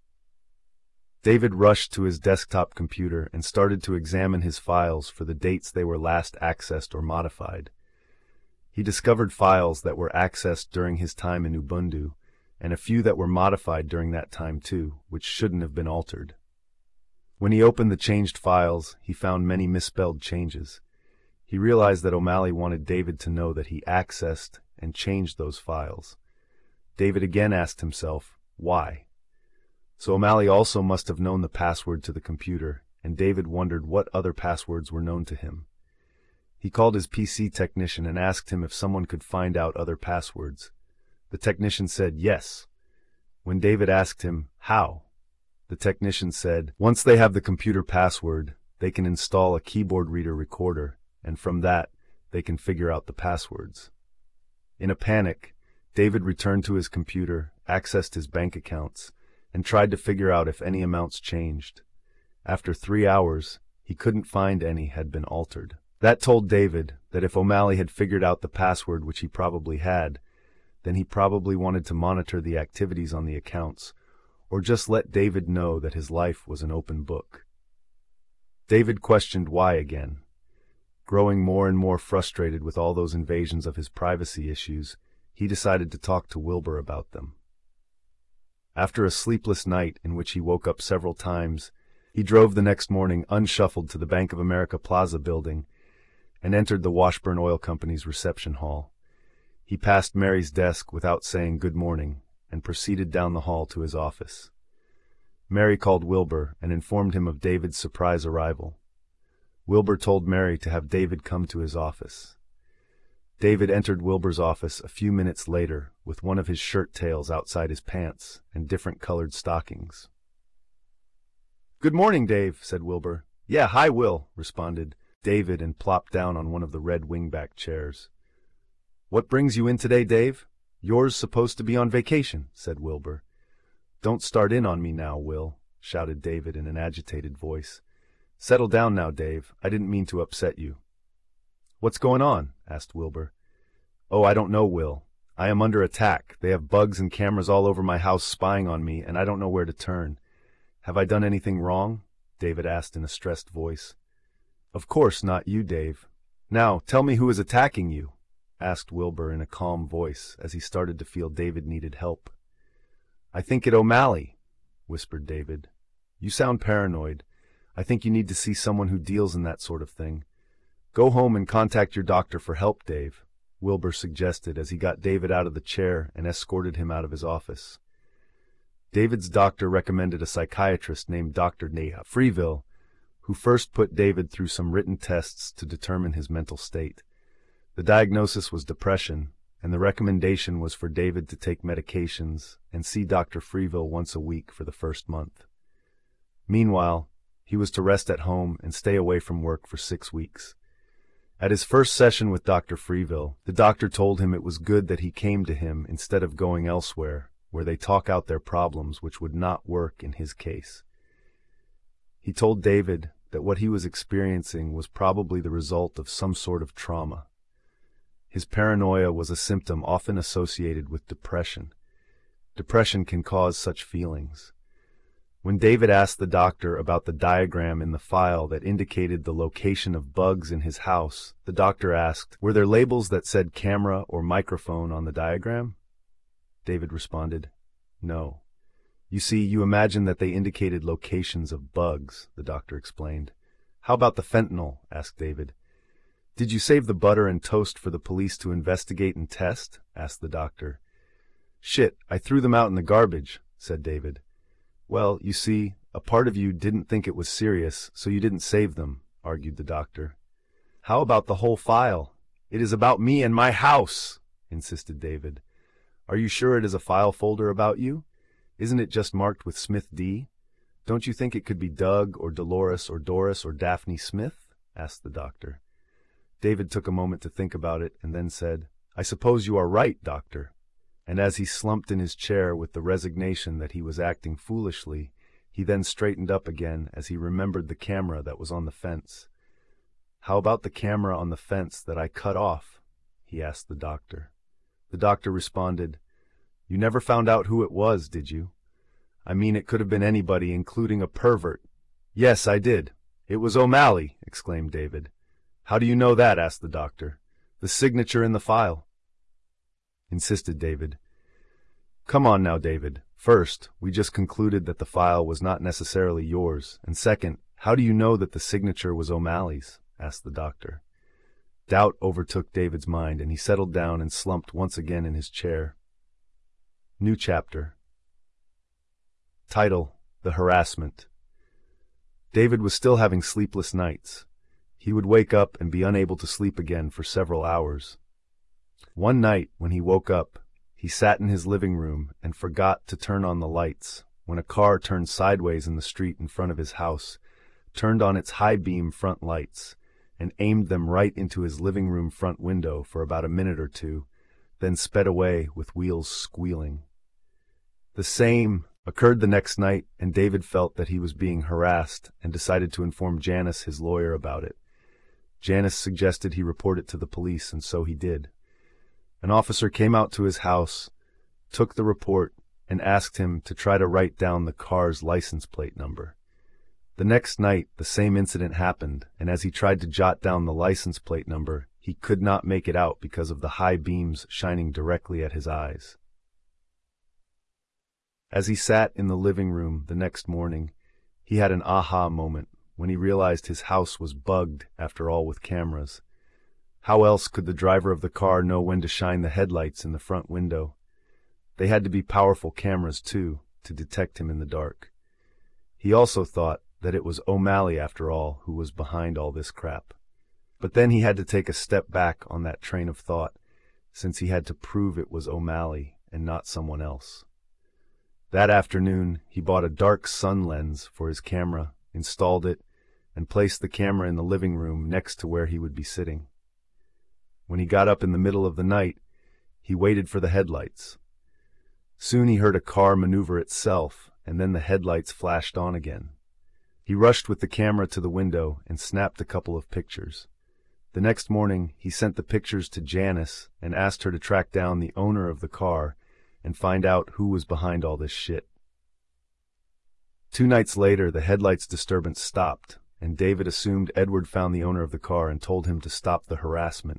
David rushed to his desktop computer and started to examine his files for the dates they were last accessed or modified. He discovered files that were accessed during his time in Ubuntu, and a few that were modified during that time too, which shouldn't have been altered. When he opened the changed files, he found many misspelled changes. He realized that O'Malley wanted David to know that he accessed and changed those files. David again asked himself, why? So O'Malley also must have known the password to the computer, and David wondered what other passwords were known to him. He called his P C technician and asked him if someone could find out other passwords. The technician said yes. When David asked him, how? The technician said, once they have the computer password, they can install a keyboard reader recorder, and from that, they can figure out the passwords. In a panic, David returned to his computer, accessed his bank accounts, and tried to figure out if any amounts changed. After three hours, he couldn't find any had been altered. That told David that if O'Malley had figured out the password, which he probably had, then he probably wanted to monitor the activities on the accounts, or just let David know that his life was an open book. David questioned why again. Growing more and more frustrated with all those invasions of his privacy issues, he decided to talk to Wilbur about them. After a sleepless night in which he woke up several times, he drove the next morning unshuffled to the Bank of America Plaza building and entered the Washburn Oil Company's reception hall. He passed Mary's desk without saying good morning and proceeded down the hall to his office. Mary called Wilbur and informed him of David's surprise arrival. Wilbur told Mary to have David come to his office. David entered Wilbur's office a few minutes later with one of his shirt tails outside his pants and different colored stockings. "Good morning, Dave," said Wilbur. "Yeah, hi, Will," responded David and plopped down on one of the red wingback chairs. "What brings you in today, Dave? Yours supposed to be on vacation," said Wilbur. "Don't start in on me now, Will," shouted David in an agitated voice. "Settle down now, Dave. I didn't mean to upset you." "What's going on?" asked Wilbur. "Oh, I don't know, Will. I am under attack. They have bugs and cameras all over my house spying on me, and I don't know where to turn. Have I done anything wrong?" David asked in a stressed voice. "Of course not you, Dave. Now, tell me who is attacking you," asked Wilbur in a calm voice as he started to feel David needed help. "I think it O'Malley," whispered David. "You sound paranoid. I think you need to see someone who deals in that sort of thing. Go home and contact your doctor for help, Dave," Wilbur suggested as he got David out of the chair and escorted him out of his office. David's doctor recommended a psychiatrist named Doctor Neha Freeville, who first put David through some written tests to determine his mental state. The diagnosis was depression, and the recommendation was for David to take medications and see Doctor Freeville once a week for the first month. Meanwhile, he was to rest at home and stay away from work for six weeks. At his first session with Doctor Freeville, the doctor told him it was good that he came to him instead of going elsewhere, where they talk out their problems, which would not work in his case. He told David that what he was experiencing was probably the result of some sort of trauma. His paranoia was a symptom often associated with depression. Depression can cause such feelings. When David asked the doctor about the diagram in the file that indicated the location of bugs in his house, the doctor asked, "Were there labels that said camera or microphone on the diagram?" David responded, "No. You see, you imagine that they indicated locations of bugs," the doctor explained. "How about the fentanyl?" asked David. "Did you save the butter and toast for the police to investigate and test?" asked the doctor. "Shit, I threw them out in the garbage," said David. "Well, you see, a part of you didn't think it was serious, so you didn't save them," argued the doctor. "How about the whole file? It is about me and my house," insisted David. "Are you sure it is a file folder about you? Isn't it just marked with Smith D? Don't you think it could be Doug or Dolores or Doris or Daphne Smith?" asked the doctor. David took a moment to think about it and then said, "I suppose you are right, doctor." And as he slumped in his chair with the resignation that he was acting foolishly, he then straightened up again as he remembered the camera that was on the fence. "How about the camera on the fence that I cut off?" he asked the doctor. The doctor responded, "You never found out who it was, did you? I mean, it could have been anybody, including a pervert." "Yes, I did. It was O'Malley," exclaimed David. "How do you know that?" asked the doctor. "The signature in the file," insisted David. "Come on now, David. First, we just concluded that the file was not necessarily yours, and second, how do you know that the signature was O'Malley's?" asked the doctor. Doubt overtook David's mind, and he settled down and slumped once again in his chair. New chapter. Title: The Harassment. David was still having sleepless nights. He would wake up and be unable to sleep again for several hours. One night, when he woke up, he sat in his living room and forgot to turn on the lights when a car turned sideways in the street in front of his house, turned on its high-beam front lights, and aimed them right into his living room front window for about a minute or two, then sped away with wheels squealing. The same occurred the next night, and David felt that he was being harassed and decided to inform Janice, his lawyer, about it. Janice suggested he report it to the police, and so he did. An officer came out to his house, took the report, and asked him to try to write down the car's license plate number. The next night, the same incident happened, and as he tried to jot down the license plate number, he could not make it out because of the high beams shining directly at his eyes. As he sat in the living room the next morning, he had an aha moment when he realized his house was bugged after all with cameras. How else could the driver of the car know when to shine the headlights in the front window? They had to be powerful cameras, too, to detect him in the dark. He also thought that it was O'Malley, after all, who was behind all this crap. But then he had to take a step back on that train of thought, since he had to prove it was O'Malley and not someone else. That afternoon, he bought a dark sun lens for his camera, installed it, and placed the camera in the living room next to where he would be sitting. When he got up in the middle of the night, he waited for the headlights. Soon he heard a car maneuver itself, and then the headlights flashed on again. He rushed with the camera to the window and snapped a couple of pictures. The next morning, he sent the pictures to Janice and asked her to track down the owner of the car and find out who was behind all this shit. Two nights later, the headlights disturbance stopped, and David assumed Edward found the owner of the car and told him to stop the harassment.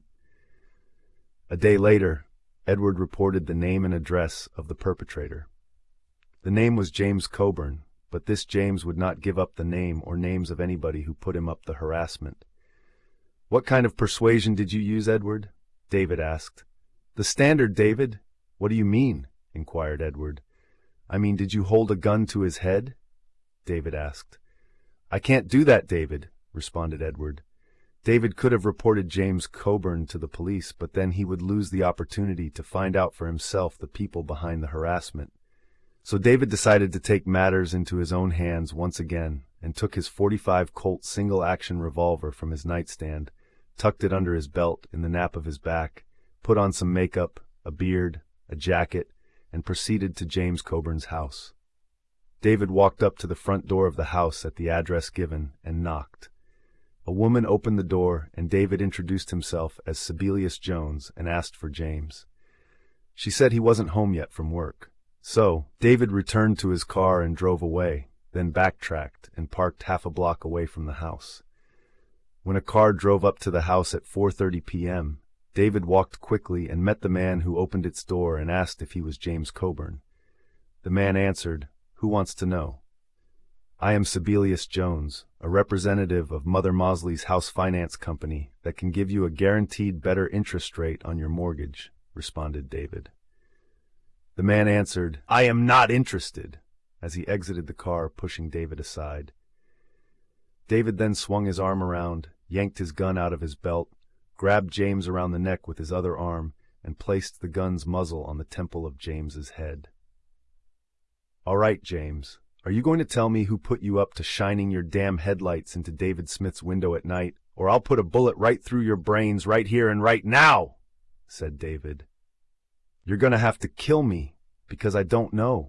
A day later, Edward reported the name and address of the perpetrator. The name was James Coburn, but this James would not give up the name or names of anybody who put him up the harassment. "What kind of persuasion did you use, Edward?" David asked. "The standard, David." "What do you mean?" inquired Edward. "I mean, did you hold a gun to his head?" David asked. "I can't do that, David," responded Edward. David could have reported James Coburn to the police, but then he would lose the opportunity to find out for himself the people behind the harassment. So David decided to take matters into his own hands once again and took his forty-five Colt single-action revolver from his nightstand, tucked it under his belt in the nape of his back, put on some makeup, a beard, a jacket, and proceeded to James Coburn's house. David walked up to the front door of the house at the address given and knocked. A woman opened the door, and David introduced himself as Sebelius Jones and asked for James. She said he wasn't home yet from work. So, David returned to his car and drove away, then backtracked and parked half a block away from the house. When a car drove up to the house at four thirty p m, David walked quickly and met the man who opened its door and asked if he was James Coburn. The man answered, "Who wants to know?" "I am Sebelius Jones, a representative of Mother Mosley's house finance company that can give you a guaranteed better interest rate on your mortgage," responded David. The man answered, "I am not interested," as he exited the car, pushing David aside. David then swung his arm around, yanked his gun out of his belt, grabbed James around the neck with his other arm, and placed the gun's muzzle on the temple of James's head. "All right, James, are you going to tell me who put you up to shining your damn headlights into David Smith's window at night, or I'll put a bullet right through your brains right here and right now?" said David. "You're going to have to kill me, because I don't know,"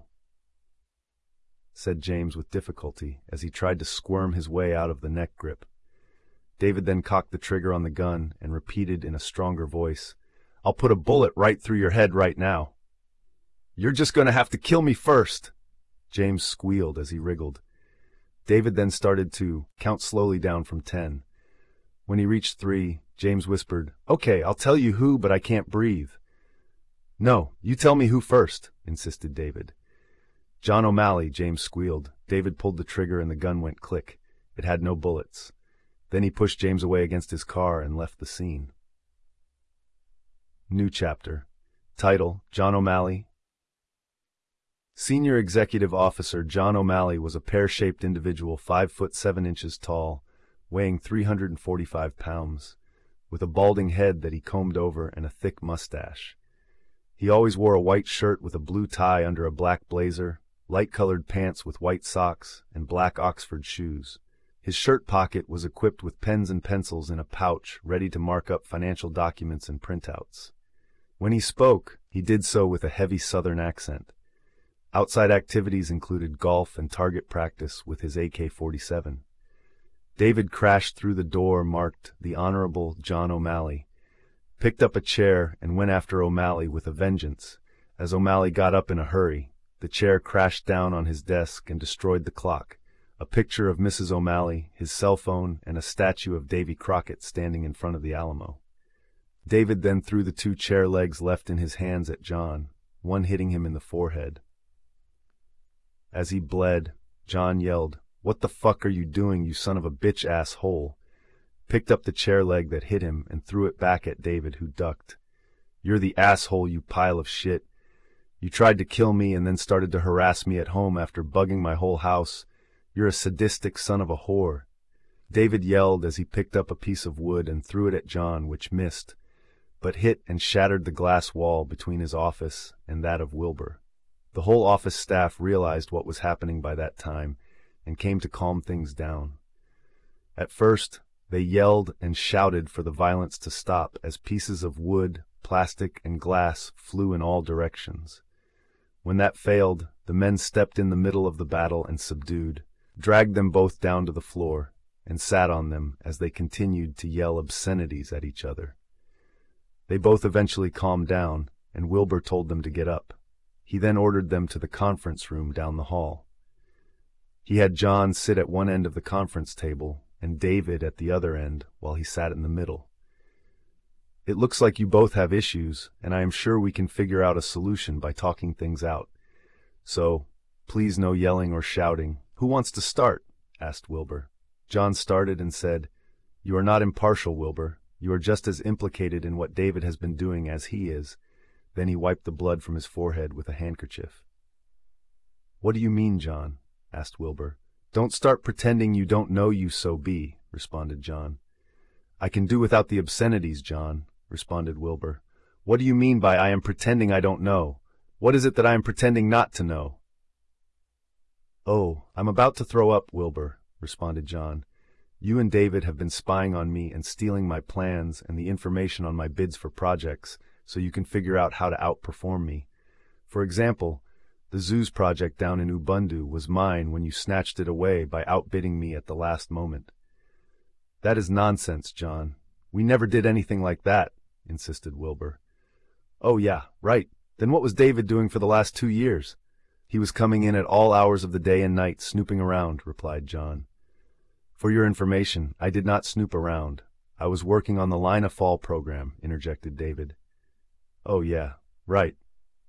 said James with difficulty as he tried to squirm his way out of the neck grip. David then cocked the trigger on the gun and repeated in a stronger voice, "I'll put a bullet right through your head right now." "You're just going to have to kill me first," James squealed as he wriggled. David then started to count slowly down from ten. When he reached three, James whispered, "Okay, I'll tell you who, but I can't breathe." "No, you tell me who first," insisted David. "John O'Malley," James squealed. David pulled the trigger and the gun went click. It had no bullets. Then he pushed James away against his car and left the scene. New chapter. Title, John O'Malley. Senior Executive Officer John O'Malley was a pear-shaped individual five foot seven inches tall, weighing three hundred forty-five pounds, with a balding head that he combed over and a thick mustache. He always wore a white shirt with a blue tie under a black blazer, light-colored pants with white socks, and black Oxford shoes. His shirt pocket was equipped with pens and pencils in a pouch ready to mark up financial documents and printouts. When he spoke, he did so with a heavy Southern accent. Outside activities included golf and target practice with his A K forty-seven. David crashed through the door marked the Honorable John O'Malley, picked up a chair, and went after O'Malley with a vengeance. As O'Malley got up in a hurry, the chair crashed down on his desk and destroyed the clock, a picture of Missus O'Malley, his cell phone, and a statue of Davy Crockett standing in front of the Alamo. David then threw the two chair legs left in his hands at John, one hitting him in the forehead. As he bled, John yelled, "What the fuck are you doing, you son of a bitch asshole?" Picked up the chair leg that hit him and threw it back at David, who ducked. "You're the asshole, you pile of shit. You tried to kill me and then started to harass me at home after bugging my whole house. You're a sadistic son of a whore." David yelled as he picked up a piece of wood and threw it at John, which missed, but hit and shattered the glass wall between his office and that of Wilbur. The whole office staff realized what was happening by that time and came to calm things down. At first, they yelled and shouted for the violence to stop as pieces of wood, plastic, and glass flew in all directions. When that failed, the men stepped in the middle of the battle and subdued, dragged them both down to the floor, and sat on them as they continued to yell obscenities at each other. They both eventually calmed down, and Wilbur told them to get up. He then ordered them to the conference room down the hall. He had John sit at one end of the conference table and David at the other end while he sat in the middle. "It looks like you both have issues, and I am sure we can figure out a solution by talking things out. So, please no yelling or shouting. Who wants to start?" asked Wilbur. John started and said, "You are not impartial, Wilbur. You are just as implicated in what David has been doing as he is." Then he wiped the blood from his forehead with a handkerchief. "What do you mean, John?" asked Wilbur. "Don't start pretending you don't know, you so be," responded John. "I can do without the obscenities, John," responded Wilbur. "What do you mean by I am pretending I don't know? What is it that I am pretending not to know?" "Oh, I'm about to throw up, Wilbur," responded John. "You and David have been spying on me and stealing my plans and the information on my bids for projects, so you can figure out how to outperform me. For example, the Zoos project down in Ubundu was mine when you snatched it away by outbidding me at the last moment." "That is nonsense, John. We never did anything like that," insisted Wilbur. "Oh yeah, right. Then what was David doing for the last two years? He was coming in at all hours of the day and night, snooping around," replied John. "For your information, I did not snoop around. I was working on the Lina Fall program," interjected David. "Oh yeah, right.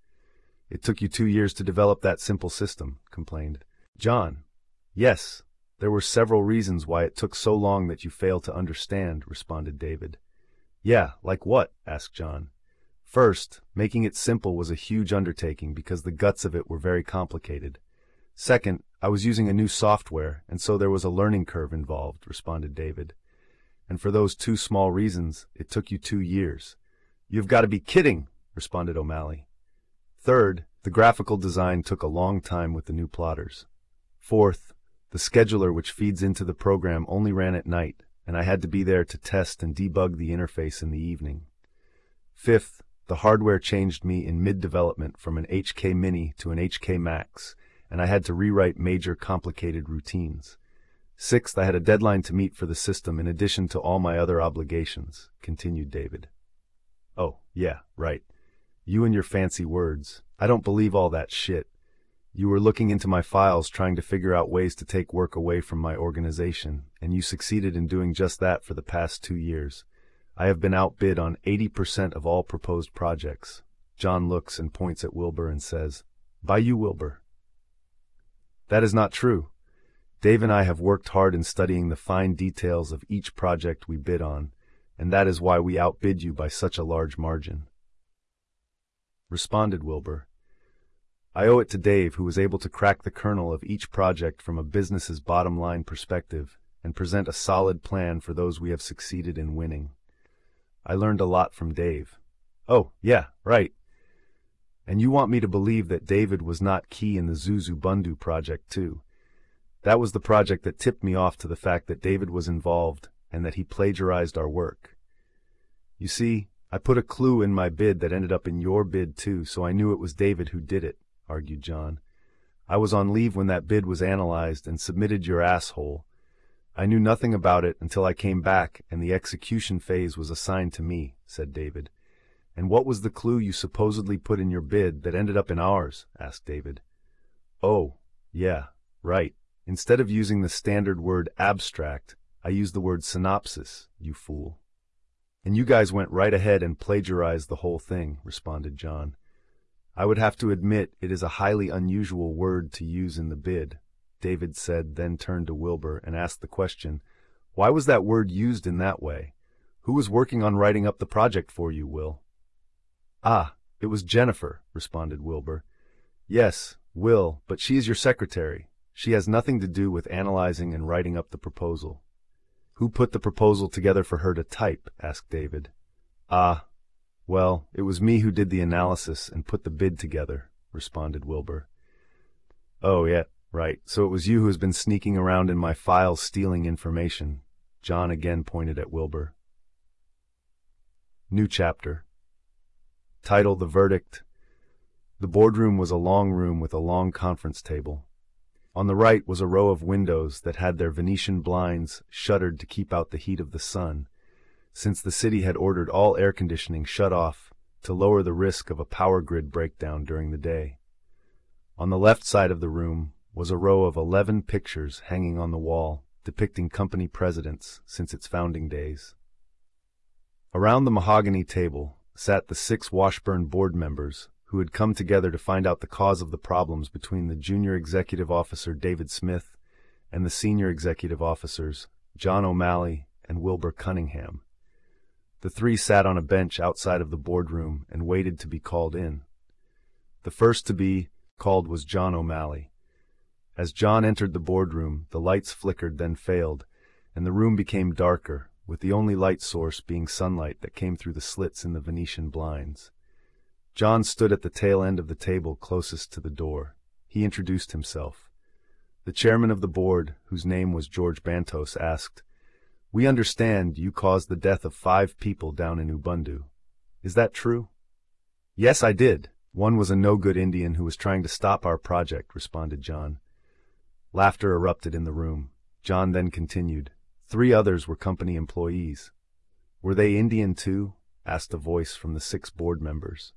It took you two years to develop that simple system," complained John. "Yes, there were several reasons why it took so long that you failed to understand," responded David. "Yeah, like what?" asked John. "First, making it simple was a huge undertaking because the guts of it were very complicated. Second, I was using a new software, and so there was a learning curve involved," responded David. "And for those two small reasons, it took you two years." "You've got to be kidding," responded O'Malley. "Third, the graphical design took a long time with the new plotters. Fourth, the scheduler which feeds into the program only ran at night, and I had to be there to test and debug the interface in the evening. Fifth, the hardware changed me in mid-development from an H K Mini to an H K Max, and I had to rewrite major complicated routines. Sixth, I had a deadline to meet for the system in addition to all my other obligations," continued David. "Oh, yeah, right. You and your fancy words. I don't believe all that shit. You were looking into my files trying to figure out ways to take work away from my organization, and you succeeded in doing just that for the past two years. I have been outbid on eighty percent of all proposed projects." John looks and points at Wilbur and says, "By you, Wilbur." "That is not true. Dave and I have worked hard in studying the fine details of each project we bid on, and that is why we outbid you by such a large margin," responded Wilbur. "I owe it to Dave, who was able to crack the kernel of each project from a business's bottom-line perspective and present a solid plan for those we have succeeded in winning. I learned a lot from Dave." "Oh, yeah, right. And you want me to believe that David was not key in the Zoos Ubundu project, too. That was the project that tipped me off to the fact that David was involved and that he plagiarized our work. You see, I put a clue in my bid that ended up in your bid too, so I knew it was David who did it," argued John. I was on leave when that bid was analyzed and submitted your asshole. I knew nothing about it until I came back and the execution phase was assigned to me, said David. And what was the clue you supposedly put in your bid that ended up in ours? Asked David. Oh, yeah, right. Instead of using the standard word abstract, I used the word synopsis, you fool. And you guys went right ahead and plagiarized the whole thing, responded John. I would have to admit it is a highly unusual word to use in the bid, David said, then turned to Wilbur and asked the question, why was that word used in that way? Who was working on writing up the project for you, Will? Ah, it was Jennifer, responded Wilbur. Yes, Will, but she is your secretary. She has nothing to do with analyzing and writing up the proposal. Who put the proposal together for her to type? Asked David. Ah, well, it was me who did the analysis and put the bid together, responded Wilbur. Oh, yeah, right. So it was you who has been sneaking around in my files stealing information. John again pointed at Wilbur. New chapter. Title: The Verdict. The boardroom was a long room with a long conference table. On the right was a row of windows that had their Venetian blinds shuttered to keep out the heat of the sun, since the city had ordered all air conditioning shut off to lower the risk of a power grid breakdown during the day. On the left side of the room was a row of eleven pictures hanging on the wall depicting company presidents since its founding days. Around the mahogany table sat the six Washburn board members who had come together to find out the cause of the problems between the junior executive officer David Smith and the senior executive officers John O'Malley and Wilbur Cunningham. The three sat on a bench outside of the boardroom and waited to be called in. The first to be called was John O'Malley. As John entered the boardroom, the lights flickered, then failed, and the room became darker, with the only light source being sunlight that came through the slits in the Venetian blinds. John stood at the tail end of the table closest to the door. He introduced himself. The chairman of the board, whose name was George Bantos, asked, "We understand you caused the death of five people down in Ubundu. Is that true?" "Yes, I did. One was a no-good Indian who was trying to stop our project," responded John. Laughter erupted in the room. John then continued, "Three others were company employees." "Were they Indian too?" asked a voice from the six board members.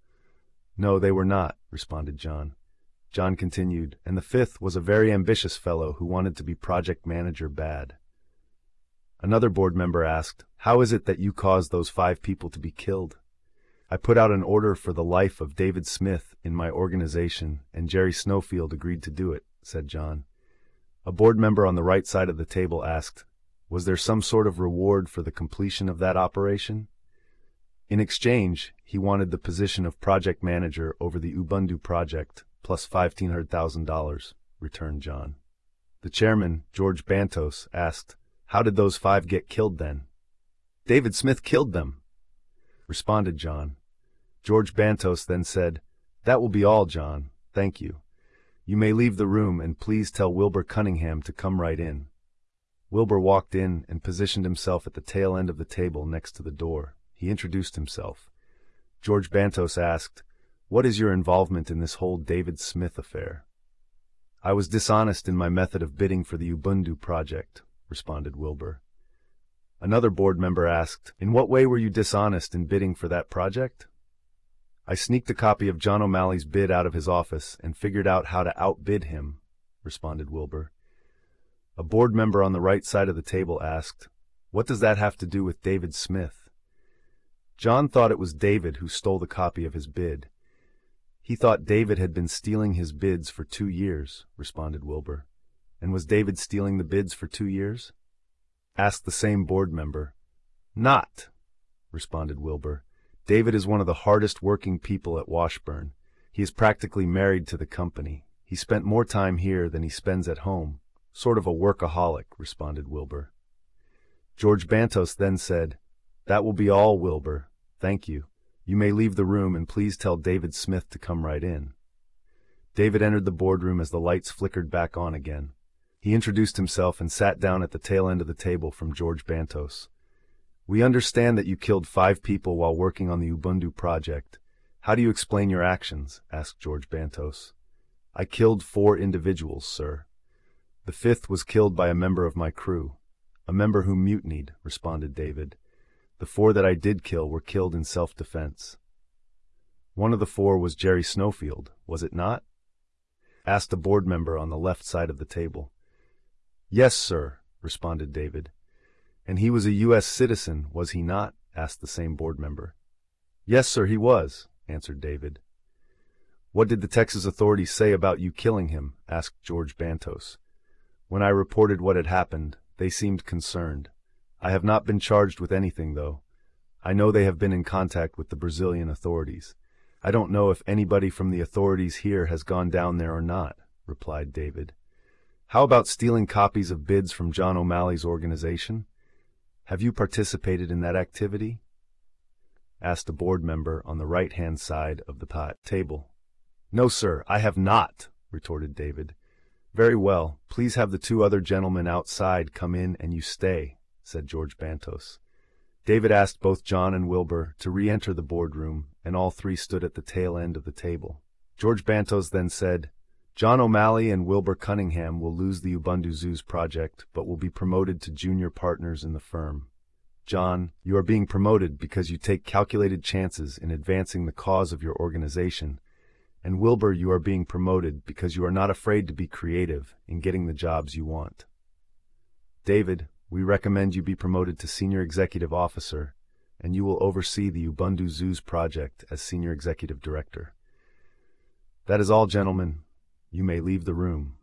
"No, they were not," responded John. John continued, "And the fifth was a very ambitious fellow who wanted to be project manager bad." Another board member asked, "How is it that you caused those five people to be killed?" "I put out an order for the life of David Smith in my organization, and Jerry Snowfield agreed to do it," said John. A board member on the right side of the table asked, "Was there some sort of reward for the completion of that operation?" "In exchange, he wanted the position of project manager over the Ubundu project, plus fifteen hundred thousand dollars, returned John. The chairman, George Bantos, asked, "How did those five get killed then?" "David Smith killed them," responded John. George Bantos then said, "That will be all, John. Thank you. You may leave the room, and please tell Wilbur Cunningham to come right in." Wilbur walked in and positioned himself at the tail end of the table next to the door. He introduced himself. George Bantos asked, "What is your involvement in this whole David Smith affair?" "I was dishonest in my method of bidding for the Ubundu project," responded Wilbur. Another board member asked, "In what way were you dishonest in bidding for that project?" "I sneaked a copy of John O'Malley's bid out of his office and figured out how to outbid him," responded Wilbur. A board member on the right side of the table asked, "What does that have to do with David Smith?" John thought it was David who stole the copy of his bid. "He thought David had been stealing his bids for two years, responded Wilbur. "And was David stealing the bids for two years? Asked the same board member. "Not," responded Wilbur. "David is one of the hardest working people at Washburn. He is practically married to the company. He spent more time here than he spends at home. Sort of a workaholic," responded Wilbur. George Bantos then said, "That will be all, Wilbur. Thank you. You may leave the room, and please tell David Smith to come right in." David entered the boardroom as the lights flickered back on again. He introduced himself and sat down at the tail end of the table from George Bantos. "We understand that you killed five people while working on the Ubundu project. How do you explain your actions?" asked George Bantos. I killed four individuals, sir. The fifth was killed by a member of my crew, a member who mutinied, responded David. The four that I did kill were killed in self-defense. One of the four was Jerry Snowfield, was it not? Asked a board member on the left side of the table. Yes, sir, responded David. And he was a U S citizen, was he not? Asked the same board member. Yes, sir, he was, answered David. What did the Texas authorities say about you killing him? Asked George Bantos. When I reported what had happened, they seemed concerned. I have not been charged with anything, though. I know they have been in contact with the Brazilian authorities. I don't know if anybody from the authorities here has gone down there or not, replied David. How about stealing copies of bids from John O'Malley's organization? Have you participated in that activity? Asked a board member on the right-hand side of the table. No, sir, I have not, retorted David. Very well, please have the two other gentlemen outside come in and you stay, said George Bantos. David asked both John and Wilbur to re-enter the boardroom, and all three stood at the tail end of the table. George Bantos then said, John O'Malley and Wilbur Cunningham will lose the Ubundu Zoos project, but will be promoted to junior partners in the firm. John, you are being promoted because you take calculated chances in advancing the cause of your organization, and Wilbur, you are being promoted because you are not afraid to be creative in getting the jobs you want. David, we recommend you be promoted to Senior Executive Officer, and you will oversee the Ubundu Zoos project as Senior Executive Director. That is all, gentlemen. You may leave the room.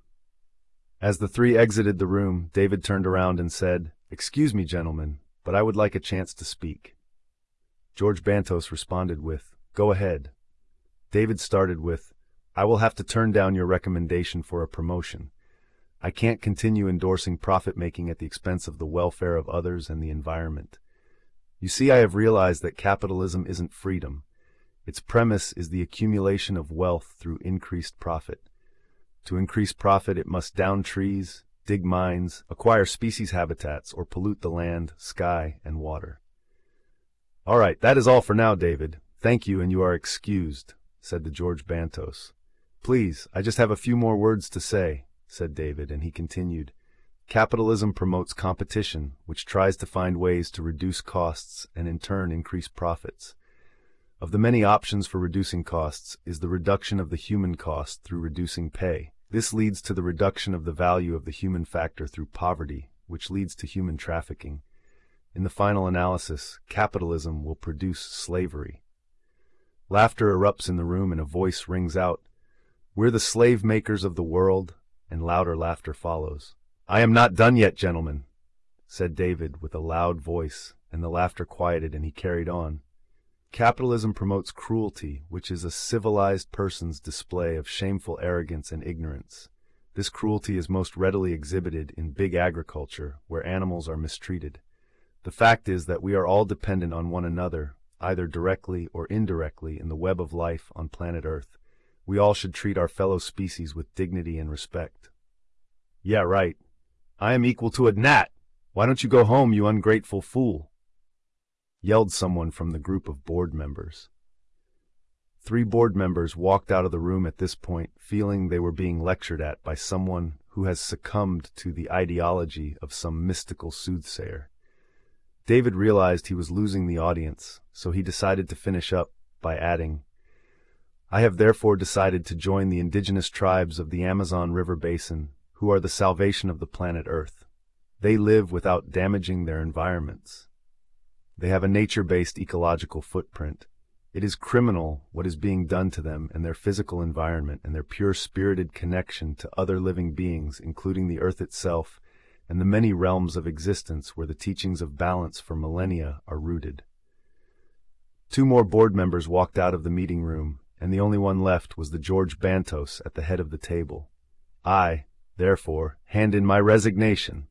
As the three exited the room, David turned around and said, Excuse me, gentlemen, but I would like a chance to speak. George Bantos responded with, Go ahead. David started with, I will have to turn down your recommendation for a promotion. I can't continue endorsing profit-making at the expense of the welfare of others and the environment. You see, I have realized that capitalism isn't freedom. Its premise is the accumulation of wealth through increased profit. To increase profit, it must down trees, dig mines, acquire species habitats, or pollute the land, sky, and water. All right, that is all for now, David. Thank you, and you are excused, said the George Bantos. Please, I just have a few more words to say, said David, and he continued, Capitalism promotes competition, which tries to find ways to reduce costs and in turn increase profits. Of the many options for reducing costs is the reduction of the human cost through reducing pay. This leads to the reduction of the value of the human factor through poverty, which leads to human trafficking. In the final analysis, capitalism will produce slavery. Laughter erupts in the room and a voice rings out, We're the slave makers of the world, and louder laughter follows. I am not done yet, gentlemen, said David with a loud voice, and the laughter quieted and he carried on. Capitalism promotes cruelty, which is a civilized person's display of shameful arrogance and ignorance. This cruelty is most readily exhibited in big agriculture, where animals are mistreated. The fact is that we are all dependent on one another, either directly or indirectly in the web of life on planet Earth. We all should treat our fellow species with dignity and respect. Yeah, right. I am equal to a gnat. Why don't you go home, you ungrateful fool? Yelled someone from the group of board members. Three board members walked out of the room at this point, feeling they were being lectured at by someone who has succumbed to the ideology of some mystical soothsayer. David realized he was losing the audience, so he decided to finish up by adding, I have therefore decided to join the indigenous tribes of the Amazon River Basin, who are the salvation of the planet Earth. They live without damaging their environments. They have a nature-based ecological footprint. It is criminal what is being done to them and their physical environment and their pure-spirited connection to other living beings, including the Earth itself, and the many realms of existence where the teachings of balance for millennia are rooted. Two more board members walked out of the meeting room, and the only one left was the George Bantos at the head of the table. I, therefore, hand in my resignation.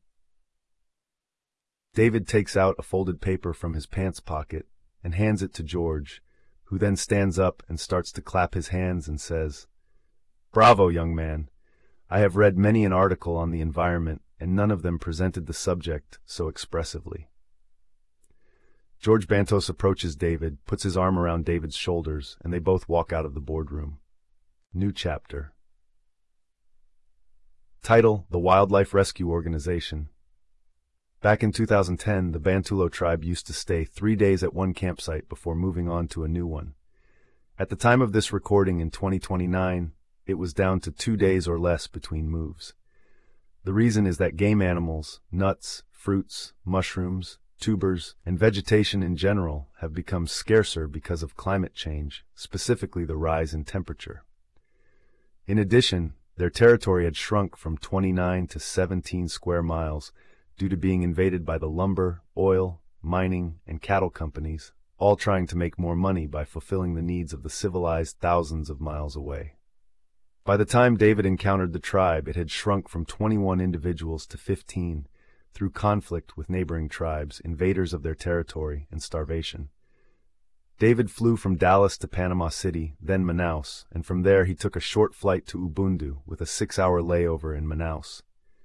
David takes out a folded paper from his pants pocket and hands it to George, who then stands up and starts to clap his hands and says, Bravo, young man. I have read many an article on the environment, and none of them presented the subject so expressively. George Bantos approaches David, puts his arm around David's shoulders, and they both walk out of the boardroom. New chapter. Title: The Wildlife Rescue Organization. Back in two thousand ten, the Bantulo tribe used to stay three days at one campsite before moving on to a new one. At the time of this recording in twenty twenty-nine, it was down to two days or less between moves. The reason is that game animals, nuts, fruits, mushrooms, tubers, and vegetation in general have become scarcer because of climate change, specifically the rise in temperature. In addition, their territory had shrunk from twenty-nine to seventeen square miles due to being invaded by the lumber, oil, mining, and cattle companies, all trying to make more money by fulfilling the needs of the civilized thousands of miles away. By the time David encountered the tribe, it had shrunk from twenty-one individuals to fifteen, through conflict with neighboring tribes, invaders of their territory, and starvation. David flew from Dallas to Panama City, then Manaus, and from there he took a short flight to Ubundu with a six-hour layover in Manaus.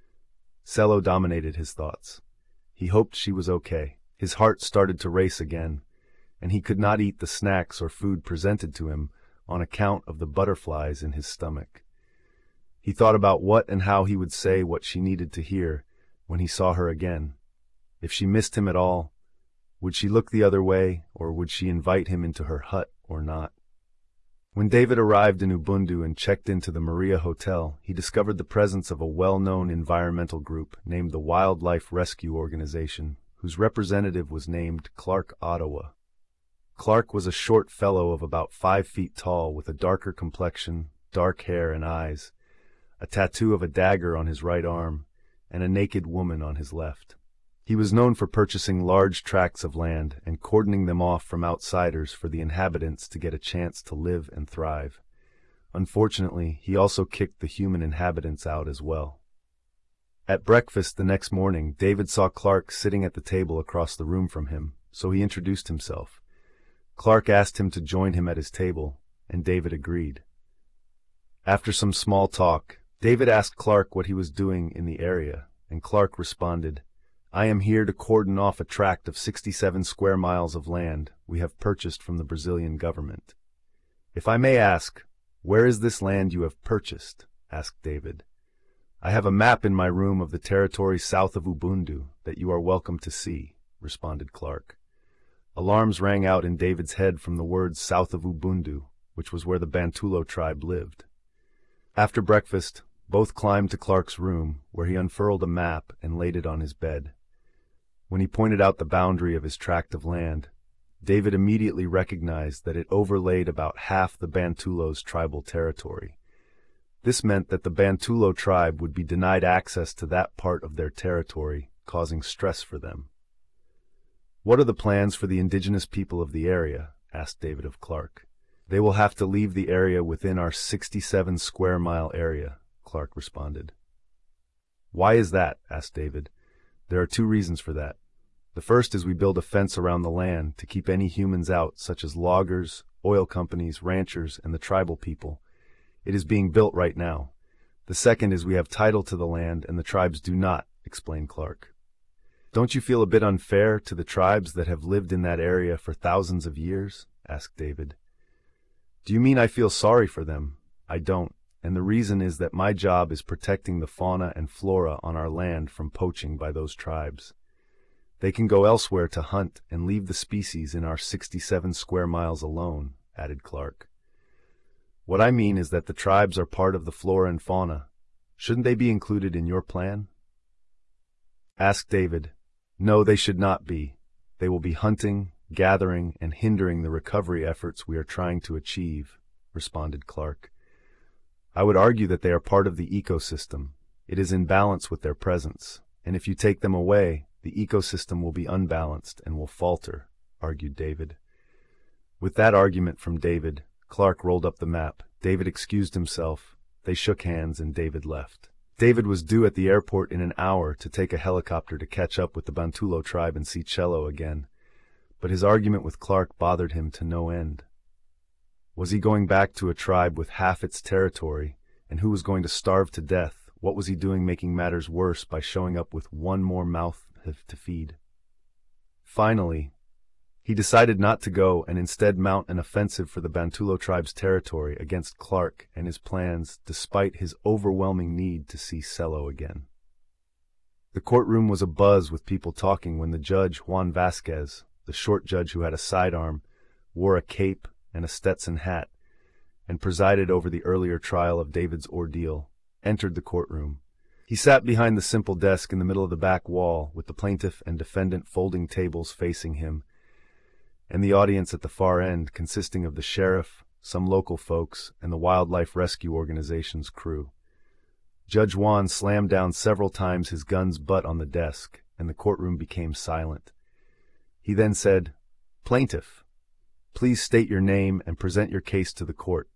Cello dominated his thoughts. He hoped she was okay. His heart started to race again, and he could not eat the snacks or food presented to him on account of the butterflies in his stomach. He thought about what and how he would say what she needed to hear when he saw her again. If she missed him at all, would she look the other way, or would she invite him into her hut or not? When David arrived in Ubundu and checked into the Maria Hotel, he discovered the presence of a well-known environmental group named the Wildlife Rescue Organization, whose representative was named Clark Ottawa. Clark was a short fellow of about five feet tall with a darker complexion, dark hair and eyes, a tattoo of a dagger on his right arm, and a naked woman on his left. He was known for purchasing large tracts of land and cordoning them off from outsiders for the inhabitants to get a chance to live and thrive. Unfortunately, he also kicked the human inhabitants out as well. At breakfast the next morning, David saw Clark sitting at the table across the room from him, so he introduced himself. Clark asked him to join him at his table, and David agreed. After some small talk, David asked Clark what he was doing in the area, and Clark responded, "I am here to cordon off a tract of sixty-seven square miles of land we have purchased from the Brazilian government." "If I may ask, where is this land you have purchased?" asked David. "I have a map in my room of the territory south of Ubundu that you are welcome to see," responded Clark. Alarms rang out in David's head from the words south of Ubundu, which was where the Bantulo tribe lived. After breakfast, both climbed to Clark's room, where he unfurled a map and laid it on his bed. When he pointed out the boundary of his tract of land, David immediately recognized that it overlaid about half the Bantulo's tribal territory. This meant that the Bantulo tribe would be denied access to that part of their territory, causing stress for them. "What are the plans for the indigenous people of the area?" asked David of Clark. "They will have to leave the area within our sixty-seven square mile area," Clark responded. "Why is that?" asked David. "There are two reasons for that. The first is we build a fence around the land to keep any humans out, such as loggers, oil companies, ranchers, and the tribal people. It is being built right now. The second is we have title to the land and the tribes do not," explained Clark. "Don't you feel a bit unfair to the tribes that have lived in that area for thousands of years?" asked David. "Do you mean I feel sorry for them? I don't, and the reason is that my job is protecting the fauna and flora on our land from poaching by those tribes. They can go elsewhere to hunt and leave the species in our sixty-seven square miles alone," added Clark. "What I mean is that the tribes are part of the flora and fauna. Shouldn't they be included in your plan?" Asked David. "No, they should not be. They will be hunting, gathering, and hindering the recovery efforts we are trying to achieve," responded Clark. "I would argue that they are part of the ecosystem. It is in balance with their presence, and if you take them away, the ecosystem will be unbalanced and will falter," argued David. With that argument from David, Clark rolled up the map. David excused himself. They shook hands and David left. David was due at the airport in an hour to take a helicopter to catch up with the Bantulo tribe and see Cello again, but his argument with Clark bothered him to no end. Was he going back to a tribe with half its territory, and who was going to starve to death? What was he doing making matters worse by showing up with one more mouth to feed? Finally, He decided not to go and instead mount an offensive for the Bantulo tribe's territory against Clark and his plans, despite his overwhelming need to see Cello again. The courtroom was abuzz with people talking when the judge, Juan Vasquez, the short judge who had a sidearm, wore a cape and a Stetson hat, and presided over the earlier trial of David's ordeal, entered the courtroom. He sat behind the simple desk in the middle of the back wall, with the plaintiff and defendant folding tables facing him, and the audience at the far end consisting of the sheriff, some local folks, and the Wildlife Rescue Organization's crew. Judge Juan slammed down several times his gun's butt on the desk, and the courtroom became silent. He then said, "Plaintiff, please state your name and present your case to the court."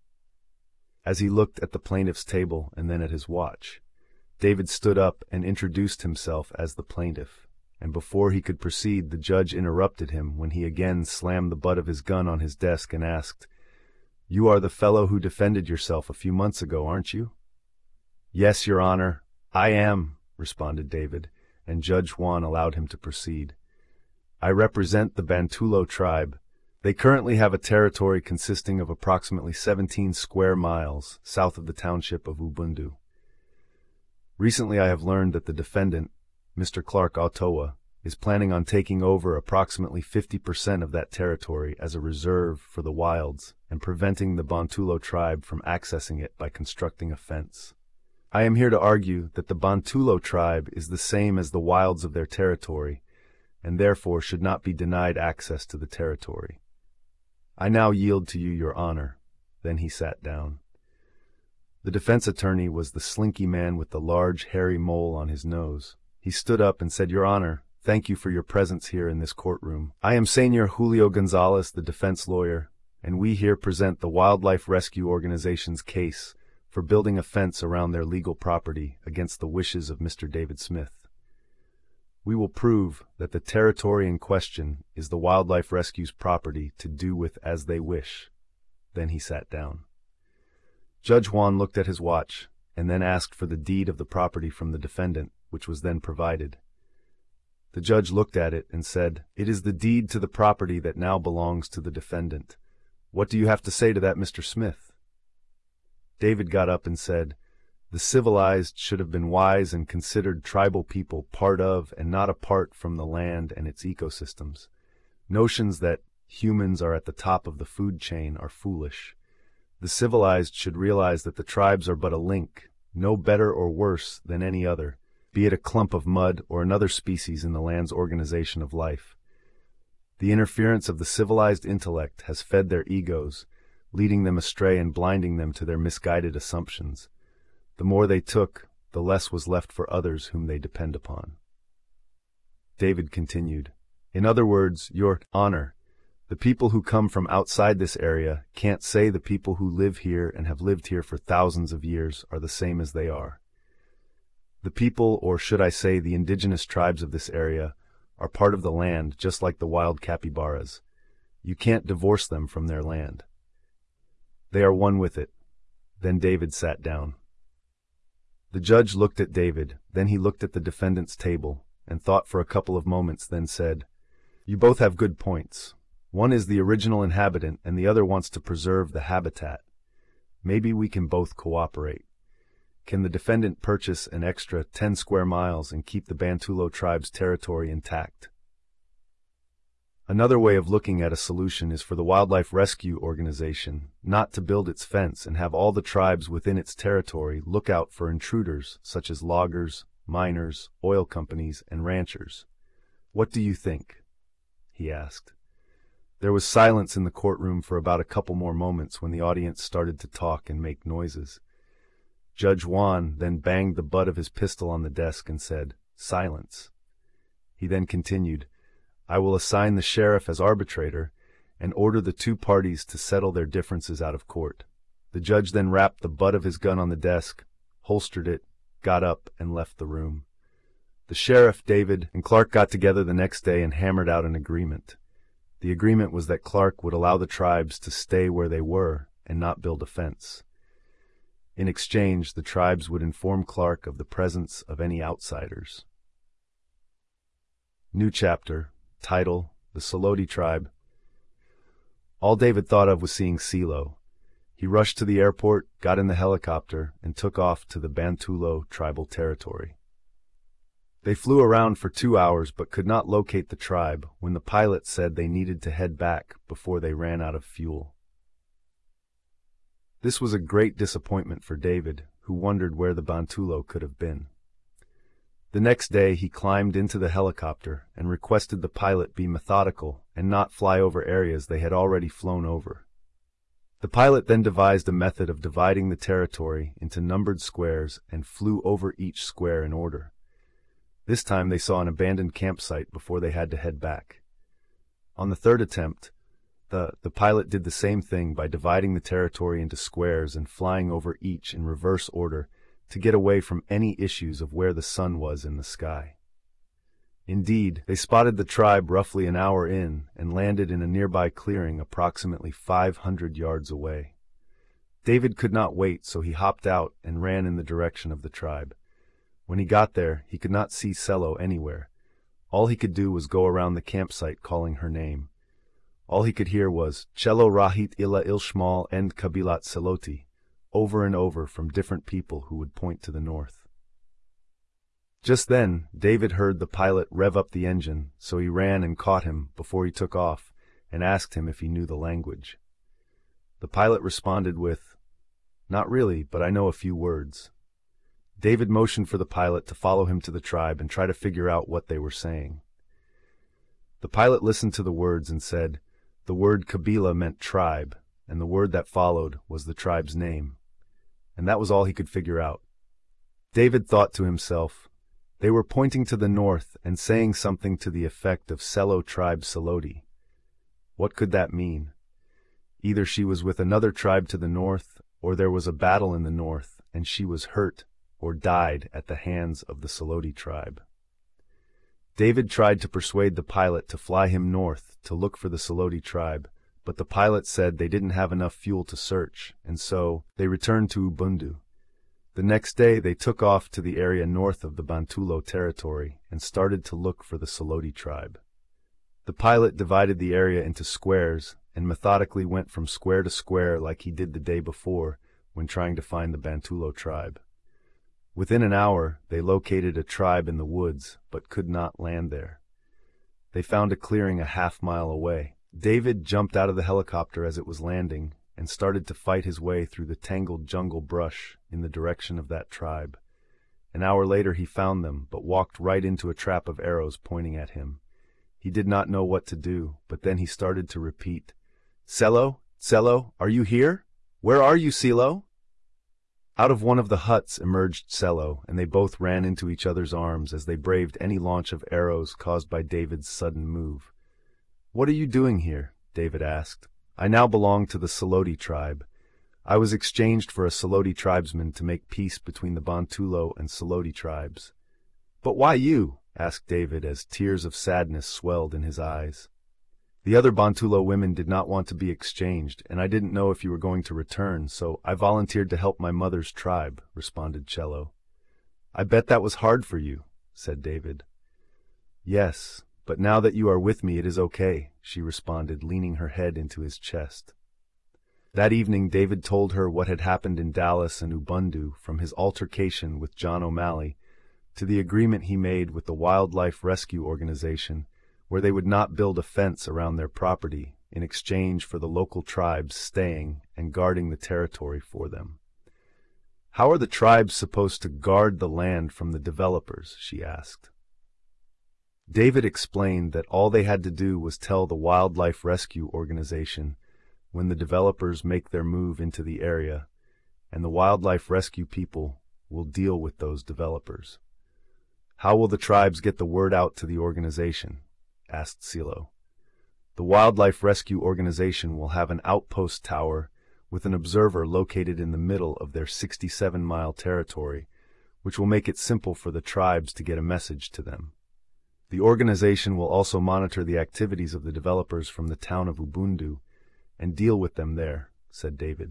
As he looked at the plaintiff's table and then at his watch, David stood up and introduced himself as the plaintiff, and before he could proceed, the judge interrupted him when he again slammed the butt of his gun on his desk and asked, "You are the fellow who defended yourself a few months ago, aren't you?" "Yes, Your Honor, I am," responded David, and Judge Juan allowed him to proceed. "I represent the Bantulo tribe. They currently have a territory consisting of approximately seventeen square miles south of the township of Ubundu. Recently I have learned that the defendant, Mister Clark Otoa, is planning on taking over approximately fifty percent of that territory as a reserve for the wilds and preventing the Bantulo tribe from accessing it by constructing a fence. I am here to argue that the Bantulo tribe is the same as the wilds of their territory and therefore should not be denied access to the territory. I now yield to you, Your Honor." Then he sat down. The defense attorney was the slinky man with the large, hairy mole on his nose. He stood up and said, "Your Honor, thank you for your presence here in this courtroom. I am Senor Julio Gonzalez, the defense lawyer, and we here present the Wildlife Rescue Organization's case for building a fence around their legal property against the wishes of Mister David Smith. We will prove that the territory in question is the Wildlife Rescue's property to do with as they wish." Then he sat down. Judge Juan looked at his watch and then asked for the deed of the property from the defendant, which was then provided. The judge looked at it and said, "It is the deed to the property that now belongs to the defendant. What do you have to say to that, Mister Smith?" David got up and said, "The civilized should have been wise and considered tribal people part of and not apart from the land and its ecosystems. Notions that humans are at the top of the food chain are foolish. The civilized should realize that the tribes are but a link, no better or worse than any other, be it a clump of mud or another species in the land's organization of life. The interference of the civilized intellect has fed their egos, leading them astray and blinding them to their misguided assumptions. The more they took, the less was left for others whom they depend upon." David continued, "In other words, Your Honor, the people who come from outside this area can't say the people who live here and have lived here for thousands of years are the same as they are. The people, or should I say the indigenous tribes of this area, are part of the land just like the wild capybaras. You can't divorce them from their land. They are one with it." Then David sat down. The judge looked at David, then he looked at the defendant's table, and thought for a couple of moments, then said, "You both have good points. One is the original inhabitant, and the other wants to preserve the habitat. Maybe we can both cooperate. Can the defendant purchase an extra ten square miles and keep the Bantulo tribe's territory intact? Another way of looking at a solution is for the Wildlife Rescue Organization not to build its fence and have all the tribes within its territory look out for intruders such as loggers, miners, oil companies, and ranchers. What do you think?" he asked. There was silence in the courtroom for about a couple more moments when the audience started to talk and make noises. Judge Juan then banged the butt of his pistol on the desk and said, "Silence." He then continued, "I will assign the sheriff as arbitrator and order the two parties to settle their differences out of court." The judge then rapped the butt of his gun on the desk, holstered it, got up, and left the room. The sheriff, David, and Clark got together the next day and hammered out an agreement. The agreement was that Clark would allow the tribes to stay where they were and not build a fence. In exchange, the tribes would inform Clark of the presence of any outsiders. New chapter, title, The Saloti Tribe, All David thought of was seeing Silo. He rushed to the airport, got in the helicopter, and took off to the Bantulo tribal territory. They flew around for two hours but could not locate the tribe when the pilot said they needed to head back before they ran out of fuel. This was a great disappointment for David, who wondered where the Bantulo could have been. The next day he climbed into the helicopter and requested the pilot be methodical and not fly over areas they had already flown over. The pilot then devised a method of dividing the territory into numbered squares and flew over each square in order. This time they saw an abandoned campsite before they had to head back. On the third attempt, the, the pilot did the same thing by dividing the territory into squares and flying over each in reverse order to get away from any issues of where the sun was in the sky. Indeed, they spotted the tribe roughly an hour in and landed in a nearby clearing approximately five hundred yards away. David could not wait, so he hopped out and ran in the direction of the tribe. When he got there, he could not see Sello anywhere. All he could do was go around the campsite calling her name. All he could hear was, Cello Rahit Illa Ilshmal and Kabilat Seloti, over and over from different people who would point to the north. Just then, David heard the pilot rev up the engine, so he ran and caught him before he took off and asked him if he knew the language. The pilot responded with, "Not really, but I know a few words." David motioned for the pilot to follow him to the tribe and try to figure out what they were saying. The pilot listened to the words and said, the word Kabila meant tribe, and the word that followed was the tribe's name. And that was all he could figure out. David thought to himself, they were pointing to the north and saying something to the effect of Sello tribe Seloti. What could that mean? Either she was with another tribe to the north, or there was a battle in the north, and she was hurt or died at the hands of the Seloti tribe. David tried to persuade the pilot to fly him north to look for the Seloti tribe, but the pilot said they didn't have enough fuel to search, and so they returned to Ubundu. The next day they took off to the area north of the Bantulo territory and started to look for the Seloti tribe. The pilot divided the area into squares and methodically went from square to square like he did the day before when trying to find the Bantulo tribe. Within an hour, they located a tribe in the woods, but could not land there. They found a clearing a half mile away. David jumped out of the helicopter as it was landing and started to fight his way through the tangled jungle brush in the direction of that tribe. An hour later he found them, but walked right into a trap of arrows pointing at him. He did not know what to do, but then he started to repeat, "Sello, Sello, are you here? Where are you, Silo?" Out of one of the huts emerged Sello, and they both ran into each other's arms as they braved any launch of arrows caused by David's sudden move. "What are you doing here?" David asked. "I now belong to the Seloti tribe. I was exchanged for a Seloti tribesman to make peace between the Bantulo and Seloti tribes." "But why you?" asked David as tears of sadness swelled in his eyes. "The other Bantulo women did not want to be exchanged, and I didn't know if you were going to return, so I volunteered to help my mother's tribe," responded Cello. "I bet that was hard for you," said David. "Yes, but now that you are with me it is okay," she responded, leaning her head into his chest. That evening David told her what had happened in Dallas and Ubundu, from his altercation with John O'Malley to the agreement he made with the Wildlife Rescue Organization, where they would not build a fence around their property in exchange for the local tribes staying and guarding the territory for them. "How are the tribes supposed to guard the land from the developers?" she asked. David explained that all they had to do was tell the Wildlife Rescue Organization when the developers make their move into the area, and the wildlife rescue people will deal with those developers. "How will the tribes get the word out to the organization?" asked Silo. "The Wildlife Rescue Organization will have an outpost tower with an observer located in the middle of their sixty-seven mile territory, which will make it simple for the tribes to get a message to them. The organization will also monitor the activities of the developers from the town of Ubundu and deal with them there," said David.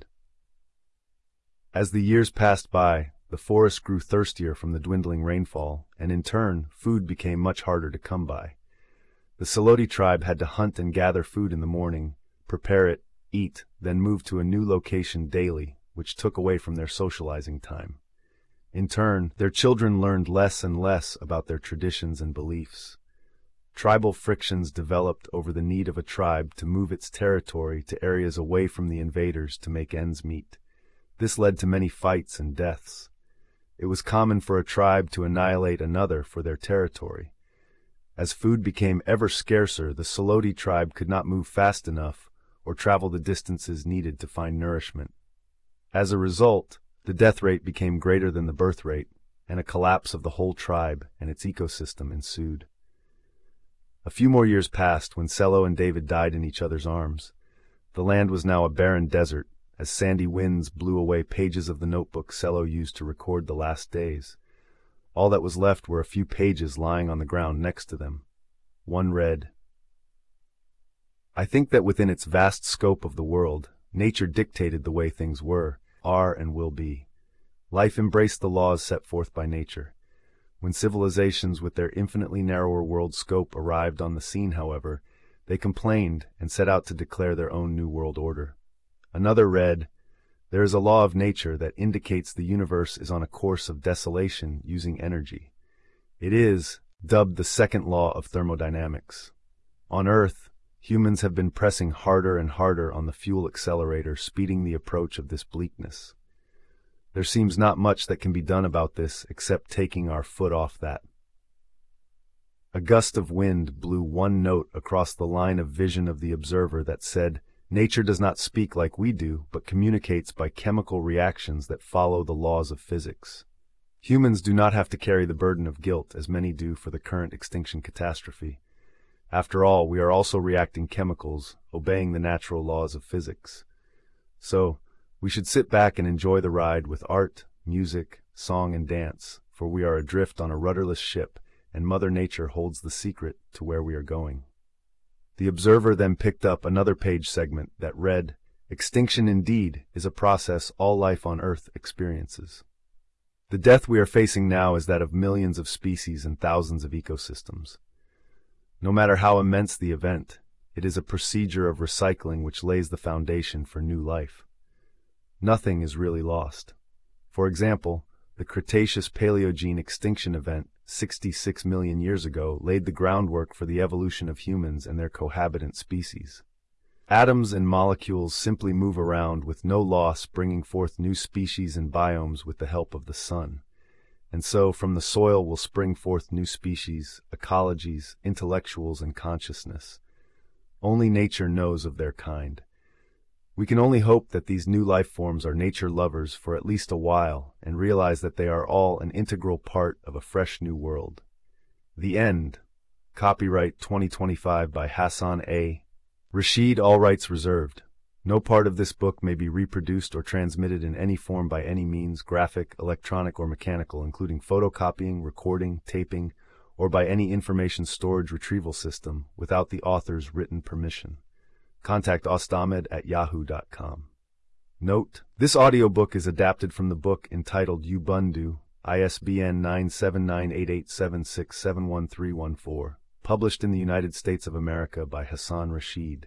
As the years passed by, the forest grew thirstier from the dwindling rainfall, and in turn, food became much harder to come by. The Seloti tribe had to hunt and gather food in the morning, prepare it, eat, then move to a new location daily, which took away from their socializing time. In turn, their children learned less and less about their traditions and beliefs. Tribal frictions developed over the need of a tribe to move its territory to areas away from the invaders to make ends meet. This led to many fights and deaths. It was common for a tribe to annihilate another for their territory. As food became ever scarcer, the Tsaloti tribe could not move fast enough or travel the distances needed to find nourishment. As a result, the death rate became greater than the birth rate, and a collapse of the whole tribe and its ecosystem ensued. A few more years passed when Sello and David died in each other's arms. The land was now a barren desert, as sandy winds blew away pages of the notebook Sello used to record the last days. All that was left were a few pages lying on the ground next to them. One read, "I think that within its vast scope of the world, nature dictated the way things were, are, and will be. Life embraced the laws set forth by nature. When civilizations with their infinitely narrower world scope arrived on the scene, however, they complained and set out to declare their own new world order." Another read, "There is a law of nature that indicates the universe is on a course of desolation using energy. It is dubbed the second law of thermodynamics. On Earth, humans have been pressing harder and harder on the fuel accelerator, speeding the approach of this bleakness. There seems not much that can be done about this except taking our foot off that." A gust of wind blew one note across the line of vision of the observer that said, "Nature does not speak like we do, but communicates by chemical reactions that follow the laws of physics. Humans do not have to carry the burden of guilt as many do for the current extinction catastrophe. After all, we are also reacting chemicals, obeying the natural laws of physics. So, we should sit back and enjoy the ride with art, music, song, and dance, for we are adrift on a rudderless ship, and Mother Nature holds the secret to where we are going." The observer then picked up another page segment that read, "Extinction indeed is a process all life on Earth experiences. The death we are facing now is that of millions of species and thousands of ecosystems. No matter how immense the event, it is a procedure of recycling which lays the foundation for new life. Nothing is really lost. For example, the Cretaceous-Paleogene extinction event sixty-six million years ago laid the groundwork for the evolution of humans and their cohabitant species. Atoms and molecules simply move around with no loss, bringing forth new species and biomes with the help of the sun. And so from the soil will spring forth new species, ecologies, intellectuals, and consciousness. Only nature knows of their kind. We can only hope that these new life forms are nature lovers for at least a while and realize that they are all an integral part of a fresh new world." The End. Copyright twenty twenty-five by Hassan A. Rashid, all rights reserved. No part of this book may be reproduced or transmitted in any form by any means, graphic, electronic, or mechanical, including photocopying, recording, taping, or by any information storage retrieval system without the author's written permission. Contact Ostahmed at yahoo dot com. Note: this audiobook is adapted from the book entitled Ubuntu, I S B N nine seven nine eight eight seven six seven one three one four, published in the United States of America by Hassan Rashid.